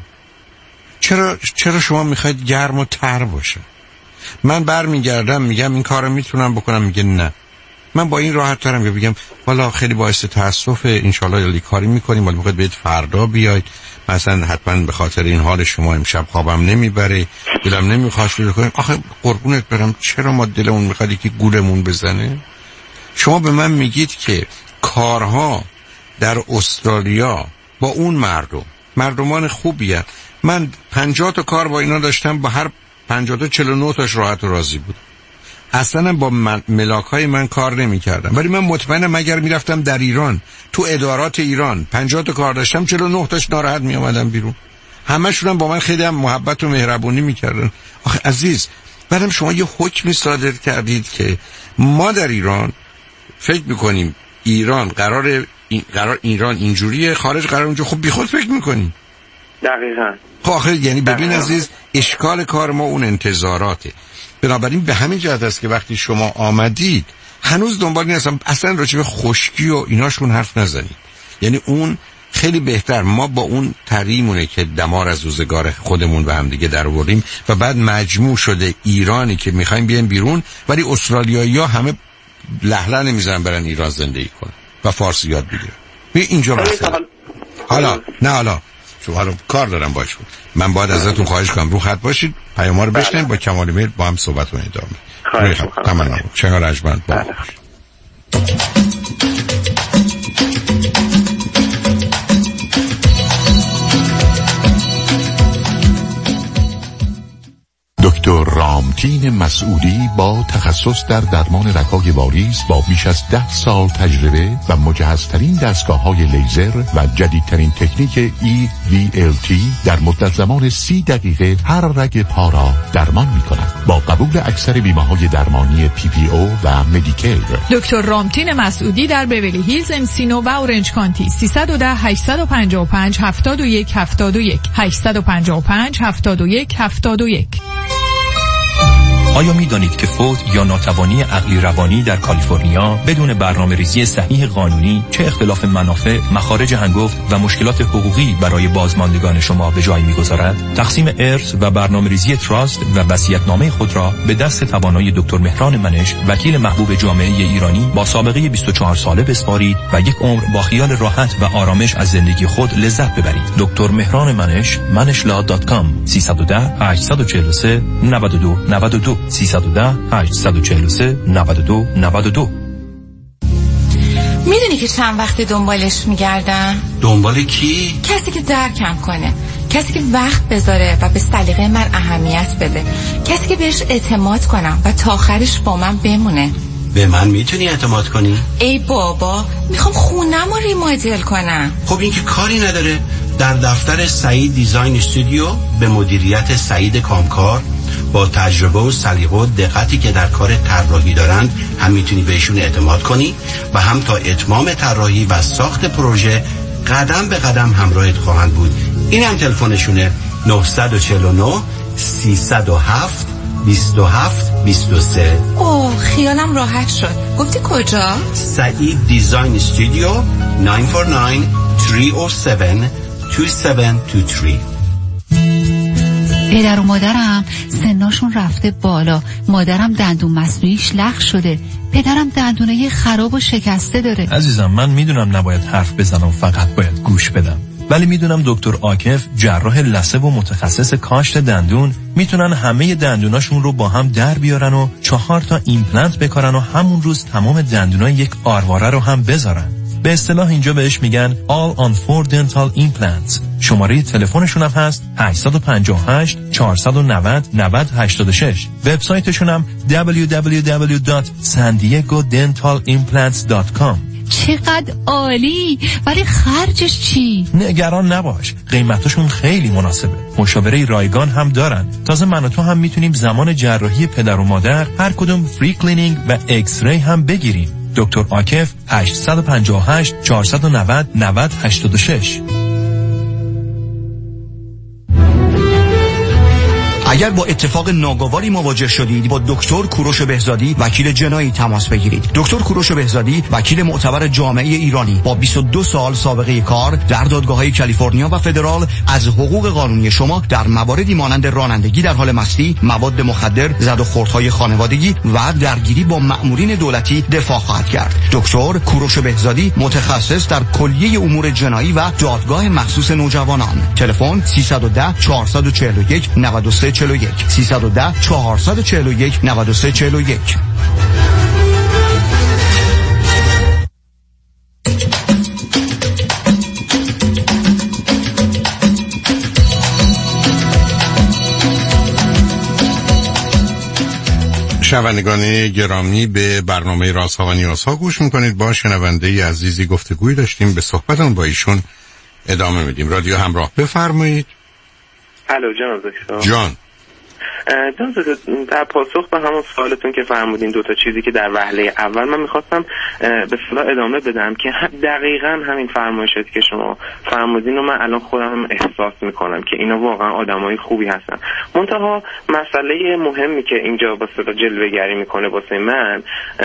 چرا چرا شما میخواید گرم و تر باشه؟ من برمیگردم میگم این کارو میتونم بکنم، میگه نه. من با این راحت ترم که بگم والا خیلی باعث تاسف، ان شاء الله یه کاری میکنیم، ولی میخواد بهت فردا بیاید، مثلا حتما به خاطر این حال شما امشب خوابم نمیبره، دلم نمیخواد شروع کنیم. آخه قربونت برم چرا ما دلمون میخواد که گولمون بزنه؟ شما به من میگید که کارها در استرالیا با اون مردم مردمان خوبیه. من پنجاه تا کار با اینا داشتم، با هر پنجاه تا چهل و نه تاش راحت و راضی بود. اصلا با ملاک های من کار نمی کردم، ولی من مطمئنم اگر می رفتم در ایران تو ادارات ایران پنجاه تا کار داشتم، چهل و نه تاش ناراحت می آمدم بیرون. همشون هم با من خیلی هم محبت و مهربونی می کردن. آخه عزیز، بعدم شما یه حکمی صادر کردید که ما در ایران فکر میکنیم ایران قرار این قرار ایران اینجوریه، خارج قرار اونجا. خب بی خود فکر میکنیم. دقیقاً. خب آخه یعنی ببین عزیز، اشکال کار ما اون انتظاراته. بنابراین به همین جهت است که وقتی شما آمدید هنوز دنبال نیستم اصلا راجع به خشکی و ایناشون حرف نزنید. یعنی اون خیلی بهتر. ما با اون تریمونه که دمار از روزگار خودمون و هم دیگه در آوردیم و بعد مجموع شده ایرانی که میخوایم بیان بیرون، ولی استرالیایی‌ها همه لهله نمیذارن برن ایران زندگی کنن و فارسی یاد بگیرن. ببین اینجا مثلا حالا نه حالا چون حالا کار دارم باش بود. من باید ازتون خواهش کنم رو خط باشید، پیام‌ها رو بشنوید، با کمال میل با هم صحبت رو ادامه. خواهش می‌کنم. تمام. چنگار رجمند با دکتر رامتین مسعودی با تخصص در درمان رگ‌های واریس با بیش از ده سال تجربه و مجهزترین دستگاه‌های لیزر و جدیدترین تکنیک ای وی ال تی در مدت زمان سی دقیقه هر رگ پا را درمان می‌کند. با قبول اکثر بیمه‌های درمانی پی پی او و مدیکیر. دکتر رامتین مسعودی در بیولی هیلز، انسینو و اورنج کانتی. سیصد و ده هشتصد و پنجاه و پنج هفتاد و یک هفتاد و یک هشتصد و پنجاه و پنج هفتاد و یک هفتاد و یک. آیا می دانید که فوت یا ناتوانی عقلی روانی در کالیفرنیا بدون برنامه ریزی صحیح قانونی چه اختلاف منافع، مخارج هنگفت و مشکلات حقوقی برای بازماندگان شما به جای می گذارد؟ تقسیم ارث و برنامه ریزی تراست و وصیت‌نامه خود را به دست توانای دکتر مهران منش، وکیل محبوب جامعه ایرانی با سابقه بیست و چهار ساله بسپارید و یک عمر با خیال راحت و آرامش از زندگی خود لذت ببرید. دکتر مهران منش، منشلا دات کام. سیصد و ده هشتصد و چهل و سه نود و دو نود و دو سیصد و ده هشتصد و چهل و سه نود و دو نود و دو. میدونی که چند وقت دنبالش میگردم؟ دنبال کی؟ کسی که درکم کنه، کسی که وقت بذاره و به سلیقه من اهمیت بده، کسی که بهش اعتماد کنم و تا آخرش با من بمونه. به من میتونی اعتماد کنی؟ ای بابا، میخوام خونم رو ریمادل کنم. خب این که کاری نداره. در دفتر سعید دیزاین استودیو به مدیریت سعید کامکار با تجربه و سلیقه و دقتی که در کار طراحی دارند هم میتونی بهشون اعتماد کنی و هم تا اتمام طراحی و ساخت پروژه قدم به قدم همراهت خواهند بود. این هم تلفنشونه نه چهار نه سیصد و هفت بیست و هفت بیست و سه. اوه خیالم راحت شد. گفتی کجا؟ سعید دیزاین استودیو نه چهار نه سه صفر هفت دو هفت دو سه. پدر و مادرم سناشون رفته بالا. مادرم دندون مصنوعیش لخ شده. پدرم دندونه خراب و شکسته داره. عزیزم من میدونم نباید حرف بزنم، فقط باید گوش بدم. ولی میدونم دکتر عاکف جراح لثه و متخصص کاشت دندون میتونن همه دندوناشون رو با هم در بیارن و چهار تا ایمپلنت بکارن و همون روز تمام دندونای یک آرواره رو هم بذارن. به اصطلاح اینجا بهش میگن All on four Dental Implants. شماره تلفنشون هم هست هشت پنج هشت چهار نه صفر نه صفر هشت شش. وبسایتشون هم دبلیو دبلیو دبلیو دات سان دیگو دنتال ایمپلنتس دات کام. چقدر عالی، ولی خرجش چی؟ نگران نباش، قیمتشون خیلی مناسبه. مشاوره رایگان هم دارن. تازه من و تو هم میتونیم زمان جراحی پدر و مادر هر کدوم فری کلینینگ و ایکس ری هم بگیریم. دکتر عاکف هشت پنج هشت چهار نه صفر نه صفر هشت شش. اگر با اتفاق ناگواری مواجه شدید با دکتر کوروش بهزادی وکیل جنایی تماس بگیرید. دکتر کوروش بهزادی وکیل معتبر جامعه ایرانی با بیست و دو سال سابقه کار در دادگاه‌های کالیفرنیا و فدرال از حقوق قانونی شما در مواردی مانند رانندگی در حال مستی، مواد مخدر، زد و خوردهای خانوادگی و درگیری با مأمورین دولتی دفاع خواهد کرد. دکتر کوروش بهزادی متخصص در کلیه امور جنایی و دادگاه مخصوص نوجوانان. تلفن سیصد و ده چهارصد و چهل و یک نود و سه چهل و یک سیصد و ده چهارصد و چهل و یک نود و سه چهل و یک. شنوندگان گرامی، به برنامه رازها و نیازها گوش میکنید. با شنونده عزیزی گفتگوی داشتیم، به صحبتون با ایشون ادامه میدیم. رادیو همراه، بفرمایید. الو جناب دکتر. جان جان در پاسخ به همون سوالتون که فرمودین دو تا چیزی که در وهله اول من میخواستم به اصطلاح ادامه بدم که دقیقاً همین فرمایشاتی که شما فرمودین و من الان خودم احساس میکنم که اینا واقعا آدمای خوبی هستن. منتها مسئله مهمی که اینجا به اصطلاح جلوه‌گری میکنه واسه من،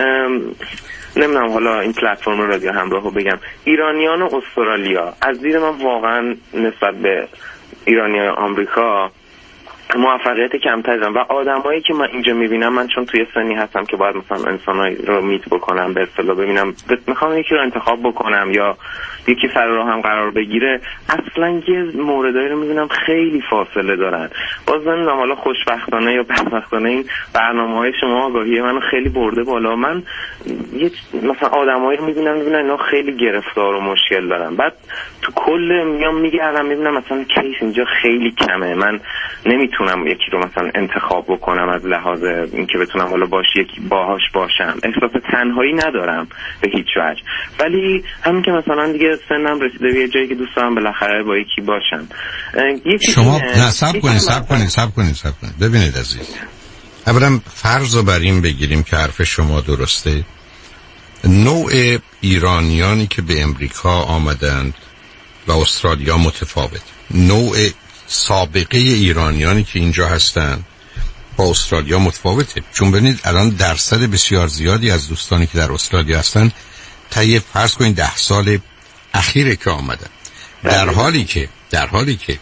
نمیدونم حالا این پلتفرم رادیو همراهو بگم، ایرانیان و استرالیا از دید من واقعا نسبت به ایرانیای آمریکا موفقیت کمتری دارم و آدمایی که من اینجا میبینم، من چون توی سنی هستم که باید مثلا انسانایی رو میت بکنم، به اصطلاح ببینم میخوام یکی رو انتخاب بکنم یا یکی سر راه هم قرار بگیره، اصلا یه موردایی رو میبینم خیلی فاصله دارن. باز نمیدونم حالا خوشبختانه یا بدبختانه این برنامه‌های شما آگاهی منو خیلی برده بالا. من یه مثلا آدمایی رو میبینم میبینم اینا خیلی گرفتار و مشکل دارن، بعد تو کل میام میگردم میبینم مثلا کیس اینجا خیلی کمه، من نمیتونم یکی رو مثلا انتخاب بکنم از لحاظ اینکه بتونم حالا باش یکی باهاش باشم، احساس تنهایی ندارم به هیچ وجه. ولی همین که مثلا دیگه سنم رسیده به یه جایی که دوست دارم بالاخره با یکی باشم. شما نه صبر کنید صبر کنید صبر کنید صبر کنید ببینید عزیز، اولا فرض رو بر این بگیریم که حرف شما درسته. نوع ایرانیانی که به امریکا آمدند و استرالیا متفاوت، نوع سابقه ایرانیانی که اینجا هستن با استرالیا متفاوته. چون ببینید الان درصد بسیار زیادی از دوستانی که در استرالیا هستن طی فرض کنید ده سال اخیره که آمدن، در حالی که در حالی که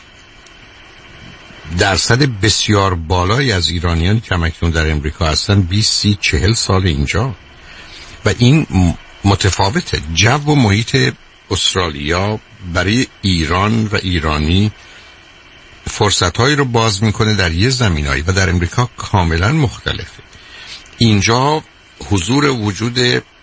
درصد بسیار بالایی از ایرانیانی که همکنون در امریکا هستن بیست سی چهل سال اینجا و این متفاوته. جو و محیط استرالیا برای ایران و ایرانی فرصت‌هایی رو باز میکنه در یه زمینهایی و در امریکا کاملا مختلفه. اینجا حضور وجود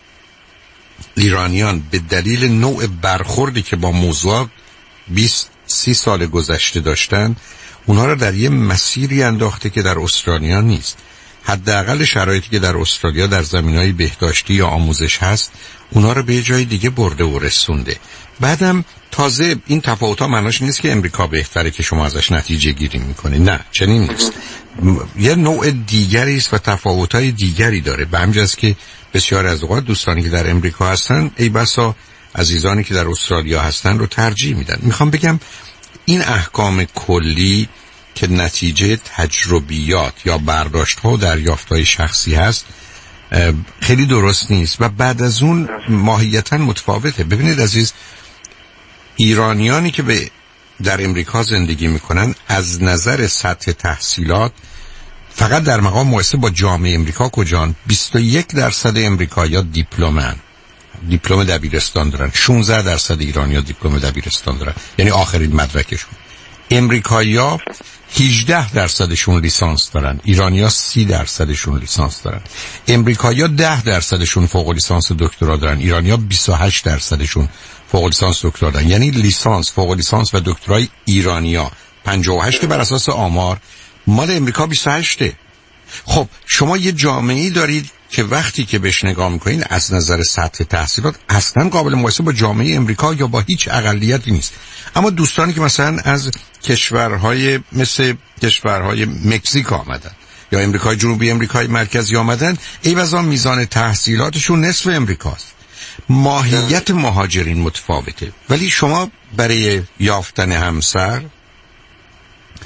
ایرانیان به دلیل نوع برخوردی که با موضوع بیست سی سال گذشته داشتن، اونها رو در یه مسیری انداخته که در استرالیا نیست. حداقل شرایطی که در استرالیا در زمینه‌های بهداشتی یا آموزش هست، اونها رو به یه جای دیگه برده و رسونده. بعدم تازه این تفاوت‌ها معناش نیست که امریکا بهتره که شما ازش نتیجه گیری میکنید، نه چنین نیست. یه نوع دیگری است و تفاوت‌های دیگری داره. به همین جاست که بسیار از اوقات دوستانی که در امریکا هستن ای بسا عزیزانی که در استرالیا هستن رو ترجیح میدن. میخوام بگم این احکام کلی که نتیجه تجربیات یا برداشت‌ها و دریافت‌های شخصی هست خیلی درست نیست و بعد از اون ماهیتاً متفاوته. ببینید عزیز، ایرانیانی که به در امریکا زندگی میکنن از نظر سطح تحصیلات فقط در مقام مقایسه با جامعه امریکا کجان؟ بیست و یک درصد امریکایی‌ها دیپلمن، دیپلم دبیرستان دارن. شانزده درصد ایرانی‌ها دیپلم دبیرستان دارن، یعنی آخرین مدرکشون. امریکایی‌ها هجده درصدشون لیسانس دارن، ایرانی‌ها سی درصدشون لیسانس دارن. امریکایی‌ها ده درصدشون فوق لیسانس و دکترا دارن، ایرانی‌ها بیست و هشت درصدشون فوق لیسانس و دکترا دارن. یعنی لیسانس، فوق لیسانس و دکترای ایرانی‌ها پنجاه و هشت بر اساس آمار، مال امریکا بیست و هشت. خب شما یه جامعه‌ای دارید که وقتی که بهش نگاه میکنین از نظر سطح تحصیلات اصلا قابل مقایسه با جامعه امریکا یا با هیچ اقلیتی نیست. اما دوستانی که مثلا از کشورهای مثل کشورهای مکزیک آمدن یا امریکای جنوبی، امریکای مرکزی آمدن، ای بسا میزان تحصیلاتشون نصف امریکاست. ماهیت مهاجرین متفاوته، ولی شما برای یافتن همسر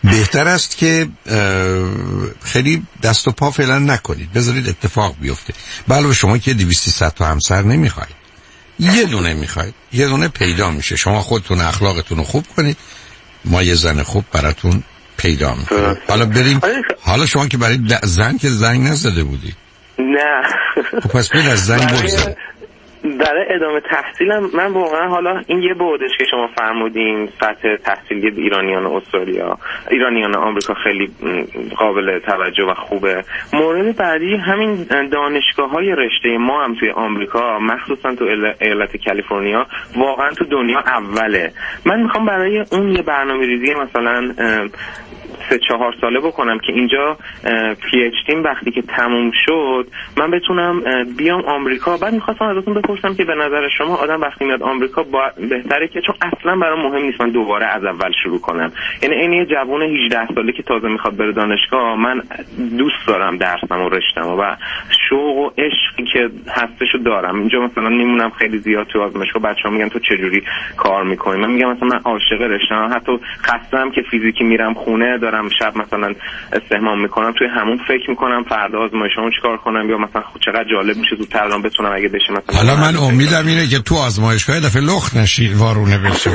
بهتر است که خیلی دست و پا فعلا نکنید، بذارید اتفاق بیفته. علاوه شما که دویست صد تا همسر نمیخواید، یه دونه میخواید، یه دونه پیدا میشه. شما خودتون اخلاقتون رو خوب کنید، ما یه زن خوب براتون پیدا میکنیم. حالا بریم. حالا شما که برای زن که زنگ نزده بودی؟ نه. خب پس برید از زنگ بگذارید. برای ادامه تحصیلم من واقعا حالا این یه بودش که شما فرمودین، سطح تحصیلی ایرانیان استرالیا، ایرانیان آمریکا خیلی قابل توجه و خوبه. مورد بعدی همین دانشگاه‌های رشته ما هم توی آمریکا، مخصوصا تو ایالت کالیفرنیا، واقعا تو دنیا اوله. من میخوام برای اون یه برنامه‌ریزی مثلا سه چهار ساله بکنم که اینجا پی اچ دیم وقتی که تموم شد من بتونم بیام آمریکا. بعد میخواستم ازتون بپرسم که به نظر شما آدم وقتی میاد آمریکا با... بهتره که، چون اصلا برام مهم نیست من دوباره از اول شروع کنم، یعنی این یه جوان هجده ساله که تازه میخواد بره دانشگاه، من دوست دارم درسم و رشتم و شوق و عشقی که هستشو دارم. اینجا مثلا میمونم خیلی زیاد تو آزمایشگاه، بچه‌ها میگن تو چجوری کار میکنی، من میگم مثلا من عاشق رشتم، حتی خستم که فیزیکی میرم خونه دارم شب مثلا استحمام میکنم، توی همون فکر میکنم فردا آزمایشامو چیکار کنم، یا مثلا خود چقدر جالب میشه زودتر الان بتونم اگه بشه مثلا. حالا من امیدم اینه که تو آزمایشگاه دفعه لخت نشی وارونه بشه.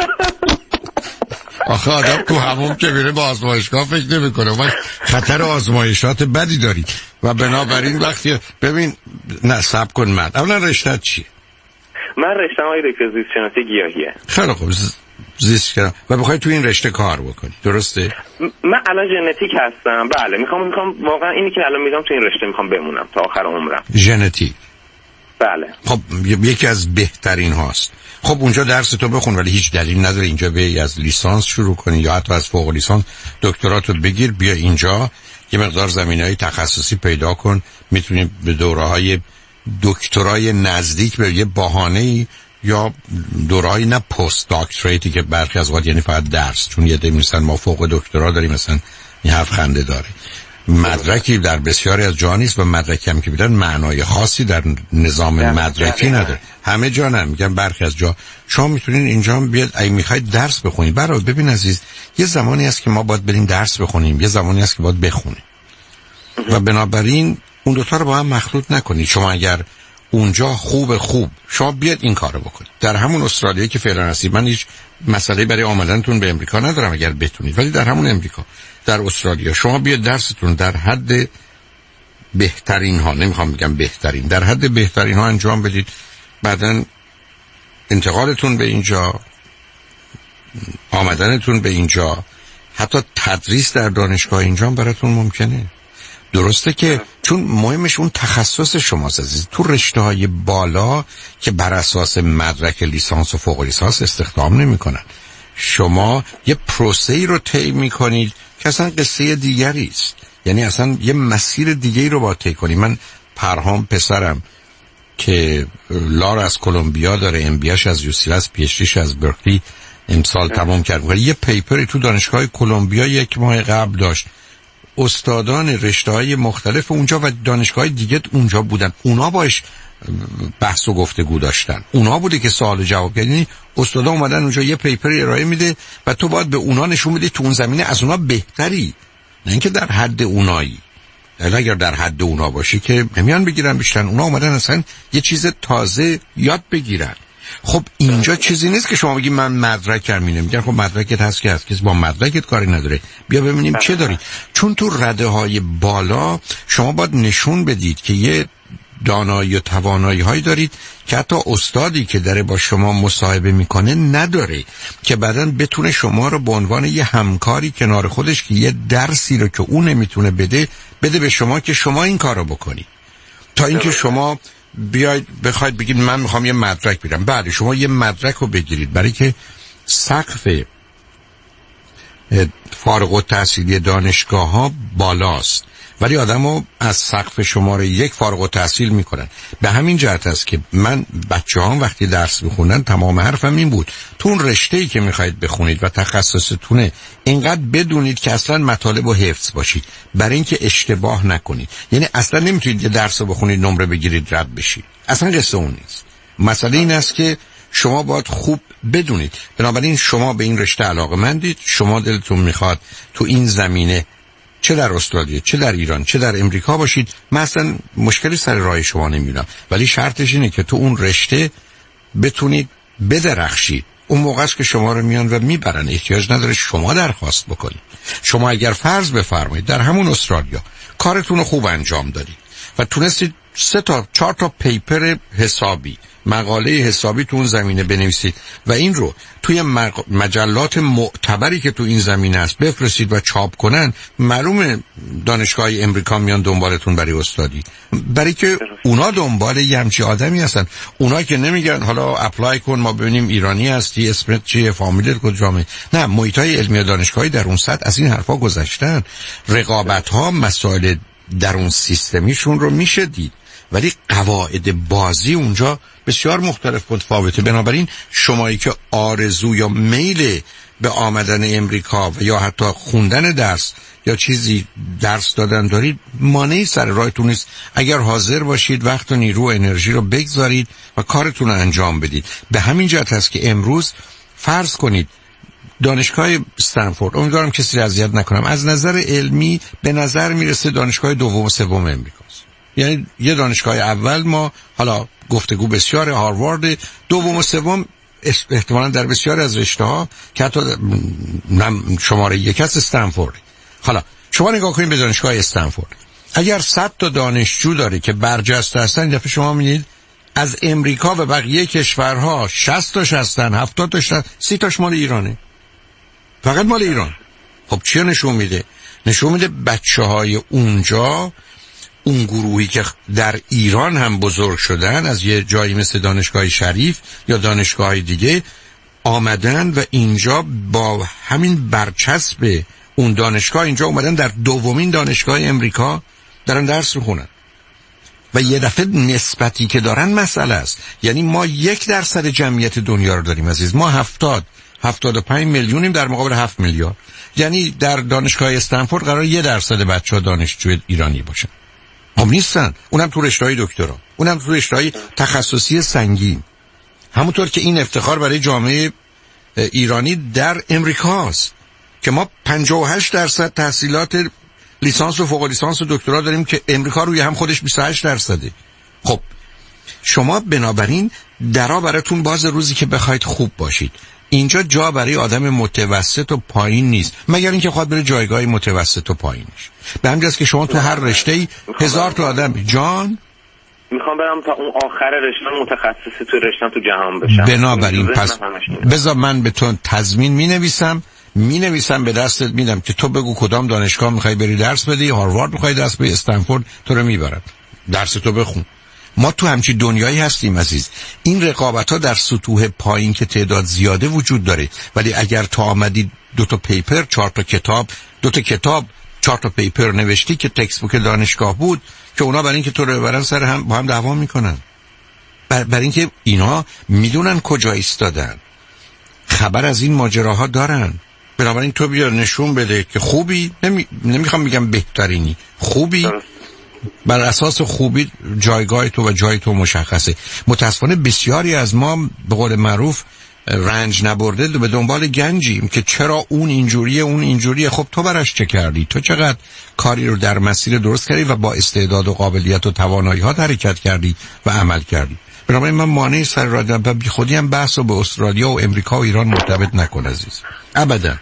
آخه آدم تو همون که میره با آزمایشگاه فکر نمیکنه و خطر آزمایشات بدی داری و بنابراین وقتی ببین نه صبر کن. من اولا رشته‌ت چیه؟ من رشته‌م های دکتر زیست شناسی گیاهیه. خیلی خوب، زیست کردم و بخوای تو این رشته کار بکنی، درسته؟ من الان ژنتیک هستم. بله، میخوام میخوام واقعا اینی که الان میگم تو این رشته میخوام بمونم تا آخر عمرم. ژنتیک. بله. خب یکی از بهترین هاست. خب اونجا درس تو بخون، ولی هیچ دلیل نداره اینجا به از لیسانس شروع کنی یا حتی از فوق لیسانس دکتراتو بگیر، بیا اینجا یه مقدار زمینه‌های تخصصی پیدا کن. میتونی به دوره‌های دکترای نزدیک به یه بهانه‌ای یا دوره‌ای نه پست داکتریتی که برخی از وقت یعنی فقط درس، چون یه دمی مثلا ما فوق دکترا داریم، مثلا این حرف خنده داره. مدرکی در بسیاری از جا نیست و مدرکی هم که بیدن معنای خاصی در نظام مدرکی نداره. همه جا نه، میگم برخی از جا. شما میتونین اینجا بیاد اگه میخواید درس بخونید. برای ببین عزیز، یه زمانی هست که ما باید بریم درس بخونیم، یه زمانی هست که باید بخونیم و بنابراین اون دوتا رو با هم مخلوط نکنید. شما اگر اونجا خوب خوب شما بیاد این کارو بکنید در همون استرالیا که فعلا هستید. من هیچ مسئله برای آمدنتون به امریکا ندارم اگر بتونید، ولی در همون امریکا در استرالیا شما بیاد درستون در حد بهترین ها، نمیخوام بگم بهترین، در حد بهترین ها انجام بدید. بعدن انتقالتون به اینجا، آمدنتون به اینجا، حتی تدریس در دانشگاه اینجا براتون ممکنه. درسته که چون مهمش اون تخصص شماست عزیز. تو رشته‌های بالا که بر اساس مدرک لیسانس و فوق لیسانس استخدام نمی‌کنن، شما یه پروسه‌ای رو طی می‌کنید که اصلا قصه دیگری است. یعنی اصلا یه مسیر دیگه‌ای رو باید طی کنید. من پرهام پسرم که لار از کلمبیا داره، ام بی اش از یو سی اس، پی اچ دیش از برکلی امسال تمام کرد. یه پیپری تو دانشگاه کلمبیا یک ماه قبل داشت. استادان رشته‌های مختلف اونجا و دانشگاه‌های دیگه اونجا بودن، اونا باش بحث و گفتگو داشتن، اونا بوده که سوال جواب کردن. استادا اومدن اونجا یه پیپر ارائه میده و تو باید به اونا نشون بدی تو اون زمینه از اونا بهتری، نه اینکه در حد اونایی. اگر در حد اونا باشی که نمیان بگیرن بیشتر، اونا اومدن اصلا یه چیز تازه یاد بگیرن. خب اینجا چیزی نیست که شما بگی من مدرکم اینه، میگن خب مدرکت هست که هست، کسی با مدرکت کاری نداره، بیا ببینیم چه داری. چون تو رده های بالا شما باید نشون بدید که یه دانایی و توانایی هایی دارید که حتی استادی که داره با شما مصاحبه میکنه نداره، که بعداً بتونه شما رو به عنوان یه همکاری کنار خودش که یه درسی رو که اون نمیتونه بده بده به شما که شما این کار رو بکنی. تا اینکه شما بیاید بخواید بگید من میخوام یه مدرک بگیرم. بعد شما یه مدرک رو بگیرید، برای که سقف فارغ التحصیلی دانشگاه ها بالاست ولی آدمو از سقف شماره یک فارغ التحصیل میکنن. به همین جهت است که من بچه‌هام وقتی درس میخونن تمام حرفم این بود تو اون رشته‌ای که میخواید بخونید و تخصصتونه اینقدر بدونید که اصلا مطالب رو حفظ باشید برای اینکه اشتباه نکنید. یعنی اصلا نمیتونید یه درس رو بخونید نمره بگیرید رد بشید، اصلا قصه اون نیست. مسئله این است که شما باید خوب بدونید. بنابراین شما به این رشته علاقه‌مندید، شما دلتون میخواد تو این زمینه چه در استرالیا، چه در ایران، چه در امریکا باشید. من اصلا مشکلی سر راه شما نمیبینم، ولی شرطش اینه که تو اون رشته بتونید بدرخشید. اون موقع است که شما رو میان و میبرن، احتیاج نداره شما درخواست بکنید. شما اگر فرض بفرمایید در همون استرالیا کارتون رو خوب انجام دادید و تونستید سه تا چهار تا پیپر حسابی، مقاله حسابی تو اون زمینه بنویسید و این رو توی مجلات معتبری که تو این زمینه است بفرستید و چاپ کنن، معلومه دانشگاه امریکا میان دنبالتون برای استادی، برای که اونا دنبال یه همچی آدمی هستن. اونا که نمیگن حالا اپلای کن ما ببینیم ایرانی هستی، اسمت چیه، فامیلت کجامه. نه، محیطای علمی و دانشگاهی در اون سطح از این حرفا گذشتن. رقابت ها مسائل در اون سیستمیشون رو میشه دید، ولی قواعد بازی اونجا بسیار مختلف متفاوته. بنابراین شمایی که آرزو یا میل به آمدن امریکا و یا حتی خوندن درس یا چیزی درس دادن دارید، مانعی سر راهتون نیست اگر حاضر باشید وقت و نیرو و انرژی رو بگذارید و کارتون رو انجام بدید. به همین جهت هست که امروز فرض کنید دانشگاه استنفورد، امیدوارم کسی را اذیت نکنم، از نظر علمی به نظر میرسه دانشگاه دوم و سوم امریکاست. یعنی یه دانشگاه اول ما حالا گفتگو بسیار هاروارد، دوم و سوم احتمالاً در بسیار از رشته‌ها که حتی شماره یک است استنفورد. حالا شما نگاه کنید به دانشگاه استنفورد، اگر صد تا دانشجو داره که برجسته هستن، این دفعه شما می‌بینید از امریکا و بقیه کشورها شصت تاش هستن، هفتاد تاش هستن، سی تاش مال ایرانه، فقط مال ایران. خب چی نشون میده؟ نشون میده بچه‌های اونجا، اون گروهی که در ایران هم بزرگ شدن از یه جایی مثل دانشگاه شریف یا دانشگاه دیگه آمدن و اینجا با همین برچسب اون دانشگاه اینجا اومدن در دومین دانشگاه امریکا دارن درس میخونن و یه دفعه نسبتی که دارن مسئله است. یعنی ما یک درصد جمعیت دنیا رو داریم عزیز، ما هفتاد هفتاد و پنج میلیونیم در مقابل هفت میلیارد. یعنی در دانشگاه استنفورد قرار یه درصد بچه‌ها دانشجو ایرانی باشن. هم نیستن، اونم تو رشته‌های دکترا، اونم تو رشته‌های تخصصی سنگین. همونطور که این افتخار برای جامعه ایرانی در امریکاست که ما پنجاه و هشت درصد تحصیلات لیسانس و فوق لیسانس و دکترا داریم که امریکا روی هم خودش بیست و هشت درصده. خب شما بنابراین درا براتون باز روزی که بخواید خوب باشید. اینجا جا برای آدم متوسط و پایین نیست، مگر اینکه خواهد بره جایگاه متوسط و پایینش. به همین جاست که شما تو هر رشته‌ای هزار تا آدم جان میخوام برم تا اون آخر رشته متخصص تو رشته‌ام تو جهان بشم. بنابراین پس بذار من به تو تضمین مینویسم مینویسم به دستت میدم که تو بگو کدام دانشگاه میخوای بری درس بدی، هاروارد میخوای درس بدی، استنفورد، تو رو میبرم درس تو بخون. ما تو همچی دنیایی هستیم عزیز. این رقابت ها در سطوح پایین که تعداد زیاده وجود داره، ولی اگر تو آمدی دو تا پیپر، چهار تا کتاب، دو تا کتاب، چهار تا پیپر نوشتی که تکست بوک دانشگاه بود که اونا برای اینکه تو رو ببرن سر هم با هم دعوا میکنن، بر, بر اینکه اینا میدونن کجا ایستادن، خبر از این ماجراها دارن. بنابراین تو بیا نشون بده که خوبی، نمی... نمیخوام بگم بهترینی، خوبی، بر اساس خوبی جایگاه تو و جای تو مشخصه. متاسفانه بسیاری از ما به قول معروف رنج نبرده به دنبال گنجیم که چرا اون اینجوریه اون اینجوریه. خب تو براش چه کردی؟ تو چقدر کاری رو در مسیر درست کردی و با استعداد و قابلیت و توانایی ها حرکت کردی و عمل کردی؟ بنابراین من مانع سر را و بی خودی هم بحث رو به استرالیا و امریکا و ایران مرتبط نکن عزیز، ابدا.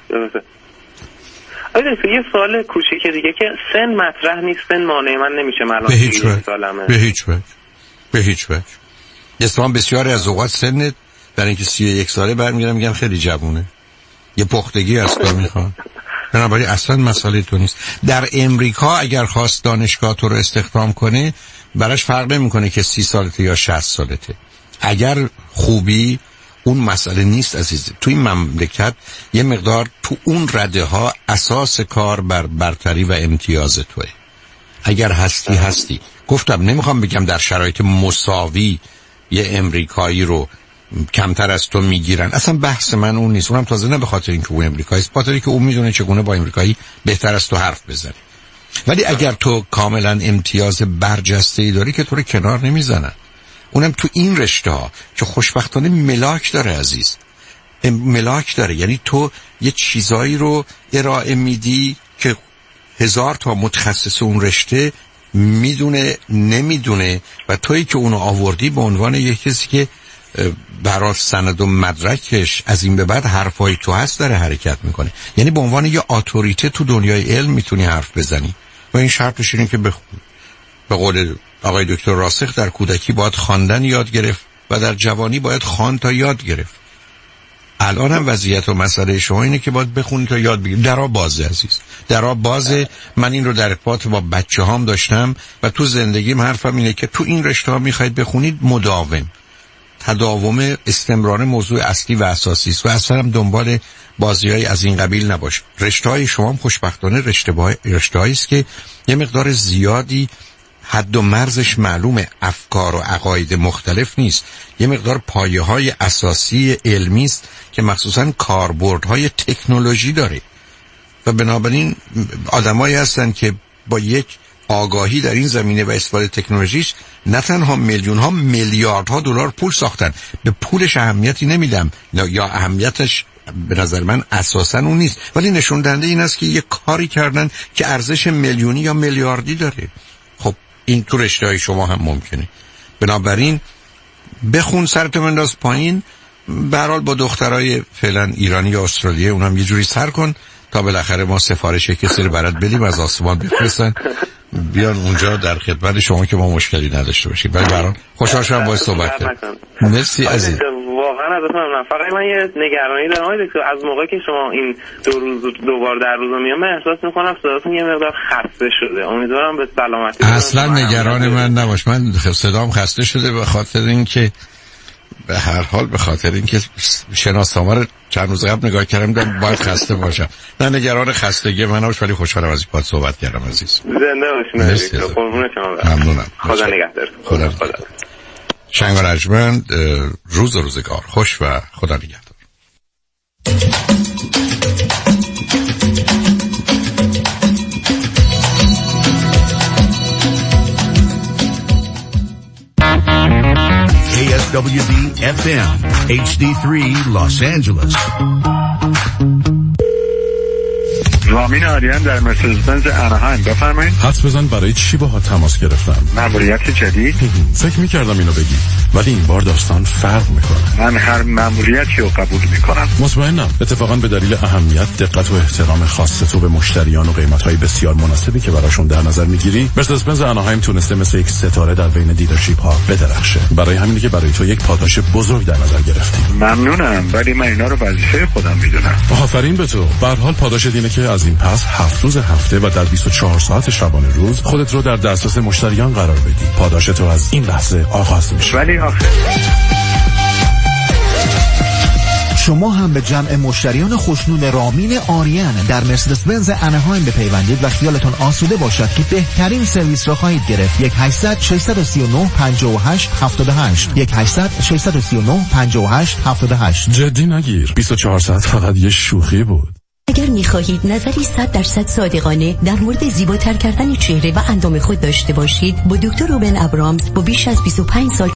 آره یه سوال کوچیک دیگه که سن مطرح نیست، سن مانع من نمیشه من به هیچ وجه به هیچ وجه به هیچ وجه اسلام بسیاری از اوقات سنت برای اینکه سی و یک ساله برمیگردم میگم خیلی جوونه، یه پختگی از تو میخوان. بنابراین اصلا مسئله تو نیست. در امریکا اگر خواست دانشگاه تو رو استخدام کنه براش فرق نمیکنه که سی سالته یا شصت سالته. اگر خوبی اون مسئله نیست عزیز. تو این مملکت یه مقدار تو اون رده ها اساس کار بر برتری و امتیاز توه. اگر هستی هستی. گفتم نمیخوام بگم در شرایط مساوی یه امریکایی رو کمتر از تو میگیرن، اصلا بحث من اون نیست. اونم تازه نه به خاطر اینکه اون امریکایی است، بخاطر اینکه اون میدونه چگونه با امریکایی بهتر از تو حرف بزنه. ولی اگر تو کاملا امتیاز برجسته‌ای داری که تو رو کنار نمیزنن. اونم تو این رشته ها که خوشبختانه ملاک داره عزیز، ملاک داره. یعنی تو یه چیزایی رو ارائه میدی که هزار تا متخصص اون رشته میدونه نمیدونه و تویی که اونو آوردی به عنوان یک کسی که برای سند و مدرکش از این به بعد حرفای تو هست داره حرکت میکنه. یعنی به عنوان یه اتوریته تو دنیای علم میتونی حرف بزنی و این شرطش اینه که بخون. به قول آقای دکتر راسخ در کودکی باید خواندن یاد گرفت و در جوانی باید خواند تا یاد گرفت. الان هم وضعیت و مسئله شما اینه که باید بخونی تا یاد بگیری. درا بازه عزیز، درا بازه. من این رو در ارتباط با بچه هام داشتم و تو زندگیم حرفم اینه که تو این رشته ها میخواید بخونید مداوم، تداوم، استمرار موضوع اصلی و اساسی است و اصلا هم دنبال بازی‌های از این قبیل نباش. رشته‌های شما هم خوشبختانه رشته‌هایی است که یه مقدار زیادی حد و مرزش معلومه، افکار و عقاید مختلف نیست، یه مقدار پایه‌های اساسی علمی است که مخصوصاً کاربردهای تکنولوژی داره و بنابراین آدمایی هستن که با یک آگاهی در این زمینه و استفاده تکنولوژیش نه تنها میلیون ها میلیاردها دلار پول ساختن. به پولش اهمیتی نمیدم یا اهمیتش به نظر من اساساً اون نیست، ولی نشون دهنده این است که یه کاری کردن که ارزش میلیونی یا میلیاردی داره. خب این تو رشته‌های شما هم ممکنه. بنابراین بخون، سرت بنداز پایین، به هر حال با دخترای فعلا ایرانی یا استرالیایی اونم یه جوری سر کن تا بالاخره ما سفارش کسی رو برات بدیم از آسمان بفرستن بیان اونجا در خدمت شما که ما مشکلی نداشته باشیم. ولی برام خوشحال شدم باهات صحبت کردم. مرسی عزیز. واقعا ازتون ممنونم. فقط من یه نگرانی دارم آقای دکتر، از موقعی که شما این دو روز دو بار در روز میام من احساس میکنم صداتون یه مقدار خسته شده. امیدوارم به سلامتی. اصلا نگران من نباش، من صدام خسته شده به خاطر اینکه به هر حال به خاطر اینکه شناسنامه رو چند روز قبل نگاه کردم دیدم باید خسته باشم. نه نگران خستگی من نباش، ولی خوشحالم از این پاد صحبت کردم عزیز. زنده باشین. قربون شما. ممنونم. خدا نگهدار. خدا خدا. شنگ و رجمند، روز و روزگار خوش و خدا نگهدار. K S W D F M H D three Los Angeles. رامین آریان در مرسدس بنز اناهایم. بفرمایید. حدس بزن برای چی باها تماس گرفتم؟ مأموریت جدید؟ فکر می‌کردم اینو بگی، ولی این بار داستان فرق میکنه. من هر مأموریتی رو قبول میکنم. مطمئنم. اتفاقا به دلیل اهمیت، دقت و احترام خاص تو به مشتریان و قیمت‌های بسیار مناسبی که براشون در نظر میگیری، مرسدس بنز اناهایم تونسته مثل یک ستاره در بین دیلرشیپ ها بدرخشه. برای همینه که برای تو یک پاداش بزرگ در نظر گرفتیم. ممنونم، ولی من اینا رو وظیفه خودم میدونم. آفرین به تو. به هر حال پاداش اینه که از این پس هفت روز هفته و در بیست و چهار ساعت شبانه روز خودت رو در دسترس مشتریان قرار بدی. پاداش تو از این لحظه آغاز میشه. ولی آخه شما هم به جمع مشتریان خوشنود رامین آریان در مرسدس بنز اناهایم بپیوندید و خیالتون آسوده باشد که بهترین سرویس را خواهید گرفت. یک هشتصد ششصد و سی و نه پنجاه و هشت هفتاد و هشت یک هشتصد ششصد و سی و نه پنجاه و هشت هفتاد و هشت. جدی نگیر، بیست و چهار ساعت فقط یه شوخی بود. اگر می‌خواهید نظری صد درصد صادقانه در مورد زیباتر کردن چهره و اندام خود داشته باشید، با دکتر روبن ابرامز با بیش از بیست و پنج سال